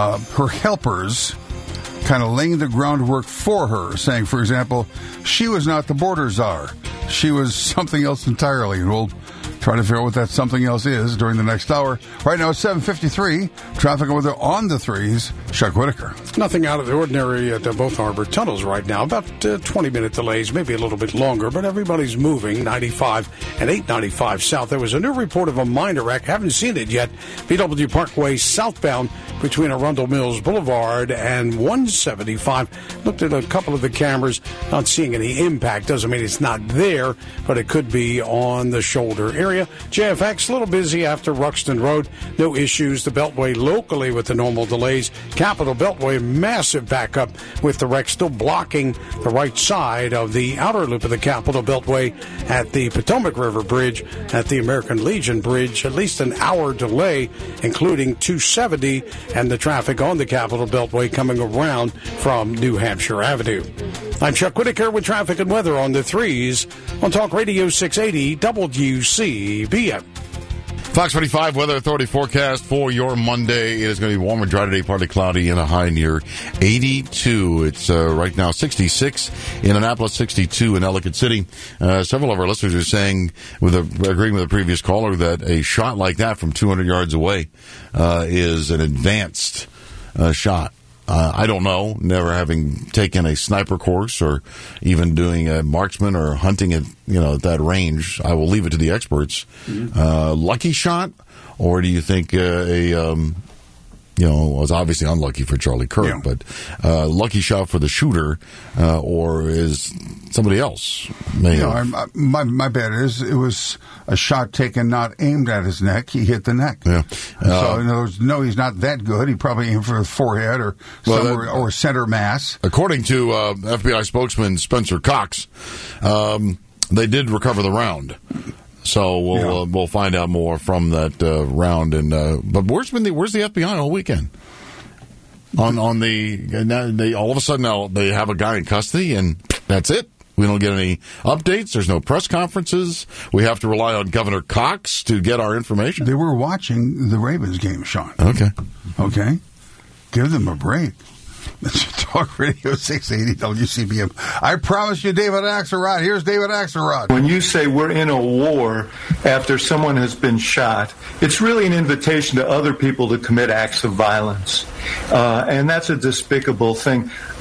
helpers kind of laying the groundwork for her, saying, for example, she was not the border czar. She was something else entirely. And we'll try to figure out what that something else is during the next hour. Right now, it's 7:53. Traffic over there on the threes. Chuck Whitaker. Nothing out of the ordinary at both harbor tunnels right now. About 20-minute delays, maybe a little bit longer, but everybody's moving. 95 and 895 south. There was a new report of a minor wreck. Haven't seen it yet. BW Parkway southbound between Arundel Mills Boulevard and 175. Looked at a couple of the cameras, not seeing any impact. Doesn't mean it's not there, but it could be on the shoulder area. JFX, a little busy after Ruxton Road. No issues. The Beltway locally with the normal delays. Capitol Beltway, massive backup with the wreck still blocking the right side of the outer loop of the Capitol Beltway at the Potomac River Bridge, at the American Legion Bridge. At least an hour delay, including 270 and the traffic on the Capitol Beltway coming around from New Hampshire Avenue. I'm Chuck Whitaker with traffic and weather on the threes on Talk Radio 680 WCBM. Fox 45 Weather Authority forecast for your Monday. It is going to be warm and dry today, partly cloudy, and a high near 82. It's right now 66 in Annapolis, 62 in Ellicott City. Several of our listeners are saying, agreeing with the previous caller, that a shot like that from 200 yards away is an advanced shot. I don't know, never having taken a sniper course or even doing a marksman or hunting at that range. I will leave it to the experts. Lucky shot, or do you think was obviously unlucky for Charlie Kirk, but lucky shot for the shooter, or is somebody else? My bet is it was a shot taken not aimed at his neck. He hit the neck. Yeah. So in other words, no, he's not that good. He probably aimed for the forehead or or center mass. According to FBI spokesman Spencer Cox, they did recover the round. So we'll find out more from that round. And but where's the FBI all weekend? On they all of a sudden now they have a guy in custody and that's it. We don't get any updates. There's no press conferences. We have to rely on Governor Cox to get our information. They were watching the Ravens game, Sean. Okay. Give them a break. Talk Radio 680 WCBM. I promise you David Axelrod. Here's David Axelrod. When you say we're in a war after someone has been shot, it's really an invitation to other people to commit acts of violence. And that's a despicable thing.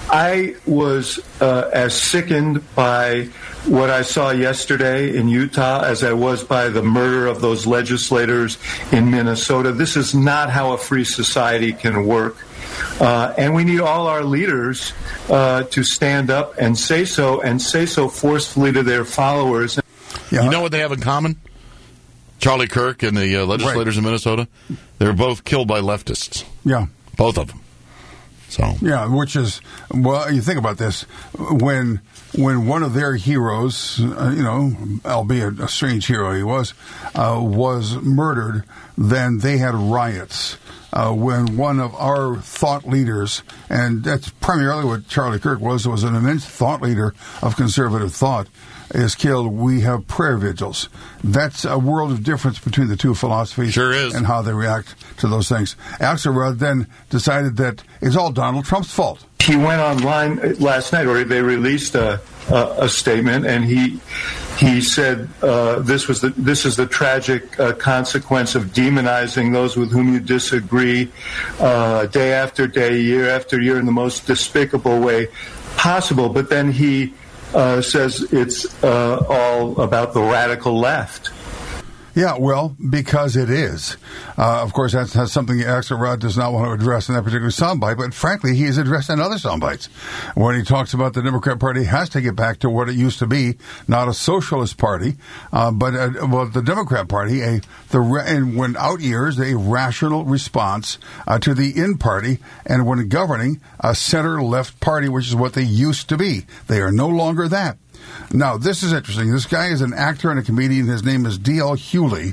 I was as sickened by what I saw yesterday in Utah as I was by the murder of those legislators in Minnesota. This is not how a free society can work. And we need all our leaders to stand up and say so forcefully to their followers. Yeah. You know what they have in common? Charlie Kirk and the legislators in Minnesota? They're both killed by leftists. Yeah. Both of them. So yeah, which is, well, you think about this, when one of their heroes, albeit a strange hero he was murdered, then they had riots. When one of our thought leaders, and that's primarily what Charlie Kirk was an immense thought leader of conservative thought, is killed, we have prayer vigils. That's a world of difference between the two philosophies. Sure is. And how they react to those things. Axelrod then decided that it's all Donald Trump's fault. He went online last night, or they released a statement, and he said this is the tragic consequence of demonizing those with whom you disagree day after day, year after year, in the most despicable way possible. But then he says it's all about the radical left. Yeah, well, because it is. Of course, that's something Axelrod does not want to address in that particular soundbite, but frankly, he has addressed in other soundbites. When he talks about the Democrat Party has to get back to what it used to be, not a socialist party, but the Democrat Party, and when out years, a rational response to the in-party, and when governing, a center-left party, which is what they used to be. They are no longer that. Now, this is interesting. This guy is an actor and a comedian. His name is D.L. Hewley.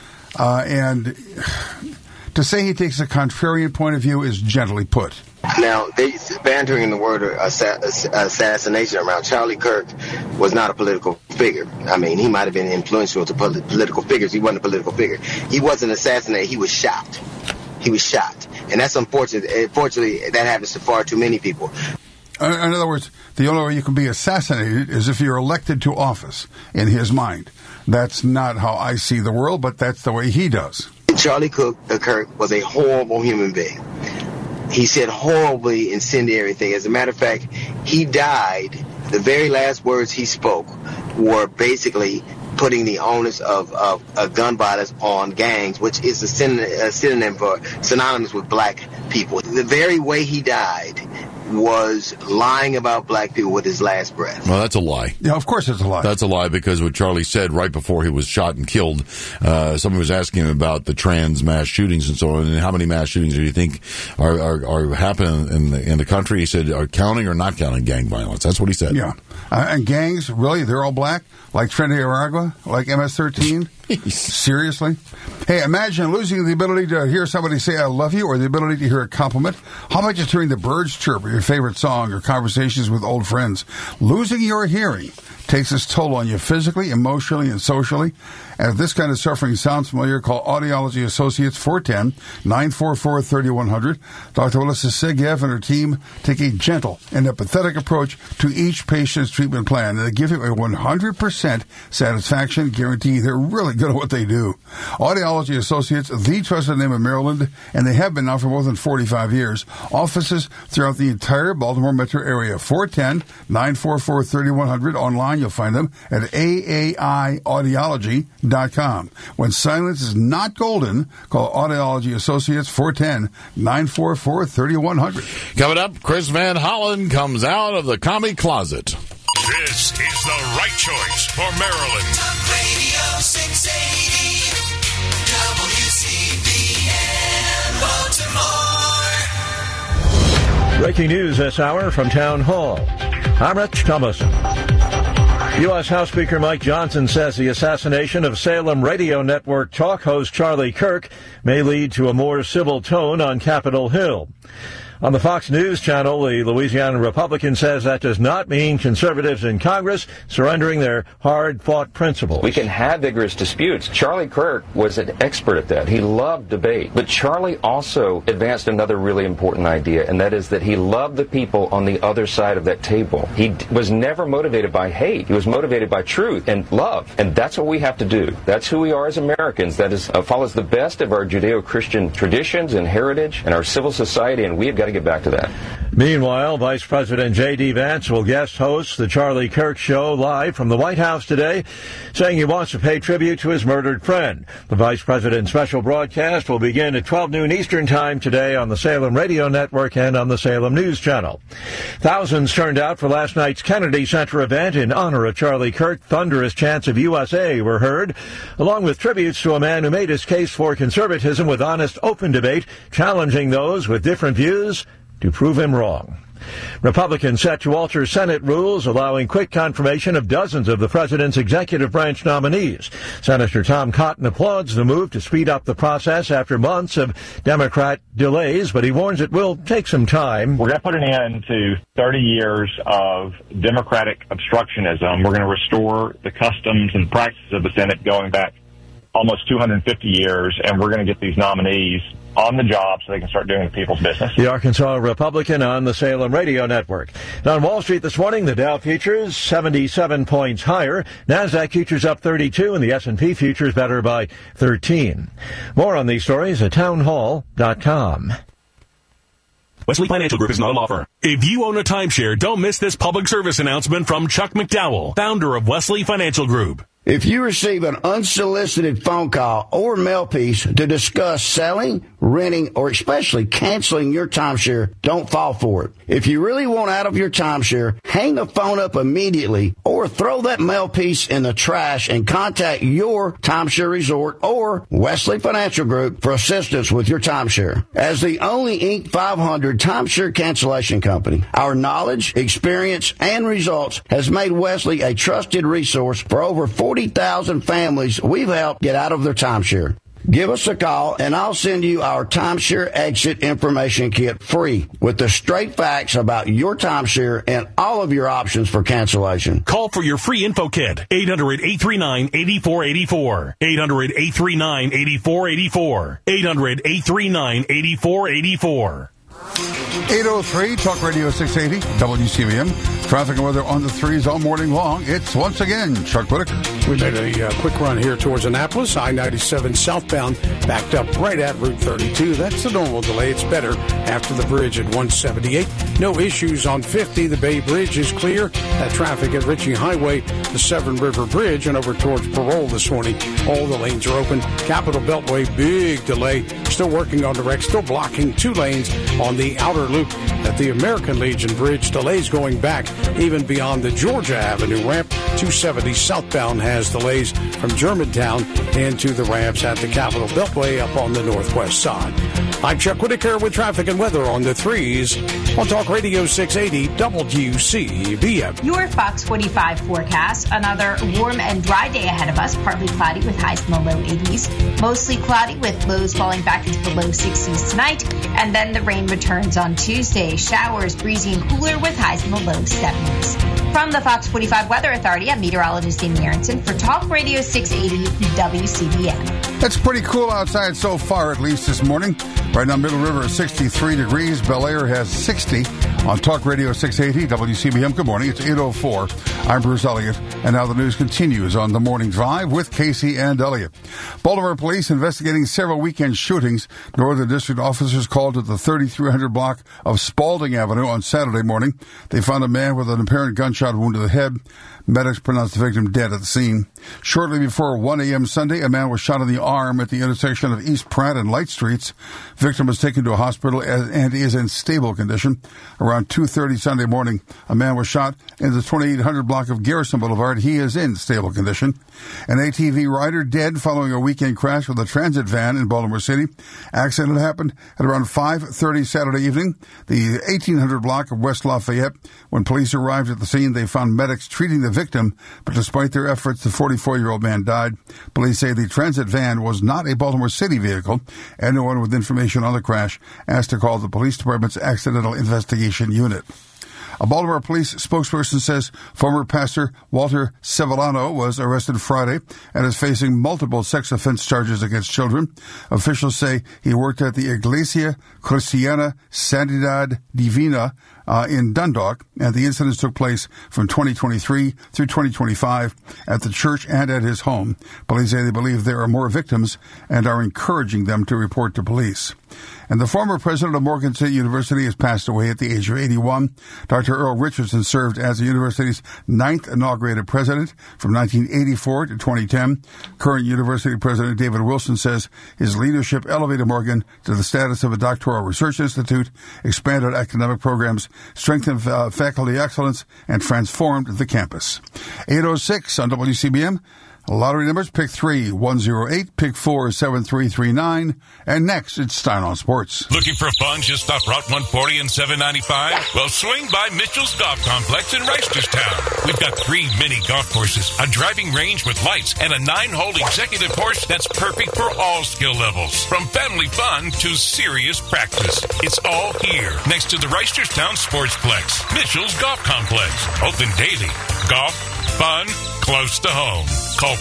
And to say he takes a contrarian point of view is gently put. Now, they bantering the word assassination around. Charlie Kirk was not a political figure. I mean, he might have been influential to political figures. He wasn't a political figure. He wasn't assassinated. He was shot. He was shot. And that's unfortunate. Unfortunately, that happens to far too many people. In other words, the only way you can be assassinated is if you're elected to office, in his mind. That's not how I see the world, but that's the way he does. Charlie Kirk was a horrible human being. He said horribly incendiary things. As a matter of fact, he died. The very last words he spoke were basically putting the onus of gun violence on gangs, which is a synonym for synonymous with black people. The very way he died was lying about black people with his last breath. Well, that's a lie. Yeah, of course it's a lie. That's a lie, because what Charlie said right before he was shot and killed, someone was asking him about the trans mass shootings and so on, and how many mass shootings do you think are happening in the country? He said, are counting or not counting gang violence? That's what he said. Yeah. And gangs, really? They're all black? Like Trinidad Aragua? Like MS-13? Seriously? Hey, imagine losing the ability to hear somebody say I love you, or the ability to hear a compliment. How about just hearing the birds chirp, or your favorite song, or conversations with old friends? Losing your hearing takes its toll on you physically, emotionally, and socially. And if this kind of suffering sounds familiar, call Audiology Associates 410-944-3100. Dr. Melissa Segev and her team take a gentle and empathetic approach to each patient's treatment plan, and they give you a 100% satisfaction guarantee. They're really good at what they do. Audiology Associates, the trusted name of Maryland, and they have been now for more than 45 years. Offices throughout the entire Baltimore metro area. 410-944-3100. Online, you'll find them at aaiaudiology.com. When silence is not golden, call Audiology Associates 410-944-3100. Coming up, Chris Van Hollen comes out of the commie closet. This is the right choice for Maryland. Talk Radio 680 WCBN Baltimore. Breaking news this hour from Town Hall. I'm Rich Thomason. U.S. House Speaker Mike Johnson says the assassination of Salem Radio Network talk host Charlie Kirk may lead to a more civil tone on Capitol Hill. On the Fox News channel, the Louisiana Republican says that does not mean conservatives in Congress surrendering their hard-fought principles. We can have vigorous disputes. Charlie Kirk was an expert at that. He loved debate. But Charlie also advanced another really important idea, and that is that he loved the people on the other side of that table. He was never motivated by hate. He was motivated by truth and love. And that's what we have to do. That's who we are as Americans. That is follows the best of our Judeo-Christian traditions and heritage and our civil society, and we have got to get back to that. Meanwhile, Vice President J.D. Vance will guest host the Charlie Kirk Show live from the White House today, saying he wants to pay tribute to his murdered friend. The Vice President's special broadcast will begin at 12 noon Eastern Time today on the Salem Radio Network and on the Salem News Channel. Thousands turned out for last night's Kennedy Center event in honor of Charlie Kirk. Thunderous chants of USA were heard, along with tributes to a man who made his case for conservatism with honest, open debate, challenging those with different views to prove him wrong. Republicans set to alter Senate rules allowing quick confirmation of dozens of the president's executive branch nominees. Senator Tom Cotton applauds the move to speed up the process after months of Democrat delays, but he warns it will take some time. We're going to put an end to 30 years of Democratic obstructionism. We're going to restore the customs and practices of the Senate going back almost 250 years, and we're going to get these nominees on the job so they can start doing the people's business. The Arkansas Republican on the Salem Radio Network. Now on Wall Street this morning, the Dow futures 77 points higher. NASDAQ futures up 32 and the S&P futures better by 13. More on these stories at townhall.com. Wesley Financial Group is not a law firm. If you own a timeshare, don't miss this public service announcement from Chuck McDowell, founder of Wesley Financial Group. If you receive an unsolicited phone call or mail piece to discuss selling, renting, or especially canceling your timeshare, don't fall for it. If you really want out of your timeshare, hang the phone up immediately or throw that mail piece in the trash and contact your timeshare resort or Wesley Financial Group for assistance with your timeshare. As the only Inc. 500 timeshare cancellation company, our knowledge, experience, and results has made Wesley a trusted resource for over 40,000 families we've helped get out of their timeshare. Give us a call, and I'll send you our timeshare exit information kit free with the straight facts about your timeshare and all of your options for cancellation. Call for your free info kit. 800-839-8484. 800-839-8484. 800-839-8484. 803 Talk Radio 680 WCBM. Traffic and weather on the threes all morning long. It's once again Chuck Whitaker. We made a quick run here towards Annapolis. I-97 southbound backed up right at Route 32. That's the normal delay. It's better after the bridge at 178. No issues on 50. The Bay Bridge is clear. That traffic at Ritchie Highway, the Severn River Bridge, and over towards Parole this morning. All the lanes are open. Capitol Beltway, big delay. Still working on the wreck. Still blocking 2 lanes on the outer loop at the American Legion Bridge. Delays going back even beyond the Georgia Avenue ramp. 270 southbound has delays from Germantown into the ramps at the Capitol Beltway up on the northwest side. I'm Chuck Whitaker with traffic and weather on the threes on Talk Radio 680 WCBM. Your Fox 45 forecast. Another warm and dry day ahead of us. Partly cloudy with highs in the low 80s. Mostly cloudy with lows falling back into the low 60s tonight. And then the rain returns on Tuesday. Showers breezy and cooler with highs in the low 70s. From the Fox 45 Weather Authority, I'm meteorologist Amy Aronson for Talk Radio 680 WCBM. It's pretty cool outside so far, at least this morning. Right now, Middle River is 63 degrees. Bel Air has 60 on Talk Radio 680 WCBM. Good morning. It's 8:04. I'm Bruce Elliott, and now the news continues on the Morning Drive with Casey and Elliott. Baltimore police investigating several weekend shootings. Northern District officers called to the 3300 block of Spalding Avenue on Saturday morning. They found a man with an apparent gunshot wound to the head. Medics pronounced the victim dead at the scene. Shortly before 1 a.m. Sunday, a man was shot in the arm at the intersection of East Pratt and Light Streets. Victim was taken to a hospital and is in stable condition. Around 2:30 Sunday morning, a man was shot in the 2800 block of Garrison Boulevard. He is in stable condition. An ATV rider dead following a weekend crash with a transit van in Baltimore City. Accident happened at around 5:30 Saturday evening, the 1800 block of West Lafayette. When police arrived at the scene, they found medics treating the victim, but despite their efforts, the 44-year-old man died. Police say the transit van was not a Baltimore City vehicle. Anyone with information on the crash asked to call the police department's accidental investigation unit. A Baltimore police spokesperson says former pastor Walter Sevillano was arrested Friday and is facing multiple sex offense charges against children. Officials say he worked at the Iglesia Cristiana Sanidad Divina in Dundalk, and the incidents took place from 2023 through 2025 at the church and at his home. Police say they believe there are more victims and are encouraging them to report to police. And the former president of Morgan State University has passed away at the age of 81. Dr. Earl Richardson served as the university's 9th inaugurated president from 1984 to 2010. Current university president David Wilson says his leadership elevated Morgan to the status of a doctoral research institute, expanded academic programs, strengthened faculty excellence, and transformed the campus. 8:06 on WCBM. Lottery numbers, pick 3, 108, pick 4, 7339, and next, it's Stein on Sports. Looking for fun just off Route 140 and 795? Well, swing by Mitchell's Golf Complex in Reisterstown. We've got 3 mini golf courses, a driving range with lights, and a 9-hole executive course that's perfect for all skill levels. From family fun to serious practice. It's all here, next to the Reisterstown Sportsplex. Mitchell's Golf Complex, open daily. Golf, fun, close to home. Call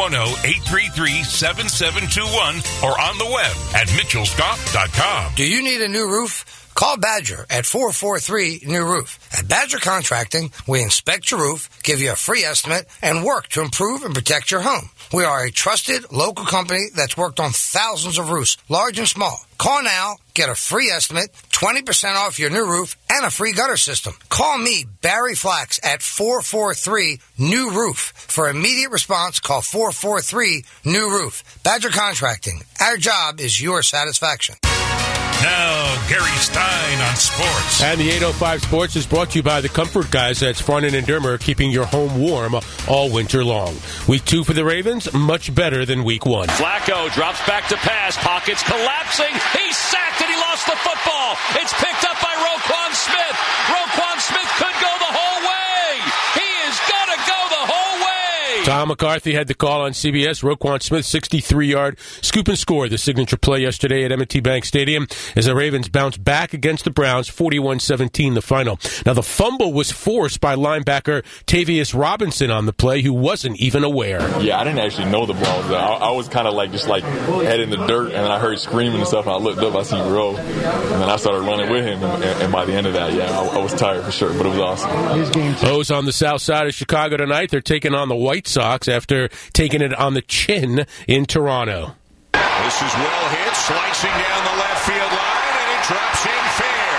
410-833-7721 or on the web at mitchellsgolf.com. Do you need a new roof? Call Badger at 443-NEW-ROOF. At Badger Contracting, we inspect your roof, give you a free estimate, and work to improve and protect your home. We are a trusted local company that's worked on thousands of roofs, large and small. Call now, get a free estimate, 20% off your new roof, and a free gutter system. Call me, Barry Flax, at 443-NEW-ROOF. For immediate response, call 443-NEW-ROOF. Badger Contracting. Our job is your satisfaction. Now, Gary Stein on sports. And the 805 Sports is brought to you by the Comfort Guys at Farnan and Dermer, keeping your home warm all winter long. Week 2 for the Ravens, much better than Week 1. Flacco drops back to pass. Pockets collapsing. He's sacked and he lost the football. It's picked up by Roquan Smith. Roquan Smith could go the whole way. He is going to go the whole way. Tom McCarthy had the call on CBS. Roquan Smith, 63-yard scoop and score, the signature play yesterday at M&T Bank Stadium as the Ravens bounced back against the Browns, 41-17 the final. Now, the fumble was forced by linebacker Tavius Robinson on the play, who wasn't even aware. Yeah, I didn't actually know the ball was there. I was kind of just head in the dirt, and then I heard screaming and stuff, and I looked up, I seen Rowe, and then I started running with him, and by the end of that, I was tired for sure, but it was awesome. O's on the south side of Chicago tonight. They're taking on the White Sox after taking it on the chin in Toronto. This is well hit, slicing down the left field line, and it drops in fair.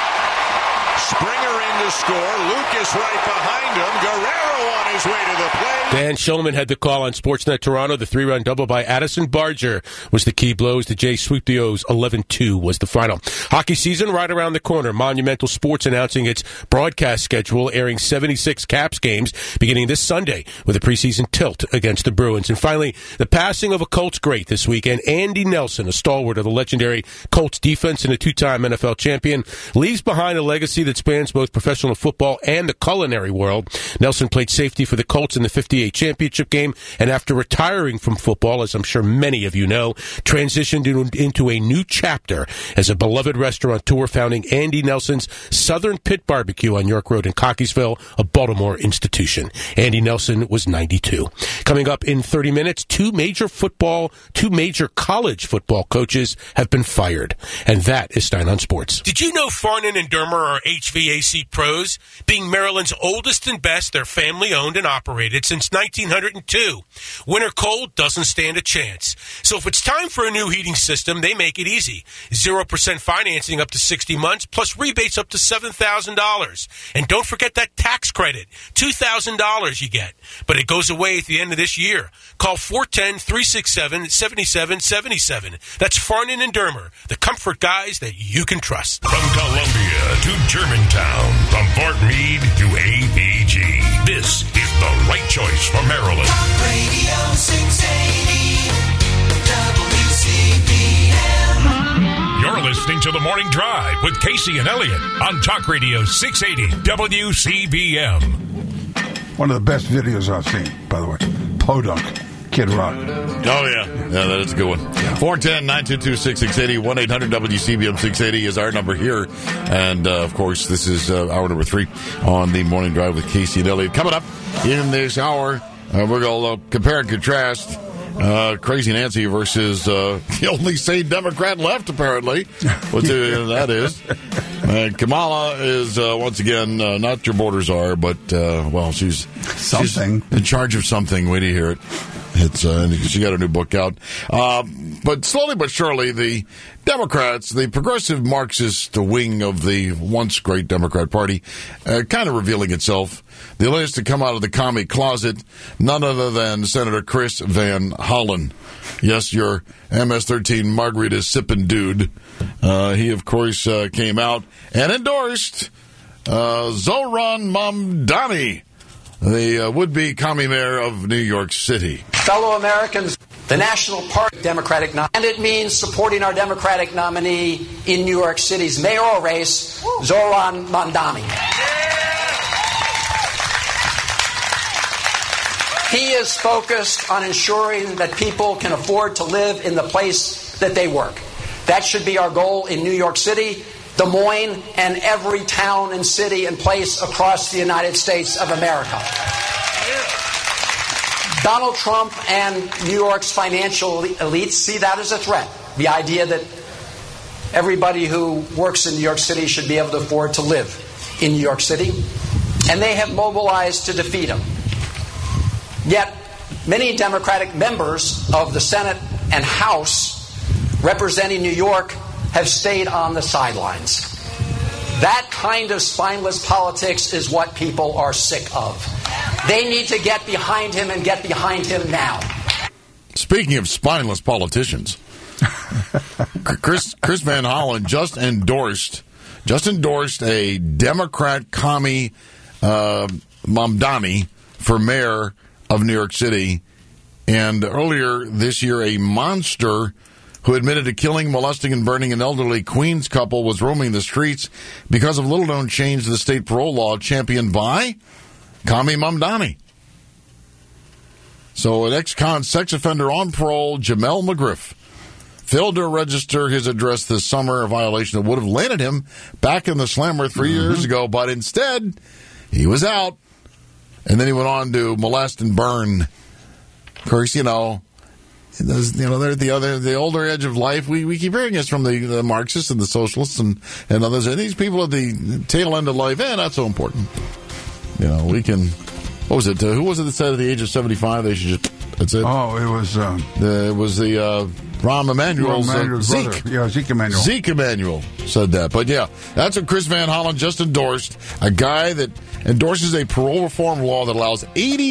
Springer in to score. Lucas right behind him. Guerrero on his way to the plate. Dan Shulman had the call on Sportsnet Toronto. The 3-run double by Addison Barger was the key blows. The Jays sweep the O's. 11-2 was the final. Hockey season right around the corner. Monumental Sports announcing its broadcast schedule, airing 76 Caps games beginning this Sunday with a preseason tilt against the Bruins. And finally, the passing of a Colts great this weekend. Andy Nelson, a stalwart of the legendary Colts defense and a 2-time NFL champion, leaves behind a legacy that spans both professional football and the culinary world. Nelson played safety for the Colts in the 58 championship game, and after retiring from football, as I'm sure many of you know, transitioned into a new chapter as a beloved restaurateur, founding Andy Nelson's Southern Pit Barbecue on York Road in Cockeysville, a Baltimore institution. Andy Nelson was 92. Coming up in 30 minutes, two major college football coaches have been fired, and that is Stein on Sports. Did you know Farnan and Dermer are HVAC pros? Being Maryland's oldest and best, they're family-owned and operated since 1902. Winter cold doesn't stand a chance. So if it's time for a new heating system, they make it easy. 0% financing up to 60 months, plus rebates up to $7,000. And don't forget that tax credit, $2,000 you get. But it goes away at the end of this year. Call 410-367-7777. That's Farnan and Dermer, the comfort guys that you can trust. From Columbia to Germantown, from Fort Meade to APG, this is the right choice for Maryland. Talk Radio 680 WCBM. You're listening to The Morning Drive with Casey and Elliott on Talk Radio 680 WCBM. One of the best videos I've seen, by the way. Podunk, Kid Rock. Oh, yeah. Yeah, that is a good one. 410-922-6680, 1-800-WCBM-680 is our number here. And, of course, this is hour number 3 on The Morning Drive with Casey and Elliott. Coming up in this hour, we're going to compare and contrast Crazy Nancy versus the only sane Democrat left, apparently. What that is. Kamala is, once again, not your border czar, but, she's something. She's in charge of something. Wait to hear it. She got a new book out. But slowly but surely, the Democrats, the progressive Marxist wing of the once great Democrat Party, kind of revealing itself. The latest to come out of the commie closet, none other than Senator Chris Van Hollen. Yes, your MS-13 margarita sipping dude. He, of course, came out and endorsed Zohran Mamdani, the would-be commie mayor of New York City. Fellow Americans, the National Party Democratic nominee, and it means supporting our Democratic nominee in New York City's mayoral race, Zohran Mamdani. He is focused on ensuring that people can afford to live in the place that they work. That should be our goal in New York City, Des Moines, and every town and city and place across the United States of America. Donald Trump and New York's financial elites see that as a threat. The idea that everybody who works in New York City should be able to afford to live in New York City. And they have mobilized to defeat him. Yet, many Democratic members of the Senate and House representing New York have stayed on the sidelines. That kind of spineless politics is what people are sick of. They need to get behind him and get behind him now. Speaking of spineless politicians, Chris Van Hollen just endorsed a Democrat commie Mamdani for mayor of New York City, and earlier this year a monster who admitted to killing, molesting, and burning an elderly Queens couple was roaming the streets because of little-known change to the state parole law championed by Commie Mamdani. So an ex-con sex offender on parole, Jamel McGriff, failed to register his address this summer, a violation that would have landed him back in the slammer 3 years ago, but instead he was out. And then he went on to molest and burn. Of course, they're at the older edge of life. We keep hearing this from the Marxists and the socialists and others. And these people at the tail end of life, not so important. We can. What was it? Who was it that said at the age of 75 they should just? That's it. Oh, it was. It was the Rahm Emanuel's Zeke. Brother. Yeah, Zeke Emanuel. Zeke Emanuel said that. But yeah, that's what Chris Van Hollen just endorsed. A guy that endorses a parole reform law that allows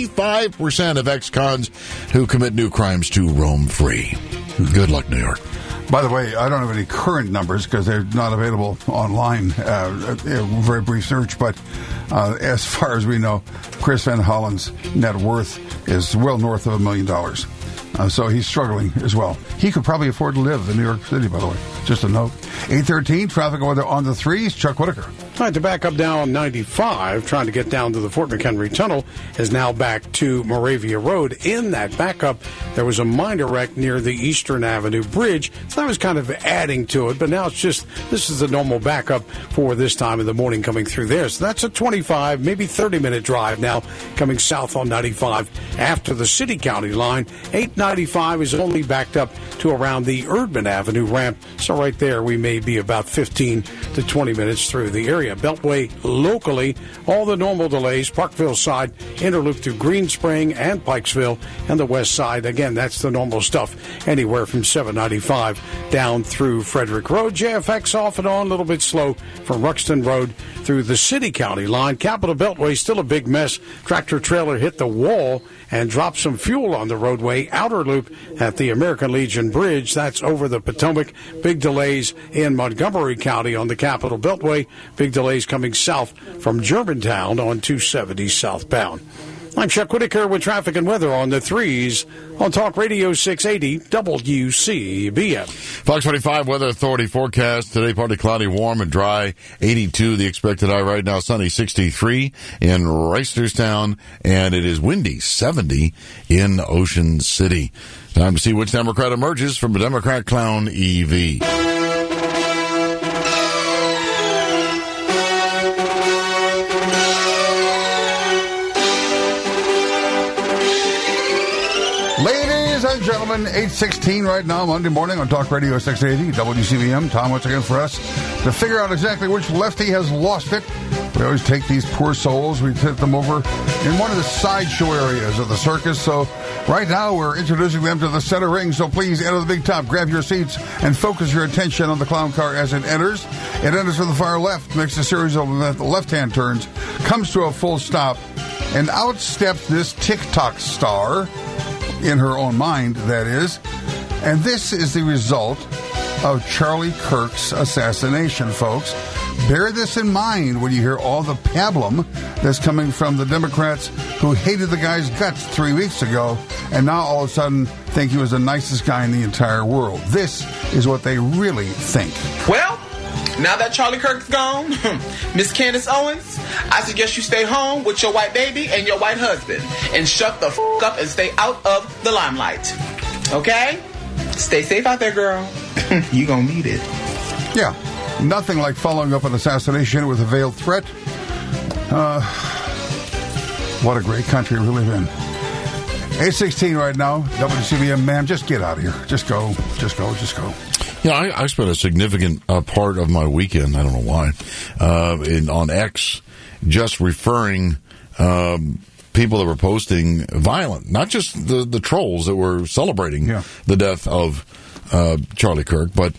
85% of ex-cons who commit new crimes to roam free. Good luck, New York. By the way, I don't have any current numbers because they're not available online. A very brief search, but as far as we know, Chris Van Hollen's net worth is well north of $1 million. So he's struggling as well. He could probably afford to live in New York City, by the way. Just a note. 8:13, traffic weather on the threes. Chuck Whitaker. All right, to back up now on 95, trying to get down to the Fort McHenry Tunnel, is now back to Moravia Road. In that backup, there was a minor wreck near the Eastern Avenue Bridge, so that was kind of adding to it, but now this is the normal backup for this time of the morning coming through there. So that's a 25, maybe 30-minute drive now coming south on 95 after the city-county line. 895 is only backed up to around the Erdman Avenue ramp, so right there we may be about 15 to 20 minutes through the area. Beltway locally, all the normal delays. Parkville side, interloop through Green Spring and Pikesville, and the west side, again, that's the normal stuff. Anywhere from 795 down through Frederick Road. JFX off and on, a little bit slow from Ruxton Road through the city-county line. Capitol Beltway, still a big mess. Tractor trailer hit the wall and dropped some fuel on the roadway. Outer loop at the American Legion Bridge, that's over the Potomac. Big delays in Montgomery County on the Capitol Beltway. Big delays coming south from Germantown on 270 southbound. I'm Chuck Whitaker with traffic and weather on the threes on Talk Radio 680 WCBM. Fox 25 Weather Authority forecast. Today, partly cloudy, warm and dry. 82 the expected high right now. Sunny 63 in Reisterstown. And it is windy 70 in Ocean City. Time to see which Democrat emerges from a Democrat clown EV. and gentlemen, 8:16 right now, Monday morning on Talk Radio 680, WCBM. Tom once again for us to figure out exactly which lefty has lost it. We always take these poor souls, we put them over in one of the sideshow areas of the circus. So right now we're introducing them to the center ring. So please enter the big top, grab your seats, and focus your attention on the clown car as it enters. It enters from the far left, makes a series of left-hand turns, comes to a full stop, and out steps this TikTok star, in her own mind, that is. And this is the result of Charlie Kirk's assassination, folks. Bear this in mind when you hear all the pablum that's coming from the Democrats who hated the guy's guts 3 weeks ago and now all of a sudden think he was the nicest guy in the entire world. This is what they really think. Well, now that Charlie Kirk's gone, Miss Candace Owens, I suggest you stay home with your white baby and your white husband and shut the f*** up and stay out of the limelight. Okay? Stay safe out there, girl. You gonna need it. Yeah. Nothing like following up an assassination with a veiled threat. What a great country we live in. 8:16 right now. WCBM, ma'am, just get out of here. Just go. Just go. Just go. Yeah, I spent a significant part of my weekend, I don't know why, on X, just referring people that were posting violent, not just the trolls that were celebrating the death of Charlie Kirk, but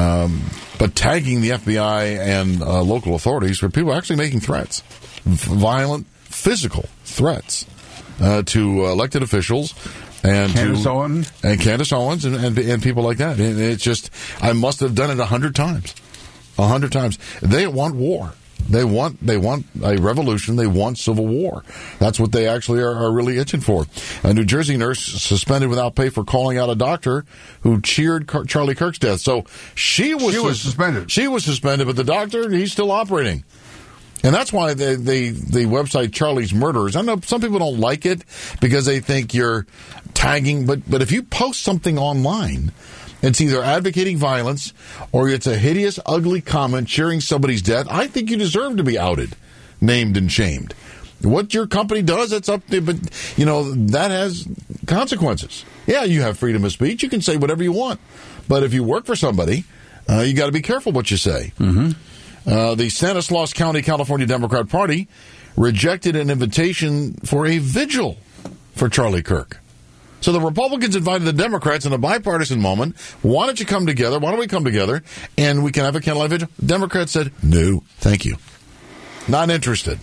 tagging the FBI and local authorities for people actually making threats, violent, physical threats to elected officials. And Candace Owens and people like that. And it's just, I must have done it 100 times. 100 times. They want war. They want a revolution. They want civil war. That's what they actually are really itching for. A New Jersey nurse suspended without pay for calling out a doctor who cheered Charlie Kirk's death. So she was suspended. She was suspended, but the doctor, he's still operating. And that's why the website Charlie's Murderers, I know some people don't like it because they think you're tagging, but if you post something online, it's either advocating violence or it's a hideous, ugly comment cheering somebody's death, I think you deserve to be outed, named, and shamed. What your company does, it's up to, but, that has consequences. Yeah, you have freedom of speech. You can say whatever you want. But if you work for somebody, you got to be careful what you say. Mm-hmm. The Stanislaus County, California Democrat Party rejected an invitation for a vigil for Charlie Kirk. So the Republicans invited the Democrats in a bipartisan moment. Why don't you come together? Why don't we come together and we can have a candlelight vigil? Democrats said, no, thank you. Not interested.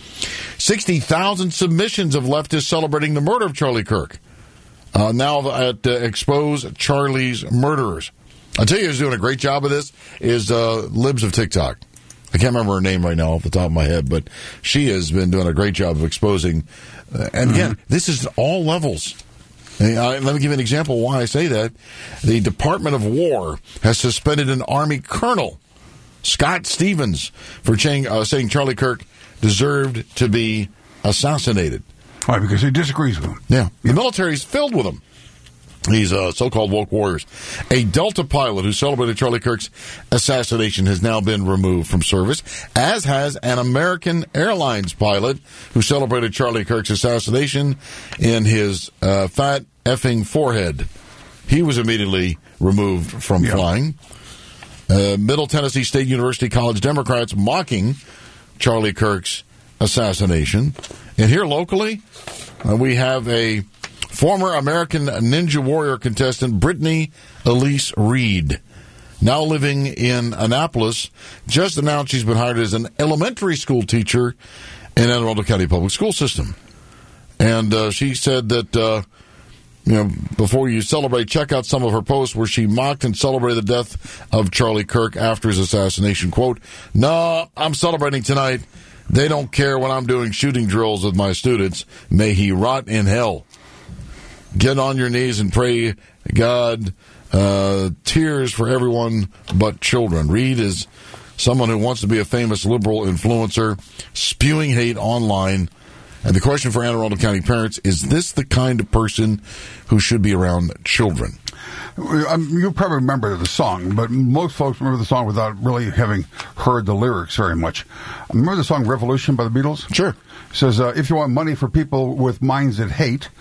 60,000 submissions of leftists celebrating the murder of Charlie Kirk. Now at Expose Charlie's Murderers. I'll tell you who's doing a great job of this is Libs of TikTok. I can't remember her name right now off the top of my head, but she has been doing a great job of exposing. And again, this is at all levels. Let me give you an example why I say that. The Department of War has suspended an Army colonel, Scott Stevens, for saying Charlie Kirk deserved to be assassinated. Why? Because he disagrees with him. Yeah. The military's filled with him. These so-called woke warriors. A Delta pilot who celebrated Charlie Kirk's assassination has now been removed from service, as has an American Airlines pilot who celebrated Charlie Kirk's assassination in his fat effing forehead. He was immediately removed from flying. Middle Tennessee State University College Democrats mocking Charlie Kirk's assassination. And here locally, we have a former American Ninja Warrior contestant, Brittany Elise Reed, now living in Annapolis, just announced she's been hired as an elementary school teacher in Anne Arundel County Public School System. And she said that, before you celebrate, check out some of her posts where she mocked and celebrated the death of Charlie Kirk after his assassination. Quote, "No, I'm celebrating tonight. They don't care when I'm doing shooting drills with my students. May he rot in hell. Get on your knees and pray, God, tears for everyone but children." Reed is someone who wants to be a famous liberal influencer, spewing hate online. And the question for Anne Arundel County parents, is this the kind of person who should be around children? You probably remember the song, but most folks remember the song without really having heard the lyrics very much. Remember the song Revolution by the Beatles? Sure. It says, if you want money for people with minds that hate,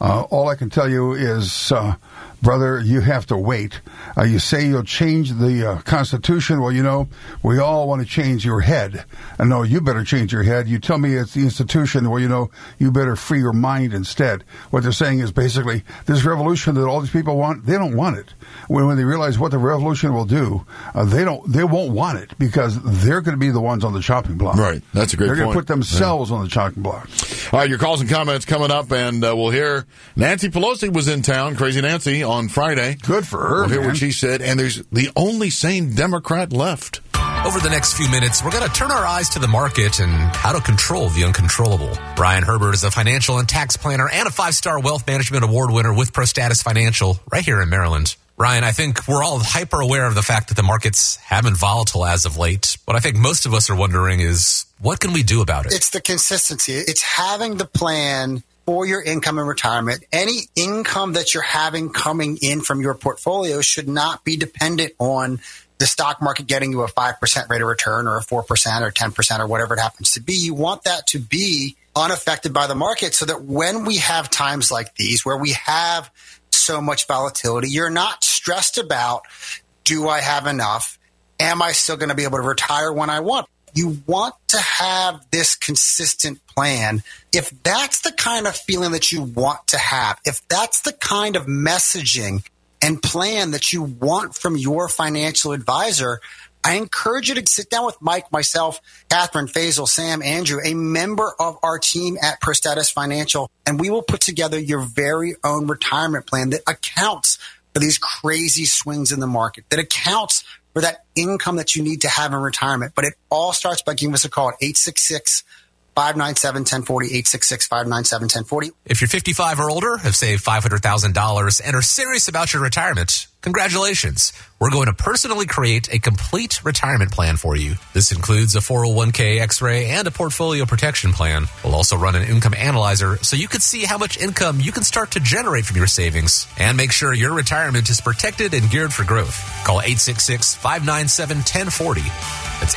All I can tell you is, brother, you have to wait. You say you'll change the Constitution. Well, you know, we all want to change your head. No, you better change your head. You tell me it's the institution. Well, you know, you better free your mind instead. What they're saying is basically this revolution that all these people want, they don't want it. When they realize what the revolution will do, they won't want it because they're going to be the ones on the chopping block. Right. That's a great point. They're going to put themselves on the chopping block. All right, your calls and comments coming up, and we'll hear Nancy Pelosi was in town, Crazy Nancy, on Friday. Good for her, We'll hear man. what she said, and there's the only sane Democrat left. Over the next few minutes, we're going to turn our eyes to the market and how to control the uncontrollable. Brian Herbert is a financial and tax planner and a 5-star wealth management award winner with ProStatus Financial right here in Maryland. Ryan, I think we're all hyper aware of the fact that the markets have been volatile as of late. What I think most of us are wondering is, what can we do about it? It's the consistency. It's having the plan for your income and retirement. Any income that you're having coming in from your portfolio should not be dependent on the stock market getting you a 5% rate of return or a 4% or 10% or whatever it happens to be. You want that to be unaffected by the market so that when we have times like these where we have so much volatility, you're not stressed about, do I have enough? Am I still going to be able to retire when I want? You want to have this consistent plan. If that's the kind of feeling that you want to have, if that's the kind of messaging and plan that you want from your financial advisor, I encourage you to sit down with Mike, myself, Catherine, Faisal, Sam, Andrew, a member of our team at ProStatus Financial, and we will put together your very own retirement plan that accounts for these crazy swings in the market, that accounts for that income that you need to have in retirement. But it all starts by giving us a call at 866-597-1040, 866-597-1040. If you're 55 or older, have saved $500,000 and are serious about your retirement, congratulations. We're going to personally create a complete retirement plan for you. This includes a 401k X-ray and a portfolio protection plan. We'll also run an income analyzer so you can see how much income you can start to generate from your savings and make sure your retirement is protected and geared for growth. Call 866-597-1040. That's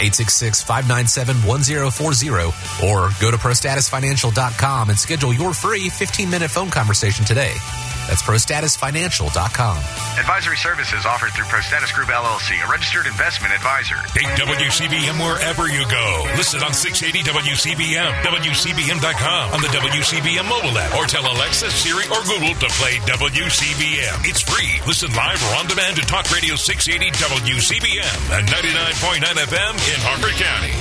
866-597-1040 or go to ProStatusFinancial.com and schedule your free 15-minute phone conversation today. That's ProStatusFinancial.com. Advisory services offered through ProStatus Group LLC, a registered investment advisor. Take WCBM wherever you go. Listen on 680 WCBM, WCBM.com, on the WCBM mobile app, or tell Alexa, Siri, or Google to play WCBM. It's free. Listen live or on demand to Talk Radio 680 WCBM and 99.9 FM in Harford County.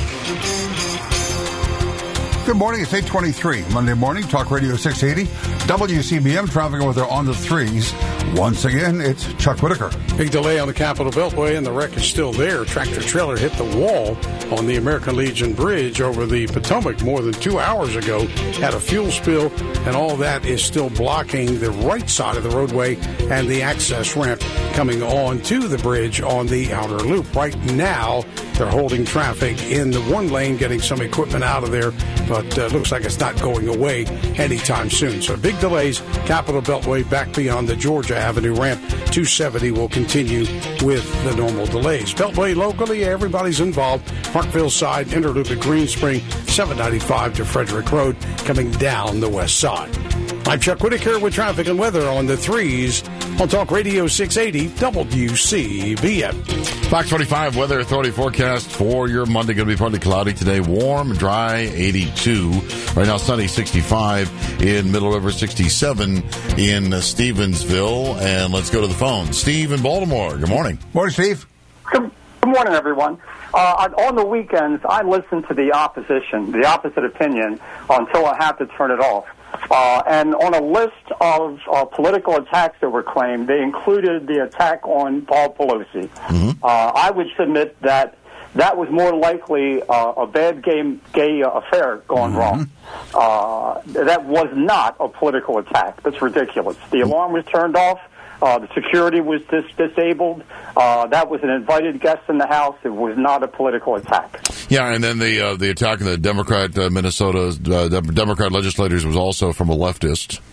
Good morning. It's 8:23 Monday morning. Talk Radio 680. WCBM traffic weather on the threes. Once again, it's Chuck Whitaker. Big delay on the Capitol Beltway, and the wreck is still there. Tractor trailer hit the wall on the American Legion Bridge over the Potomac more than 2 hours ago. Had a fuel spill, and all that is still blocking the right side of the roadway and the access ramp coming on to the bridge on the outer loop. Right now, they're holding traffic in the one lane, getting some equipment out of there, but looks like it's not going away anytime soon. So big delays. Capitol Beltway back beyond the Georgia Avenue ramp. 270 will continue with the normal delays. Beltway locally, everybody's involved. Parkville side, Interloop at Green Spring, 795 to Frederick Road, coming down the west side. I'm Chuck Whitaker with traffic and weather on the threes on Talk Radio 680 WCBM. Fox 45 Weather Authority forecast for your Monday. Going to be partly cloudy today. Warm, dry, 82. Right now, sunny, 65 in Middle River, 67 in Stevensville. And let's go to the phone. Steve in Baltimore. Good morning. Morning, Steve. Good morning, everyone. On the weekends, I listen to the opposition, the opposite opinion, until I have to turn it off. And on a list of political attacks that were claimed, they included the attack on Paul Pelosi. Mm-hmm. I would submit that was more likely a bad gay affair gone wrong. That was not a political attack. That's ridiculous. The alarm was turned off. The security was disabled. That was an invited guest in the house. It was not a political attack. Yeah, and then the attack on the Democrat Minnesota Democrat legislators was also from a leftist.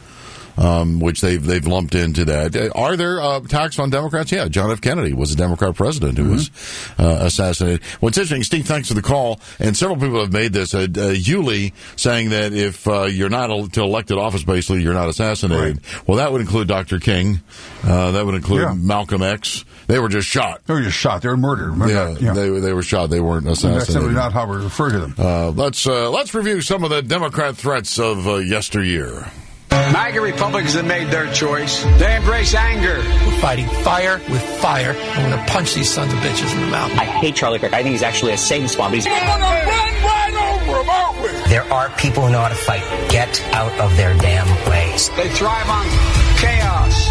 which they've lumped into that. Are there attacks on Democrats? Yeah, John F. Kennedy was a Democrat president who was assassinated. What's interesting, Steve, thanks for the call, and several people have made this. Yulee saying that if you're not to elected office, basically, you're not assassinated. Right. Well, that would include Dr. King. That would include Malcolm X. They were just shot. They were just shot. They were murdered. They were shot. They weren't assassinated. That's simply not how we refer to them. Let's review some of the Democrat threats of yesteryear. MAGA Republicans have made their choice. They embrace anger. We're fighting fire with fire. I'm going to punch these sons of bitches in the mouth. I hate Charlie Kirk. I think he's actually a Satan spawn. But he's going to run right over them, aren't we? There are people who know how to fight. Get out of their damn ways. They thrive on chaos.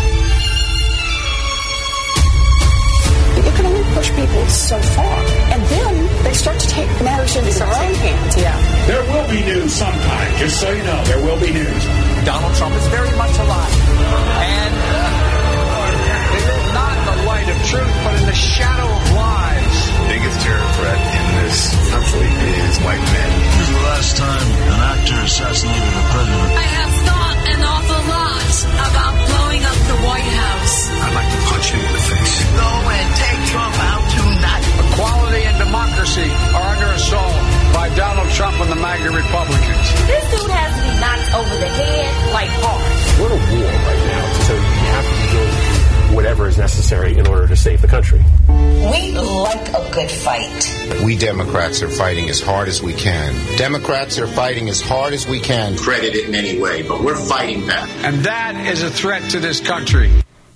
You can only push people so far, and then they start to take matters into their own hands. Yeah. There will be news sometime, just so you know. There will be news. Donald Trump is very much alive, and they live not in the light of truth, but in the shadow of lies. The biggest terror threat in this country is white men. This is the last time an actor assassinated a president. I have thought an awful lot about blowing up the White House. I'd like to punch him in the face. Go and take Trump out tonight. Equality and democracy are under assault by Donald Trump and the MAGA Republicans. This dude has to be knocked over the head like hard. We're at a war right now, so you have to be doing whatever is necessary in order to save the country. We like a good fight. We Democrats are fighting as hard as we can. Democrats are fighting as hard as we can. Credit it in any way, but we're fighting back. And that is a threat to this country.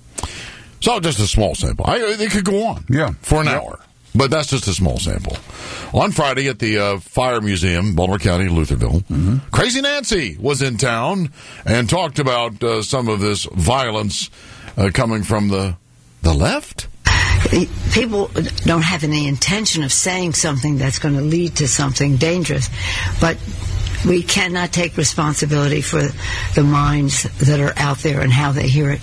So just a small sample. It could go on for an hour. But that's just a small sample. On Friday at the Fire Museum, Baltimore County, Lutherville, Crazy Nancy was in town and talked about some of this violence coming from the left. People don't have any intention of saying something that's going to lead to something dangerous, but we cannot take responsibility for the minds that are out there and how they hear it.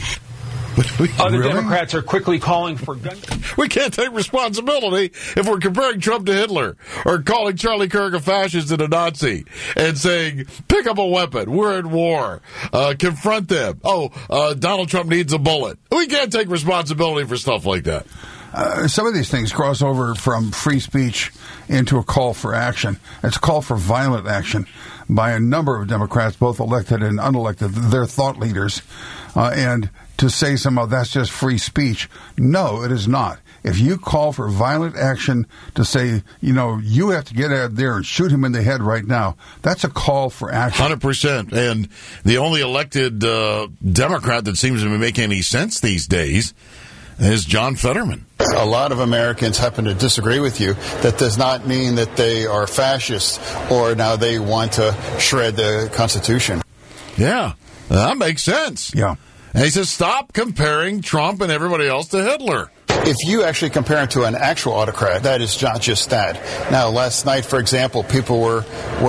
Other Democrats are quickly calling for gun. We can't take responsibility if we're comparing Trump to Hitler or calling Charlie Kirk a fascist and a Nazi and saying, pick up a weapon. We're at war. Confront them. Donald Trump needs a bullet. We can't take responsibility for stuff like that. Some of these things cross over from free speech into a call for action. It's a call for violent action by a number of Democrats, both elected and unelected, their thought leaders. And to say somehow that's just free speech, no, it is not. If you call for violent action to say, you have to get out there and shoot him in the head right now, that's a call for action. 100%. And the only elected Democrat that seems to be making any sense these days is John Fetterman. A lot of Americans happen to disagree with you. That does not mean that they are fascists or now they want to shred the Constitution. Yeah, that makes sense. Yeah. And he says, stop comparing Trump and everybody else to Hitler. If you actually compare him to an actual autocrat, that is not just that. Now, last night, for example, people were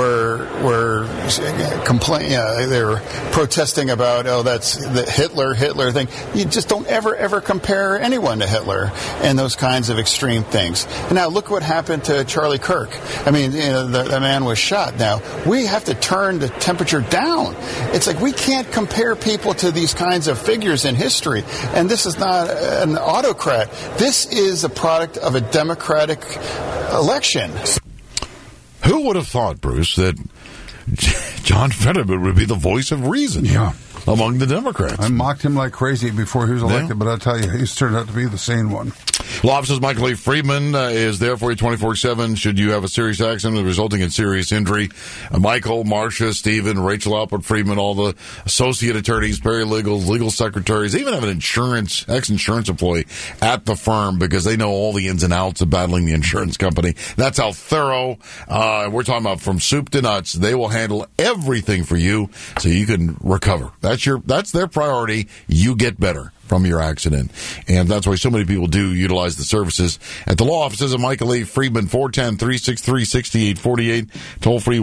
complaining. They were protesting about, that's the Hitler thing. You just don't ever compare anyone to Hitler and those kinds of extreme things. And now look what happened to Charlie Kirk. I mean, the man was shot. Now we have to turn the temperature down. It's like we can't compare people to these kinds of figures in history. And this is not an autocrat. This is a product of a democratic election. Who would have thought, Bruce, that John Fetterman would be the voice of reason among the Democrats? I mocked him like crazy before he was elected, but I'll tell you, he's turned out to be the sane one. Law offices Michael A. Friedman is there for you 24/7 should you have a serious accident resulting in serious injury. Michael, Marcia, Stephen, Rachel Alpert Friedman, all the associate attorneys, paralegals, legal secretaries, they even have an ex-insurance employee at the firm because they know all the ins and outs of battling the insurance company. That's how thorough, we're talking about from soup to nuts. They will handle everything for you so you can recover. That's their priority. You get better from your accident. And that's why so many people do utilize the services at the law offices of Michael A. Friedman, 410-363-6848, toll free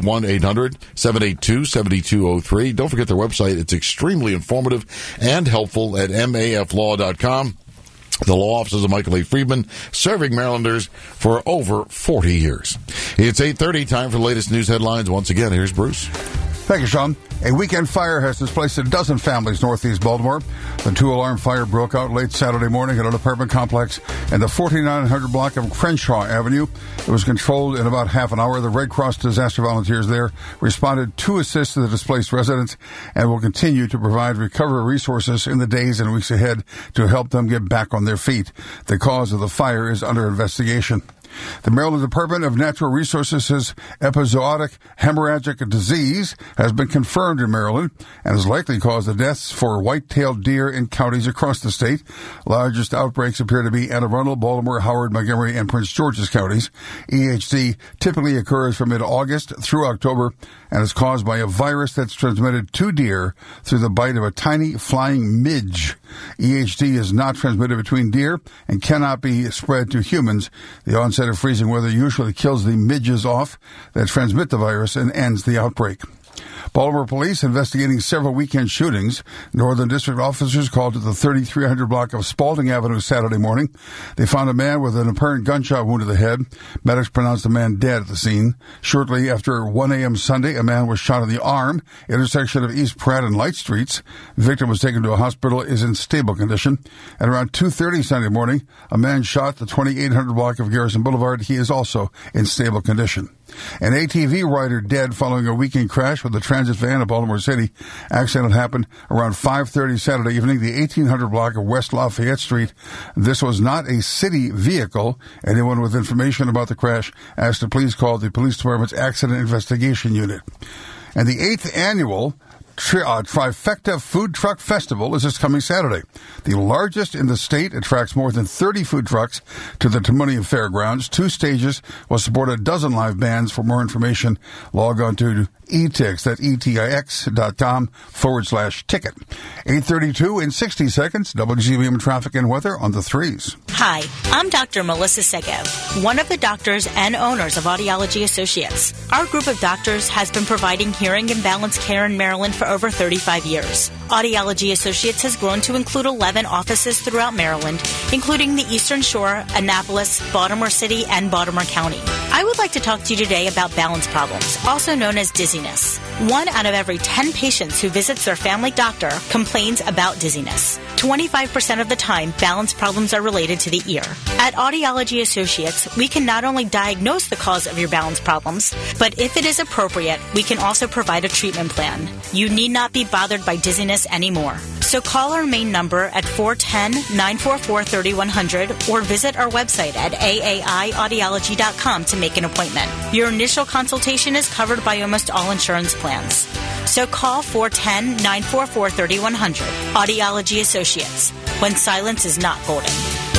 1-800-782-7203. Don't forget their website. It's extremely informative and helpful at maflaw.com. The law offices of Michael A. Friedman, serving Marylanders for over 40 years. It's 8:30, time for the latest news headlines. Once again, here's Bruce. Thank you, Sean. A weekend fire has displaced a dozen families northeast Baltimore. The 2-alarm fire broke out late Saturday morning at an apartment complex in the 4900 block of Crenshaw Avenue. It was controlled in about half an hour. The Red Cross disaster volunteers there responded to assist the displaced residents and will continue to provide recovery resources in the days and weeks ahead to help them get back on their feet. The cause of the fire is under investigation. The Maryland Department of Natural Resources says episodic hemorrhagic disease has been confirmed in Maryland and has likely caused the deaths for white-tailed deer in counties across the state. Largest outbreaks appear to be Anne Arundel, Baltimore, Howard, Montgomery, and Prince George's counties. EHD typically occurs from mid-August through October and is caused by a virus that's transmitted to deer through the bite of a tiny flying midge. EHD is not transmitted between deer and cannot be spread to humans. The onset of freezing weather usually kills the midges off that transmit the virus and ends the outbreak. Baltimore police investigating several weekend shootings. Northern District officers called to the 3300 block of Spalding Avenue Saturday morning. They found a man with an apparent gunshot wound to the head. Medics pronounced the man dead at the scene. Shortly after 1 a.m. Sunday, a man was shot in the arm, intersection of East Pratt and Light Streets. The victim was taken to a hospital, is in stable condition. At around 2:30 Sunday morning, a man shot the 2800 block of Garrison Boulevard. He is also in stable condition. An ATV rider dead following a weekend crash with a transit van in Baltimore City. Accident happened around 5:30 Saturday evening, the 1800 block of West Lafayette Street. This was not a city vehicle. Anyone with information about the crash asked to please call the police department's accident investigation unit. And the 8th annual Trifecta Food Truck Festival is this coming Saturday. The largest in the state, attracts more than 30 food trucks to the Timonium Fairgrounds. 2 stages will support a dozen live bands. For more information, log on to etix, that's etix.com/ticket. 8:32 in 60 seconds, WGBM traffic and weather on the 3s. Hi, I'm Dr. Melissa Sego, one of the doctors and owners of Audiology Associates. Our group of doctors has been providing hearing and balance care in Maryland for over 35 years. Audiology Associates has grown to include 11 offices throughout Maryland, including the Eastern Shore, Annapolis, Baltimore City, and Baltimore County. I would like to talk to you today about balance problems, also known as dizziness. 1 out of every 10 patients who visits their family doctor complains about dizziness. 25% of the time, balance problems are related to the ear. At Audiology Associates, we can not only diagnose the cause of your balance problems, but if it is appropriate, we can also provide a treatment plan. You need not be bothered by dizziness anymore. So call our main number at 410-944-3100 or visit our website at aaiaudiology.com to make an appointment. Your initial consultation is covered by almost all insurance plans. So call 410-944-3100. Audiology Associates, when silence is not golden.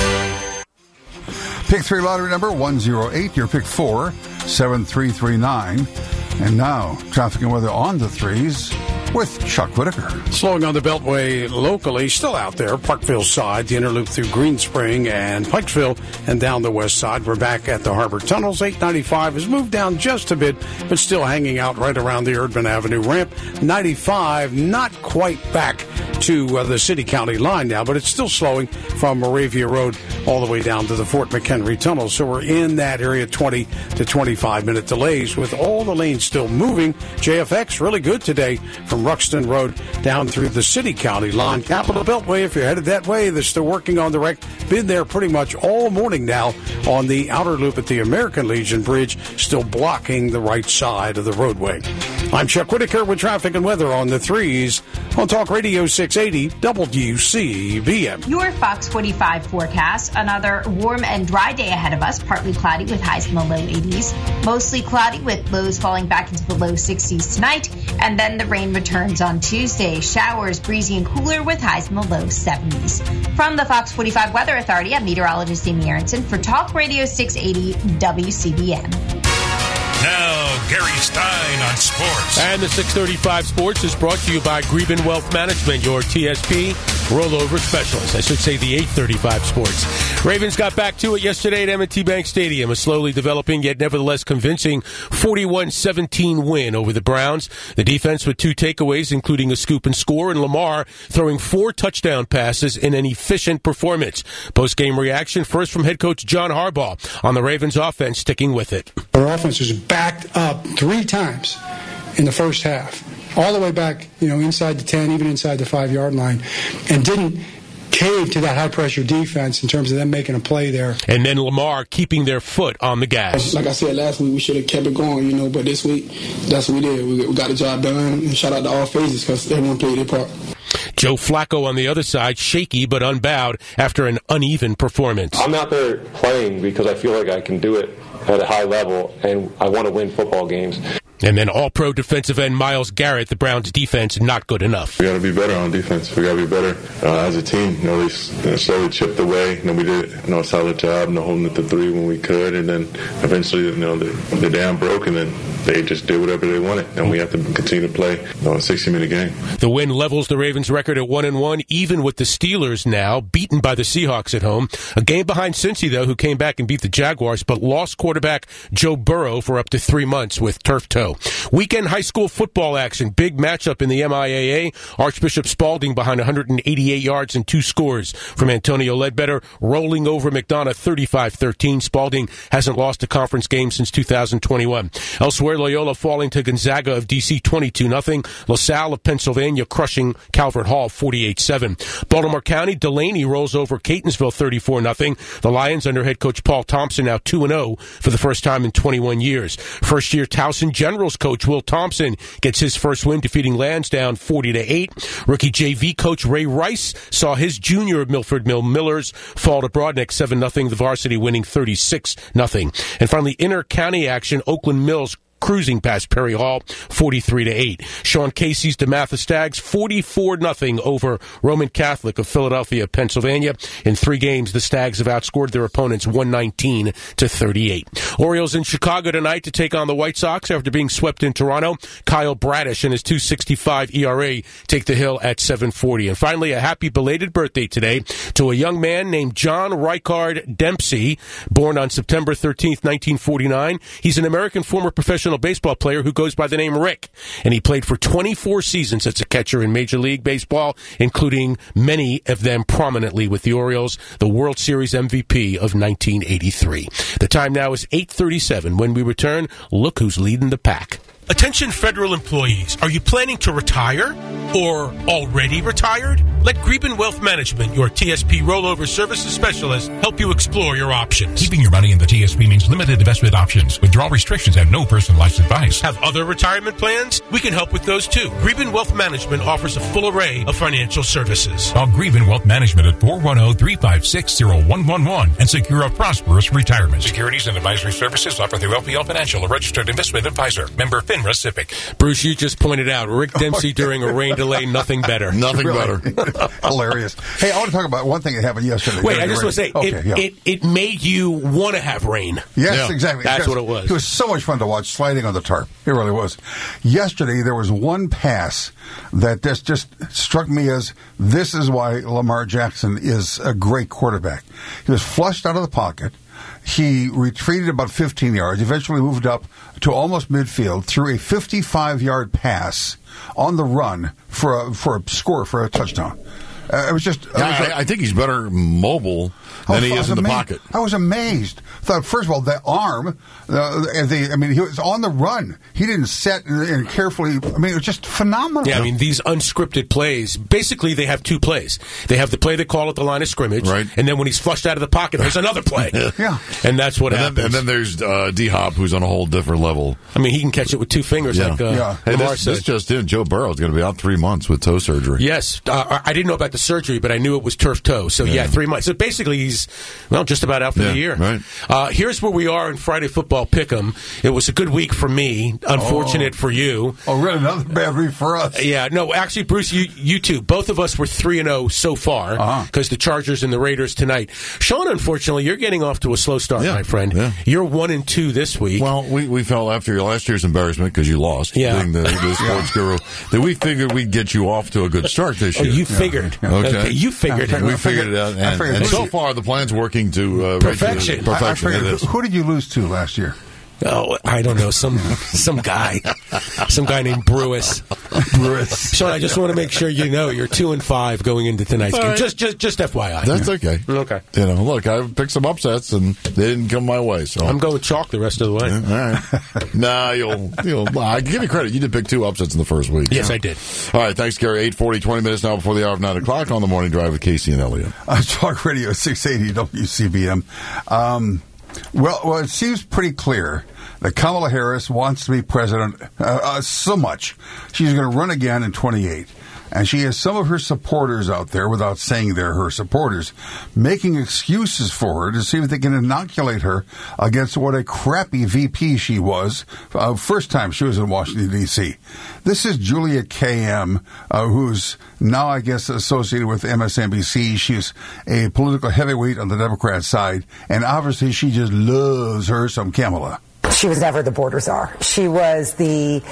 Pick 3 lottery number 108, your pick 4, 7339. And now, traffic and weather on the 3s with Chuck Whitaker. Slowing on the Beltway locally, still out there, Parkville side, the inner loop through Greenspring and Pikesville, and down the west side. We're back at the Harbor Tunnels. 895 has moved down just a bit, but still hanging out right around the Erdman Avenue ramp. 95, not quite back to the city-county line now, but it's still slowing from Moravia Road all the way down to the Fort McHenry Tunnel. So we're in that area, 20 to 25-minute delays with all the lanes still moving. JFX really good today from Ruxton Road down through the city-county line. Capitol Beltway, if you're headed that way, they're still working on the wreck. Been there pretty much all morning now on the outer loop at the American Legion Bridge, still blocking the right side of the roadway. I'm Chuck Whitaker with traffic and weather on the 3s on Talk Radio 680 WCBM. Your Fox 45 forecast. Another warm and dry day ahead of us. Partly cloudy with highs in the low 80s. Mostly cloudy with lows falling back into the low 60s tonight. And then the rain returns on Tuesday. Showers, breezy and cooler with highs in the low 70s. From the Fox 45 Weather Authority, I'm meteorologist Amy Aronson for Talk Radio 680 WCBM. Now, Gary Stein on sports. And the 635 Sports is brought to you by Greben Wealth Management, your TSP rollover specialist. I should say the 835 Sports. Ravens got back to it yesterday at M&T Bank Stadium. A slowly developing, yet nevertheless convincing 41-17 win over the Browns. The defense with 2 takeaways, including a scoop and score, and Lamar throwing 4 touchdown passes in an efficient performance. Post-game reaction first from head coach John Harbaugh on the Ravens offense, sticking with it. Our offense was backed up 3 times in the first half. all the way back, inside the 10, even inside the 5-yard line, and didn't cave to that high-pressure defense in terms of them making a play there. And then Lamar keeping their foot on the gas. Like I said last week, we should have kept it going, but this week, that's what we did. We got the job done, and shout out to all phases because everyone played their part. Joe Flacco on the other side, shaky but unbowed after an uneven performance. I'm out there playing because I feel like I can do it at a high level, and I want to win football games. And then all-pro defensive end Myles Garrett, the Browns' defense, not good enough. We got to be better on defense. We got to be better as a team. We slowly chipped away. We did a solid job, holding it to 3 when we could, and then eventually, the dam broke, and then they just did whatever they wanted, and we have to continue to play a 60-minute game. The win levels the Ravens' record at 1-1, even with the Steelers now beaten by the Seahawks at home. A game behind Cincy, though, who came back and beat the Jaguars, but lost quarterback Joe Burrow for up to 3 months with turf toe. Weekend high school football action. Big matchup in the MIAA. Archbishop Spalding behind 188 yards and 2 scores from Antonio Ledbetter, rolling over McDonough 35-13. Spalding hasn't lost a conference game since 2021. Elsewhere, Loyola falling to Gonzaga of D.C. 22-0. LaSalle of Pennsylvania crushing Calvert Hall 48-7. Baltimore County, Delaney rolls over Catonsville 34-0. The Lions under head coach Paul Thompson now 2-0 for the first time in 21 years. First-year Towson Generals coach Will Thompson gets his first win, defeating Lansdowne 40-8. Rookie JV coach Ray Rice saw his junior Milford Millers fall to Broadneck 7-0, the varsity winning 36-0. And finally, inter-county action, Oakland Mills cruising past Perry Hall, 43-8. Sean Casey's DeMatha Stags, 44-0 over Roman Catholic of Philadelphia, Pennsylvania. In 3 games, the Stags have outscored their opponents 119-38. Orioles in Chicago tonight to take on the White Sox after being swept in Toronto. Kyle Bradish and his .265 ERA take the hill at 7.40. And finally, a happy belated birthday today to a young man named John Ricard Dempsey, born on September 13th, 1949. He's an American former professional baseball player who goes by the name Rick, and he played for 24 seasons as a catcher in Major League Baseball, including many of them prominently with the Orioles, the World Series MVP of 1983. The time now is 8:37. When we return, look who's leading the pack. Attention federal employees, are you planning to retire or already retired? Let Greben Wealth Management, your TSP rollover services specialist, help you explore your options. Keeping your money in the TSP means limited investment options, withdrawal restrictions, and no personalized advice. Have other retirement plans? We can help with those too. Greben Wealth Management offers a full array of financial services. Call Greben Wealth Management at 410-356-0111 and secure a prosperous retirement. Securities and advisory services offered through LPL Financial, a registered investment advisor. Member FINRA SIPC. Bruce, you just pointed out Rick Dempsey during a rain delay, nothing better. Nothing better. Hilarious. Hey, I want to talk about one thing that happened yesterday. Wait, I just want to say, it made you want to have rain. Yes, exactly. That's what it was. It was so much fun to watch sliding on the tarp. It really was. Yesterday, there was one pass that just struck me as this is why Lamar Jackson is a great quarterback. He was flushed out of the pocket. He retreated about 15 yards, eventually moved up to almost midfield, threw a 55-yard pass on the run for a score, for a touchdown. It was just... I think he's better mobile than he is in the pocket. I was amazed. Thought, first of all, the arm, he was on the run. He didn't set and carefully... it was just phenomenal. Yeah, these unscripted plays, basically they have 2 plays. They have the play they call at the line of scrimmage, right, and then when he's flushed out of the pocket, there's another play. Yeah. And that's what happens. And then there's D-Hop, who's on a whole different level. He can catch it with 2 fingers, like Lamar said. This just in, Joe Burrow's going to be out 3 months with toe surgery. Yes. I didn't know about the surgery, but I knew it was turf toe. So, 3 months. So, basically, he's, just about out for the year. Right. Here's where we are in Friday Football Pick'em. It was a good week for me. Unfortunate for you. Oh, really? Another bad week for us. Yeah. No, actually, Bruce, you too. Both of us were 3-0 so far because the Chargers and the Raiders tonight. Sean, unfortunately, you're getting off to a slow start, my friend. Yeah. You're 1-2 this week. Well, we fell after your last year's embarrassment because you lost. Being the sports guru. That we figured we'd get you off to a good start this year. You figured. Yeah. Okay. You figured it. We figured it out. And so far, the plan's working to perfection. Who did you lose to last year? Oh, I don't know, some guy named Brewis. Sean, I just want to make sure you know you're 2-5 going into tonight's game. Right. Just FYI. That's okay. Okay. Look, I picked some upsets and they didn't come my way. So I'm going chalk the rest of the way. All right. Nah, you'll. I give you credit. You did pick 2 upsets in the first week. Yes, I did. All right. Thanks, Gary. 8:40, 20 minutes now before the hour of 9 o'clock on the morning drive with Casey and Elliot. Talk Radio 680 WCBM. Well, it seems pretty clear that Kamala Harris wants to be president so much. She's going to run again in 28. And she has some of her supporters out there, without saying they're her supporters, making excuses for her to see if they can inoculate her against what a crappy VP she was first time she was in Washington, D.C. This is Julia K.M., who's now, I guess, associated with MSNBC. She's a political heavyweight on the Democrat side, and obviously she just loves her some Kamala. She was never the border czar. She was the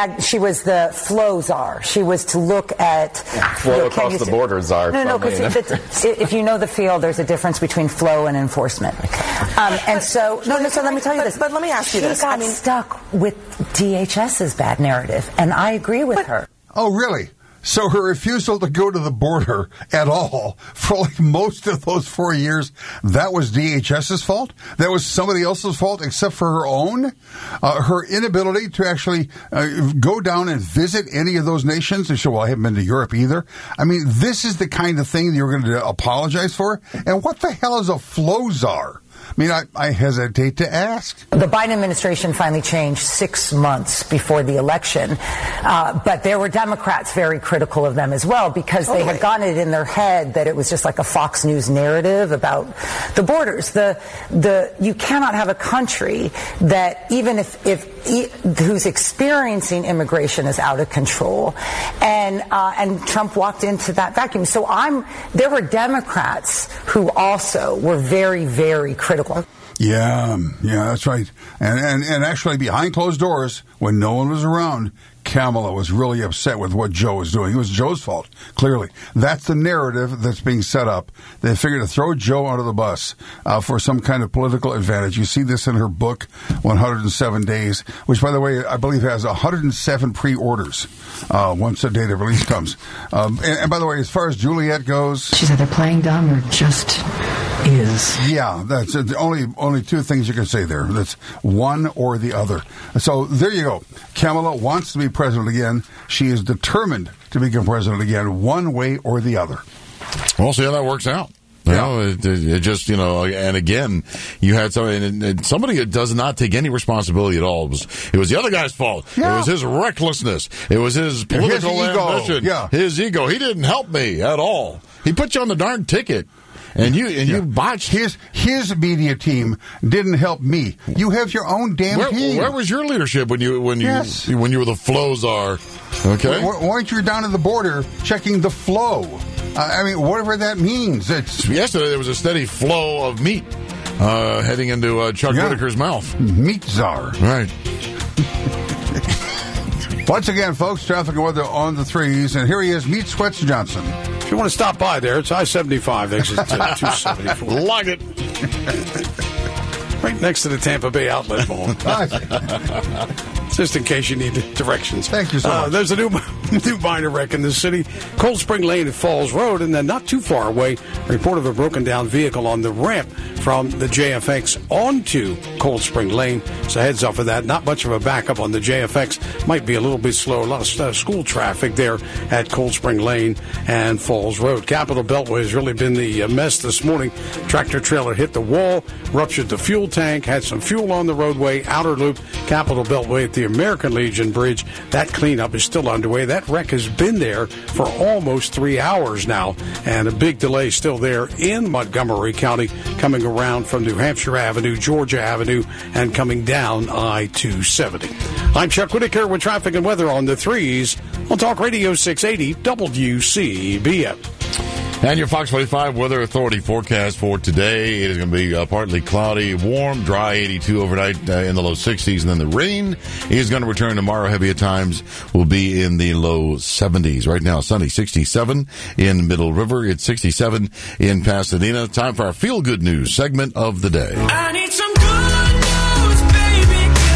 flow czar. She was to look at flow across the border czar. No, because if you know the field, there's a difference between flow and enforcement. So let me tell you this. But let me ask you this. She got stuck with DHS's bad narrative, and I agree with her. Oh, really? So her refusal to go to the border at all for like most of those 4 years, that was DHS's fault? That was somebody else's fault except for her own? Her inability to actually go down and visit any of those nations? And she said, well, I haven't been to Europe either. I mean, this is the kind of thing you're going to apologize for? And what the hell is a flow czar? I mean, I hesitate to ask. The Biden administration finally changed 6 months before the election, but there were Democrats very critical of them as well because they had gotten it in their head that it was just like a Fox News narrative about the borders. You cannot have a country that even if who's experiencing immigration is out of control, and Trump walked into that vacuum. So there were Democrats who also were very, very critical. Yeah, that's right. And actually, behind closed doors, when no one was around, Kamala was really upset with what Joe was doing. It was Joe's fault, clearly. That's the narrative that's being set up. They figured to throw Joe under the bus for some kind of political advantage. You see this in her book, 107 Days, which, by the way, I believe has 107 pre-orders once the date of release comes. And by the way, as far as Juliet goes... She's either playing dumb or just is. Yeah, that's the only 2 things you can say there. That's one or the other. So there you go. Kamala wants to be president again. She is determined to become president again, one way or the other. We'll see how that works out. It just, and again, you had somebody that does not take any responsibility at all. It was the other guy's fault. Yeah. It was his recklessness. It was his political ambition. Yeah. His ego. He didn't help me at all. He put you on the darn ticket. And you botched his media team didn't help me. You have your own damn team. Where was your leadership when you were the flow czar? Okay, weren't you down at the border checking the flow? I mean, whatever that means. Yesterday there was a steady flow of meat heading into Chuck Whitaker's mouth. Meat czar. Right. Once again, folks, traffic and weather on the 3s, and here he is, Meat Sweats Johnson. If you want to stop by there, it's I-75, exit 274. Like it. Right next to the Tampa Bay Outlet Mall. Just in case you need directions. Thank you so much. There's a new minor wreck in the city. Cold Spring Lane at Falls Road, and then not too far away, report of a broken down vehicle on the ramp from the JFX onto Cold Spring Lane. So heads up for that. Not much of a backup on the JFX. Might be a little bit slow. A lot of school traffic there at Cold Spring Lane and Falls Road. Capitol Beltway has really been the mess this morning. Tractor trailer hit the wall, ruptured the fuel tank, had some fuel on the roadway, outer loop, Capitol Beltway at the American Legion Bridge. That cleanup is still underway. That wreck has been there for almost 3 hours now, and a big delay still there in Montgomery County, coming around from New Hampshire Avenue, Georgia Avenue, and coming down I-270. I'm Chuck Whitaker with traffic and weather on the 3s on Talk Radio 680 WCBM. And your Fox 45 Weather Authority forecast for today. It is going to be partly cloudy, warm, dry, 82 overnight in the low 60s. And then the rain is going to return tomorrow. Heavy at times will be in the low 70s. Right now, sunny, 67 in Middle River. It's 67 in Pasadena. Time for our Feel Good News segment of the day. I need some good news, baby.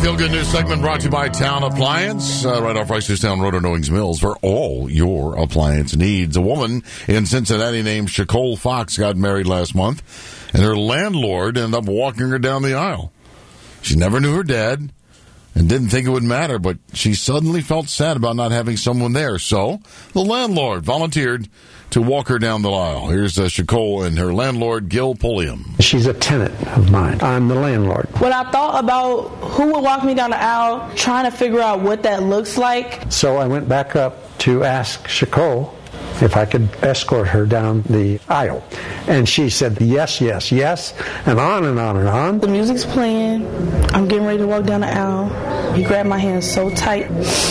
Feel-good news segment brought to you by Town Appliance. Right off Ricestown Road in Owings Mills for all your appliance needs. A woman in Cincinnati named Shacole Fox got married last month, and her landlord ended up walking her down the aisle. She never knew her dad and didn't think it would matter, but she suddenly felt sad about not having someone there. So the landlord volunteered to walk her down the aisle. Here's Shacole and her landlord, Gil Pulliam. She's a tenant of mine. I'm the landlord. When I thought about who would walk me down the aisle, trying to figure out what that looks like. So I went back up to ask Shacole if I could escort her down the aisle. And she said, yes, yes, yes, and on and on and on. The music's playing. I'm getting ready to walk down the aisle. He grabbed my hand so tight,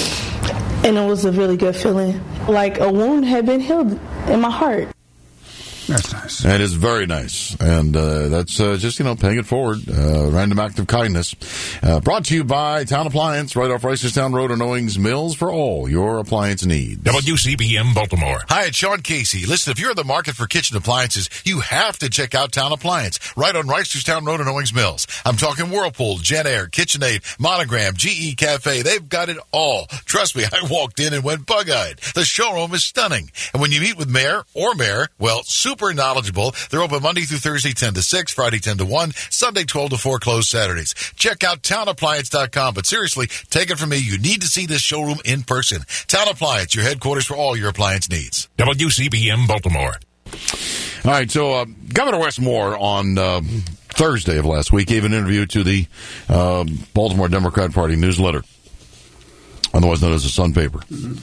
and it was a really good feeling. Like a wound had been healed in my heart. That's nice. That is very nice. And that's just, paying it forward. Random act of kindness. Brought to you by Town Appliance, right off Ricestown Road in Owings Mills for all your appliance needs. WCBM Baltimore. Hi, it's Sean Casey. Listen, if you're in the market for kitchen appliances, you have to check out Town Appliance, right on Ricestown Road in Owings Mills. I'm talking Whirlpool, JetAir, KitchenAid, Monogram, GE Cafe. They've got it all. Trust me, I walked in and went bug-eyed. The showroom is stunning. And when you meet with Mayor, well, super knowledgeable. They're open Monday through Thursday, 10 to 6, Friday, 10 to 1, Sunday, 12 to 4, closed Saturdays. Check out townappliance.com. But seriously, take it from me, you need to see this showroom in person. Town Appliance, your headquarters for all your appliance needs. WCBM Baltimore. All right, so Governor Wes Moore on Thursday of last week gave an interview to the Baltimore Democrat Party newsletter, otherwise known as the Sun Paper.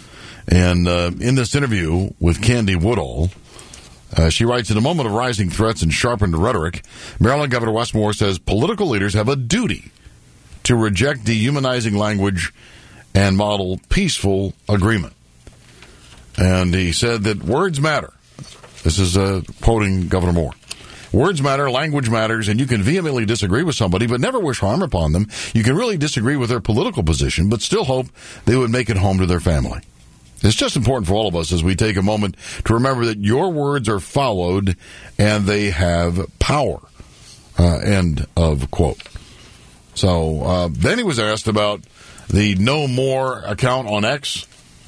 And in this interview with Candy Woodall, she writes, in a moment of rising threats and sharpened rhetoric, Maryland Governor Wes Moore says political leaders have a duty to reject dehumanizing language and model peaceful agreement. And he said that words matter. This is quoting Governor Moore. Words matter, language matters, and you can vehemently disagree with somebody but never wish harm upon them. You can really disagree with their political position but still hope they would make it home to their family. It's just important for all of us as we take a moment to remember that your words are followed and they have power. End of quote. So then he was asked about the No More account on X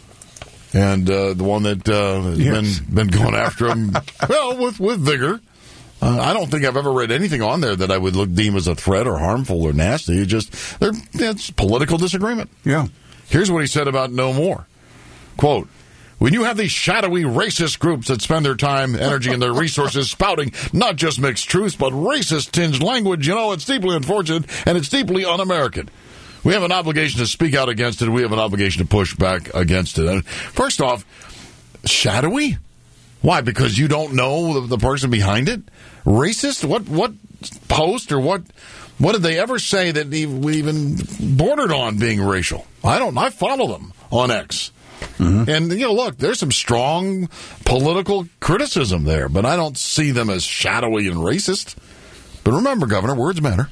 and the one that has been going after him, well, with vigor. I don't think I've ever read anything on there that I would deem as a threat or harmful or nasty. It's political disagreement. Yeah. Here's what he said about No More. Quote, when you have these shadowy racist groups that spend their time, energy, and their resources spouting not just mixed truths, but racist-tinged language, it's deeply unfortunate and it's deeply un-American. We have an obligation to speak out against it. We have an obligation to push back against it. And first off, shadowy? Why? Because you don't know the person behind it? Racist? What post or what did they ever say that we even bordered on being racial? I follow them on X. Mm-hmm. And, look, there's some strong political criticism there, but I don't see them as shadowy and racist. But remember, Governor, words matter.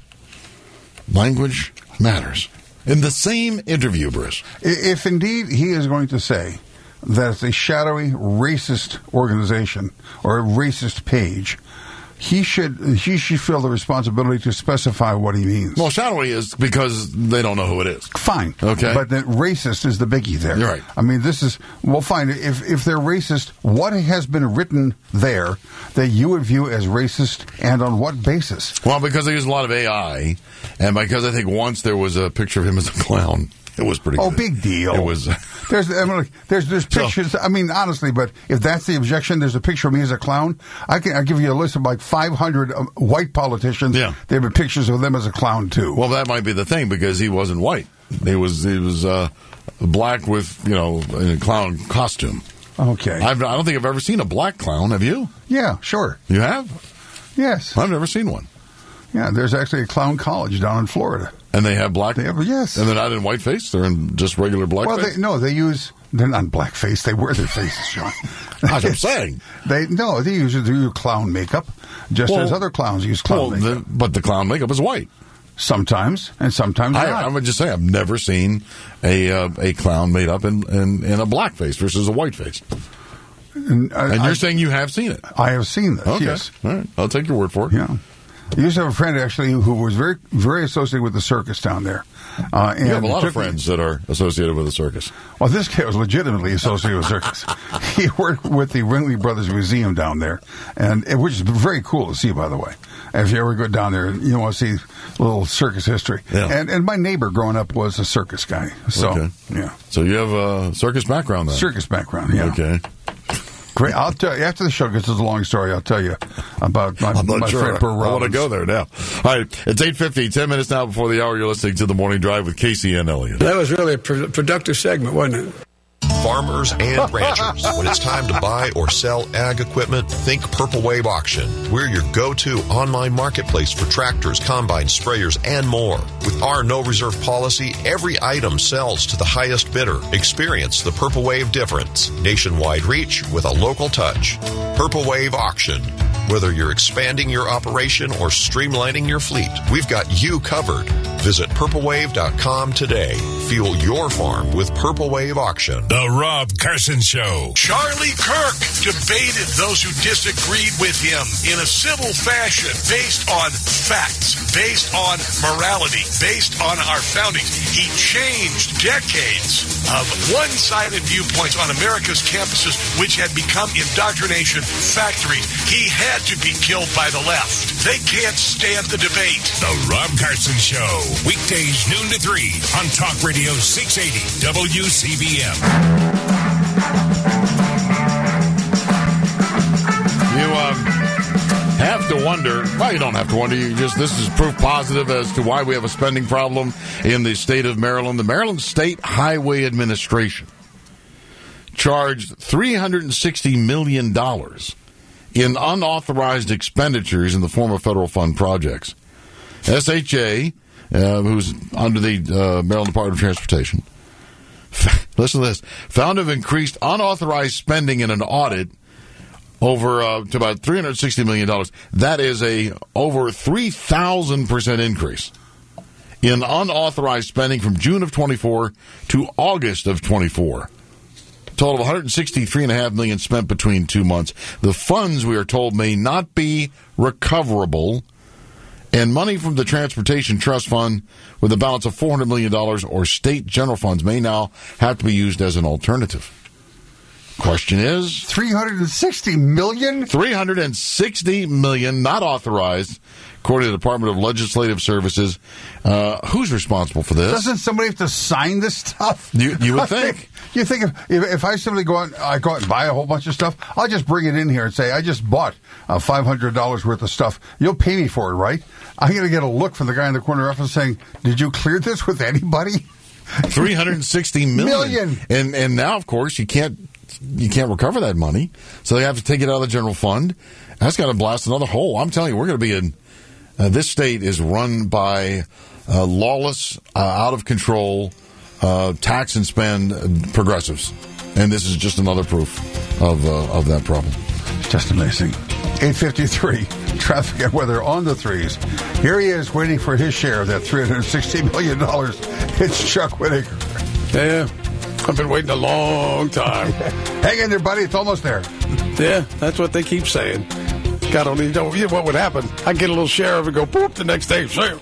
Language matters. In the same interview, Bruce. If indeed he is going to say that it's a shadowy, racist organization or a racist page, he should feel the responsibility to specify what he means. Well, shadowy is because they don't know who it is. Fine. Okay. But the racist is the biggie there. You're right. I mean, fine. If they're racist, what has been written there that you would view as racist and on what basis? Well, because they use a lot of AI, and because I think once there was a picture of him as a clown. It was pretty good. Oh, big deal. It was. There's pictures. I mean, honestly, but if that's the objection, there's a picture of me as a clown. I'll give you a list of like 500 white politicians. Yeah. There have been pictures of them as a clown, too. Well, that might be the thing because he wasn't white. He was black with, in a clown costume. Okay. I don't think I've ever seen a black clown. Have you? Yeah, sure. You have? Yes. I've never seen one. Yeah, there's actually a clown college down in Florida. And they have black? Yes. And they're not in whiteface? They're in just regular blackface? Well, they're not in blackface. They wear their faces, Sean. That's what I'm saying. They usually do clown makeup, just as other clowns use clown makeup. But the clown makeup is white. Sometimes, and sometimes not. I would just say I've never seen a clown made up in a blackface versus a whiteface. And you're saying you have seen it? I have seen this, okay. yes. All right. I'll take your word for it. Yeah. I used to have a friend, actually, who was very, very associated with the circus down there. And you have a lot of friends that are associated with the circus. Well, this guy was legitimately associated with circus. He worked with the Ringling Brothers Museum down there, and which is very cool to see, by the way. If you ever go down there and you want to see a little circus history. Yeah. And my neighbor growing up was a circus guy. So, yeah. So you have a circus background then? Circus background, yeah. Okay. Great. I'll tell you, after the show, because it's a long story, I'll tell you about my friend Burr Robbins. I want to go there now. All right, it's 8:50, 10 minutes now before the hour. You're listening to The Morning Drive with Casey and Elliott. That was really a productive segment, wasn't it? Farmers and ranchers, when it's time to buy or sell ag equipment, think Purple Wave Auction. We're your go-to online marketplace for tractors, combines, sprayers, and more. With our no reserve policy, every item sells to the highest bidder. Experience the Purple Wave difference. Nationwide reach with a local touch. Purple Wave Auction. Whether you're expanding your operation or streamlining your fleet, we've got you covered. Visit purplewave.com today. Fuel your farm with Purple Wave Auction. The Rob Carson Show. Charlie Kirk debated those who disagreed with him in a civil fashion based on facts, based on morality, based on our foundings. He changed decades of one-sided viewpoints on America's campuses, which had become indoctrination factories. He had to be killed by the left. They can't stand the debate. The Rob Carson Show. Weekdays noon to 3 on Talk Radio 680 WCBM. You have to wonder. Well, you don't have to wonder. This is proof positive as to why we have a spending problem in the state of Maryland. The Maryland State Highway Administration charged $360 million in unauthorized expenditures in the form of federal fund projects. SHA, who's under the Maryland Department of Transportation, listen to this, found to have increased unauthorized spending in an audit over to about $360 million. That is a over 3,000% increase in unauthorized spending from June of 24 to August of 24. Total of $163.5 million spent between 2 months. The funds, we are told, may not be recoverable, and money from the Transportation Trust Fund with a balance of $400 million or state general funds may now have to be used as an alternative. Question is... $360 million? $360 million, not authorized, according to the Department of Legislative Services. Who's responsible for this? Doesn't somebody have to sign this stuff? You would think. You think if I simply go out and buy a whole bunch of stuff, I'll just bring it in here and say, I just bought $500 worth of stuff. You'll pay me for it, right? I'm going to get a look from the guy in the corner office saying, did you clear this with anybody? $360 million. And now, of course, you can't recover that money, so they have to take it out of the general fund. That's got to blast another hole. I'm telling you, we're going to be in... this state is run by lawless, out of control, tax and spend progressives. And this is just another proof of that problem. Just amazing. 8:53, traffic and weather on the threes. Here he is waiting for his share of that $360 million. It's Chuck Whitaker. Yeah, I've been waiting a long time. Hang in there, buddy. It's almost there. Yeah, that's what they keep saying. God only knows what would happen. I get a little share of it, go boop, the next day, shoot.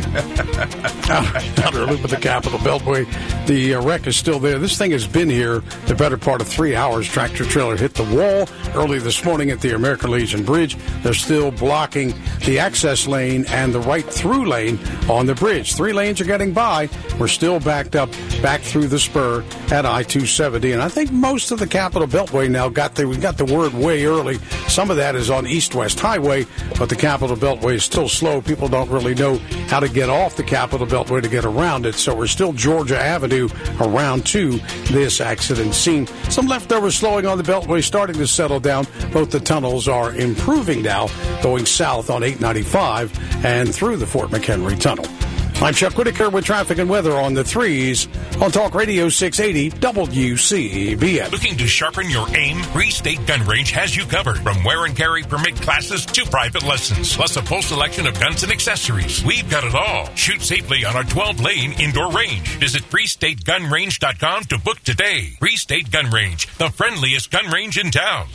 Outer loop of the Capitol Beltway. The wreck is still there. This thing has been here the better part of 3 hours. Tractor trailer hit the wall early this morning at the American Legion Bridge. They're still blocking the access lane and the right-through lane on the bridge. 3 lanes are getting by. We're still backed up back through the spur at I-270. And I think most of the Capitol Beltway now we got the word way early. Some of that is on east-west Highway, but the Capitol Beltway is still slow. People don't really know how to get off the Capitol Beltway to get around it, so we're still Georgia Avenue around to this accident scene. Some leftover slowing on the Beltway starting to settle down. Both the tunnels are improving now, going south on 895 and through the Fort McHenry Tunnel. I'm Chuck Whitaker with traffic and weather on the threes on Talk Radio 680 WCBM. Looking to sharpen your aim? Free State Gun Range has you covered. From wear and carry permit classes to private lessons, plus a full selection of guns and accessories. We've got it all. Shoot safely on our 12-lane indoor range. Visit FreeStateGunRange.com to book today. Free State Gun Range, the friendliest gun range in town.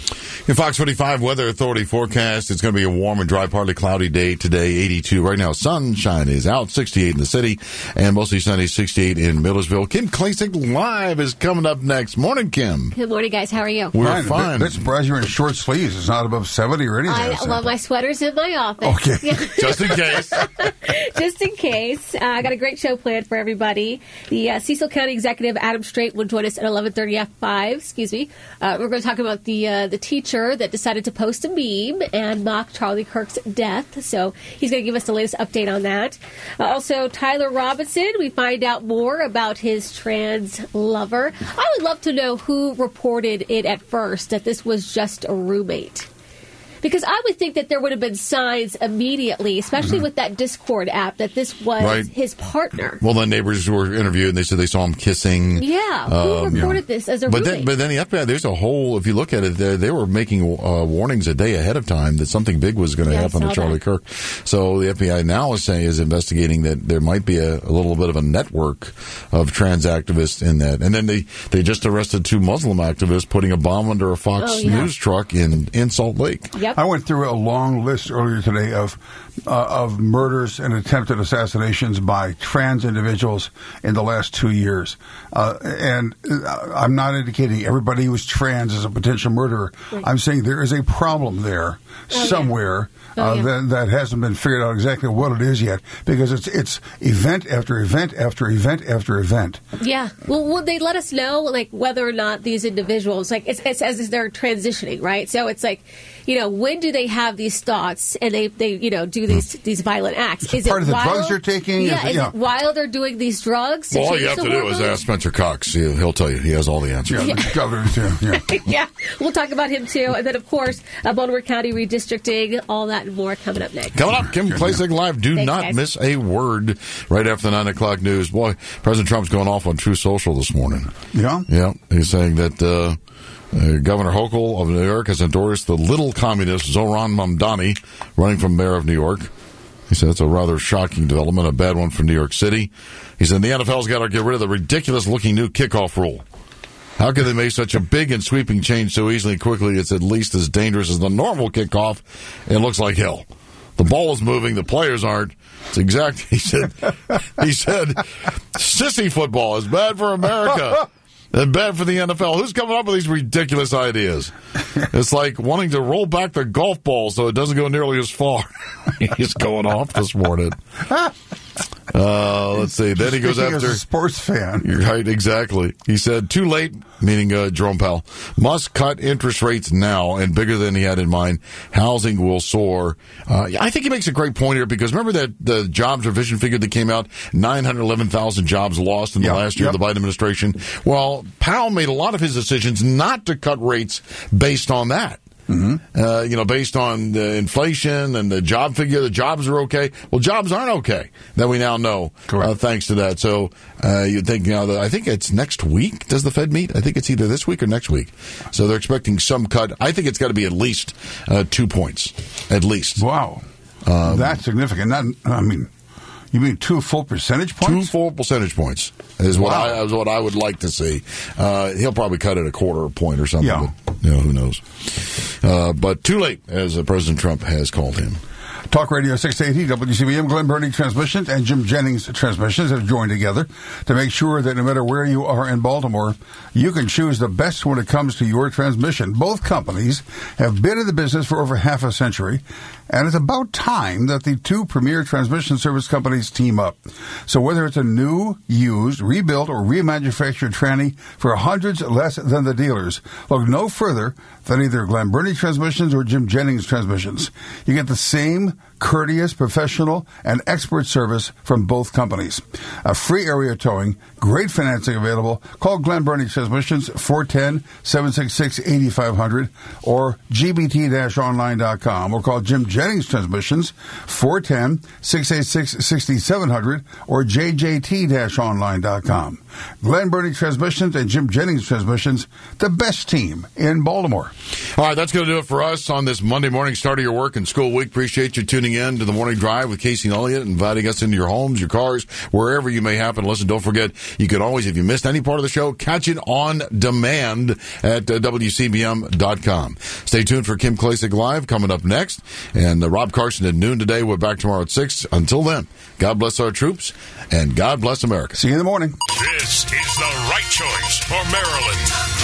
In Fox 45 Weather Authority forecast, it's going to be a warm and dry, partly cloudy day today, 82. Right now, sunshine is out, 68 in the city, and mostly sunny, 68 in Millersville. Kim Klacik Live is coming up next. Morning, Kim. Good morning, guys. How are you? We're fine. That's surprised you're in short sleeves. It's not above 70 or anything. Well, my sweater's in my office. Okay. Just in case. Just in case. I got a great show planned for everybody. The Cecil County Executive, Adam Strait, will join us at 11:30 F5. Excuse me. We're going to talk about the teacher that decided to post a meme and mock Charlie Kirk's death. So he's going to give us the latest update on that. Also, Tyler Robinson, we find out more about his trans lover. I would love to know who reported it at first, that this was just a roommate. Because I would think that there would have been signs immediately, especially with that Discord app, that this was his partner. Well, the neighbors were interviewed, and they said they saw him kissing. Yeah, who reported this as a roommate? But then the FBI, there's a whole, if you look at it, they were making warnings a day ahead of time that something big was going to happen to Charlie Kirk. So the FBI now is investigating that there might be a little bit of a network of trans activists in that. And then they just arrested 2 Muslim activists putting a bomb under a Fox News truck in Salt Lake. Yep. I went through a long list earlier today of murders and attempted assassinations by trans individuals in the last 2 years. And I'm not indicating everybody who was trans is a potential murderer. Right. I'm saying there is a problem there somewhere. That hasn't been figured out exactly what it is yet, because it's event after event after event after event. Yeah. Well, will they let us know, like, whether or not these individuals, like, it's as they're transitioning, right? So it's like, when do they have these thoughts and they do these violent acts? Is part it of the while, drugs they're taking? Yeah. Is it while they're doing these drugs? Well, all you have to do is ask Spencer Cox. He'll tell you. He has all the answers. Yeah, the governor too. Yeah. We'll talk about him too, and then of course Baltimore County redistricting, all that and more coming up next. Coming up, Kim Klacik Live. Thanks, not guys. Miss a word right after the 9 o'clock news. Boy, President Trump's going off on True Social this morning. Yeah? Yeah. He's saying that Governor Hochul of New York has endorsed the little communist Zohran Mamdani running for mayor of New York. He said it's a rather shocking development, a bad one for New York City. He said the NFL's got to get rid of the ridiculous-looking new kickoff rule. How could they make such a big and sweeping change so easily and quickly? It's at least as dangerous as the normal kickoff. It looks like hell. The ball is moving. The players aren't. It's exact. He said, sissy football is bad for America and bad for the NFL. Who's coming up with these ridiculous ideas? It's like wanting to roll back the golf ball so it doesn't go nearly as far. He's going off this morning. Let's see. Then he goes after as a sports fan. You're right, exactly. He said, too late, meaning Jerome Powell, must cut interest rates now and bigger than he had in mind. Housing will soar. I think he makes a great point here, because remember that the jobs revision figure that came out, 911,000 jobs lost in the last year of the Biden administration. Well, Powell made a lot of his decisions not to cut rates based on that. Mm-hmm. Based on the inflation and the job figure, the jobs are okay. Well, jobs aren't okay, that we now know, thanks to that. So you'd think I think it's next week. Does the Fed meet? I think it's either this week or next week. So they're expecting some cut. I think it's got to be at least 2 points, at least. Wow, that's significant. You mean 2 full percentage points? 2 full percentage points is what I would like to see. He'll probably cut it a quarter point or something. Yeah. But, who knows? But too late, as President Trump has called him. Talk Radio 680, WCBM, Glen Burnie Transmissions, and Jim Jennings Transmissions have joined together to make sure that no matter where you are in Baltimore, you can choose the best when it comes to your transmission. Both companies have been in the business for over half a century, and it's about time that the 2 premier transmission service companies team up. So whether it's a new, used, rebuilt, or remanufactured tranny for hundreds less than the dealers, look no further than either Glen Burnie Transmissions or Jim Jennings Transmissions. You get the same courteous, professional, and expert service from both companies. A free area towing, great financing available. Call Glen Burnie Transmissions, 410-766-8500, or gbt-online.com, or call Jim Jennings Transmissions, 410-686-6700, or jjt-online.com. Glen Burnie Transmissions and Jim Jennings Transmissions, the best team in Baltimore. All right, that's going to do it for us on this Monday morning, start of your work and school week. Appreciate you tuning tuning in to the Morning Drive with Casey and Elliott, inviting us into your homes, your cars, wherever you may happen to listen. Don't forget, you can always, if you missed any part of the show, catch it on demand at WCBM.com. Stay tuned for Kim Klacik Live coming up next. And Rob Carson at noon today. We're back tomorrow at 6. Until then, God bless our troops, and God bless America. See you in the morning. This is the right choice for Maryland.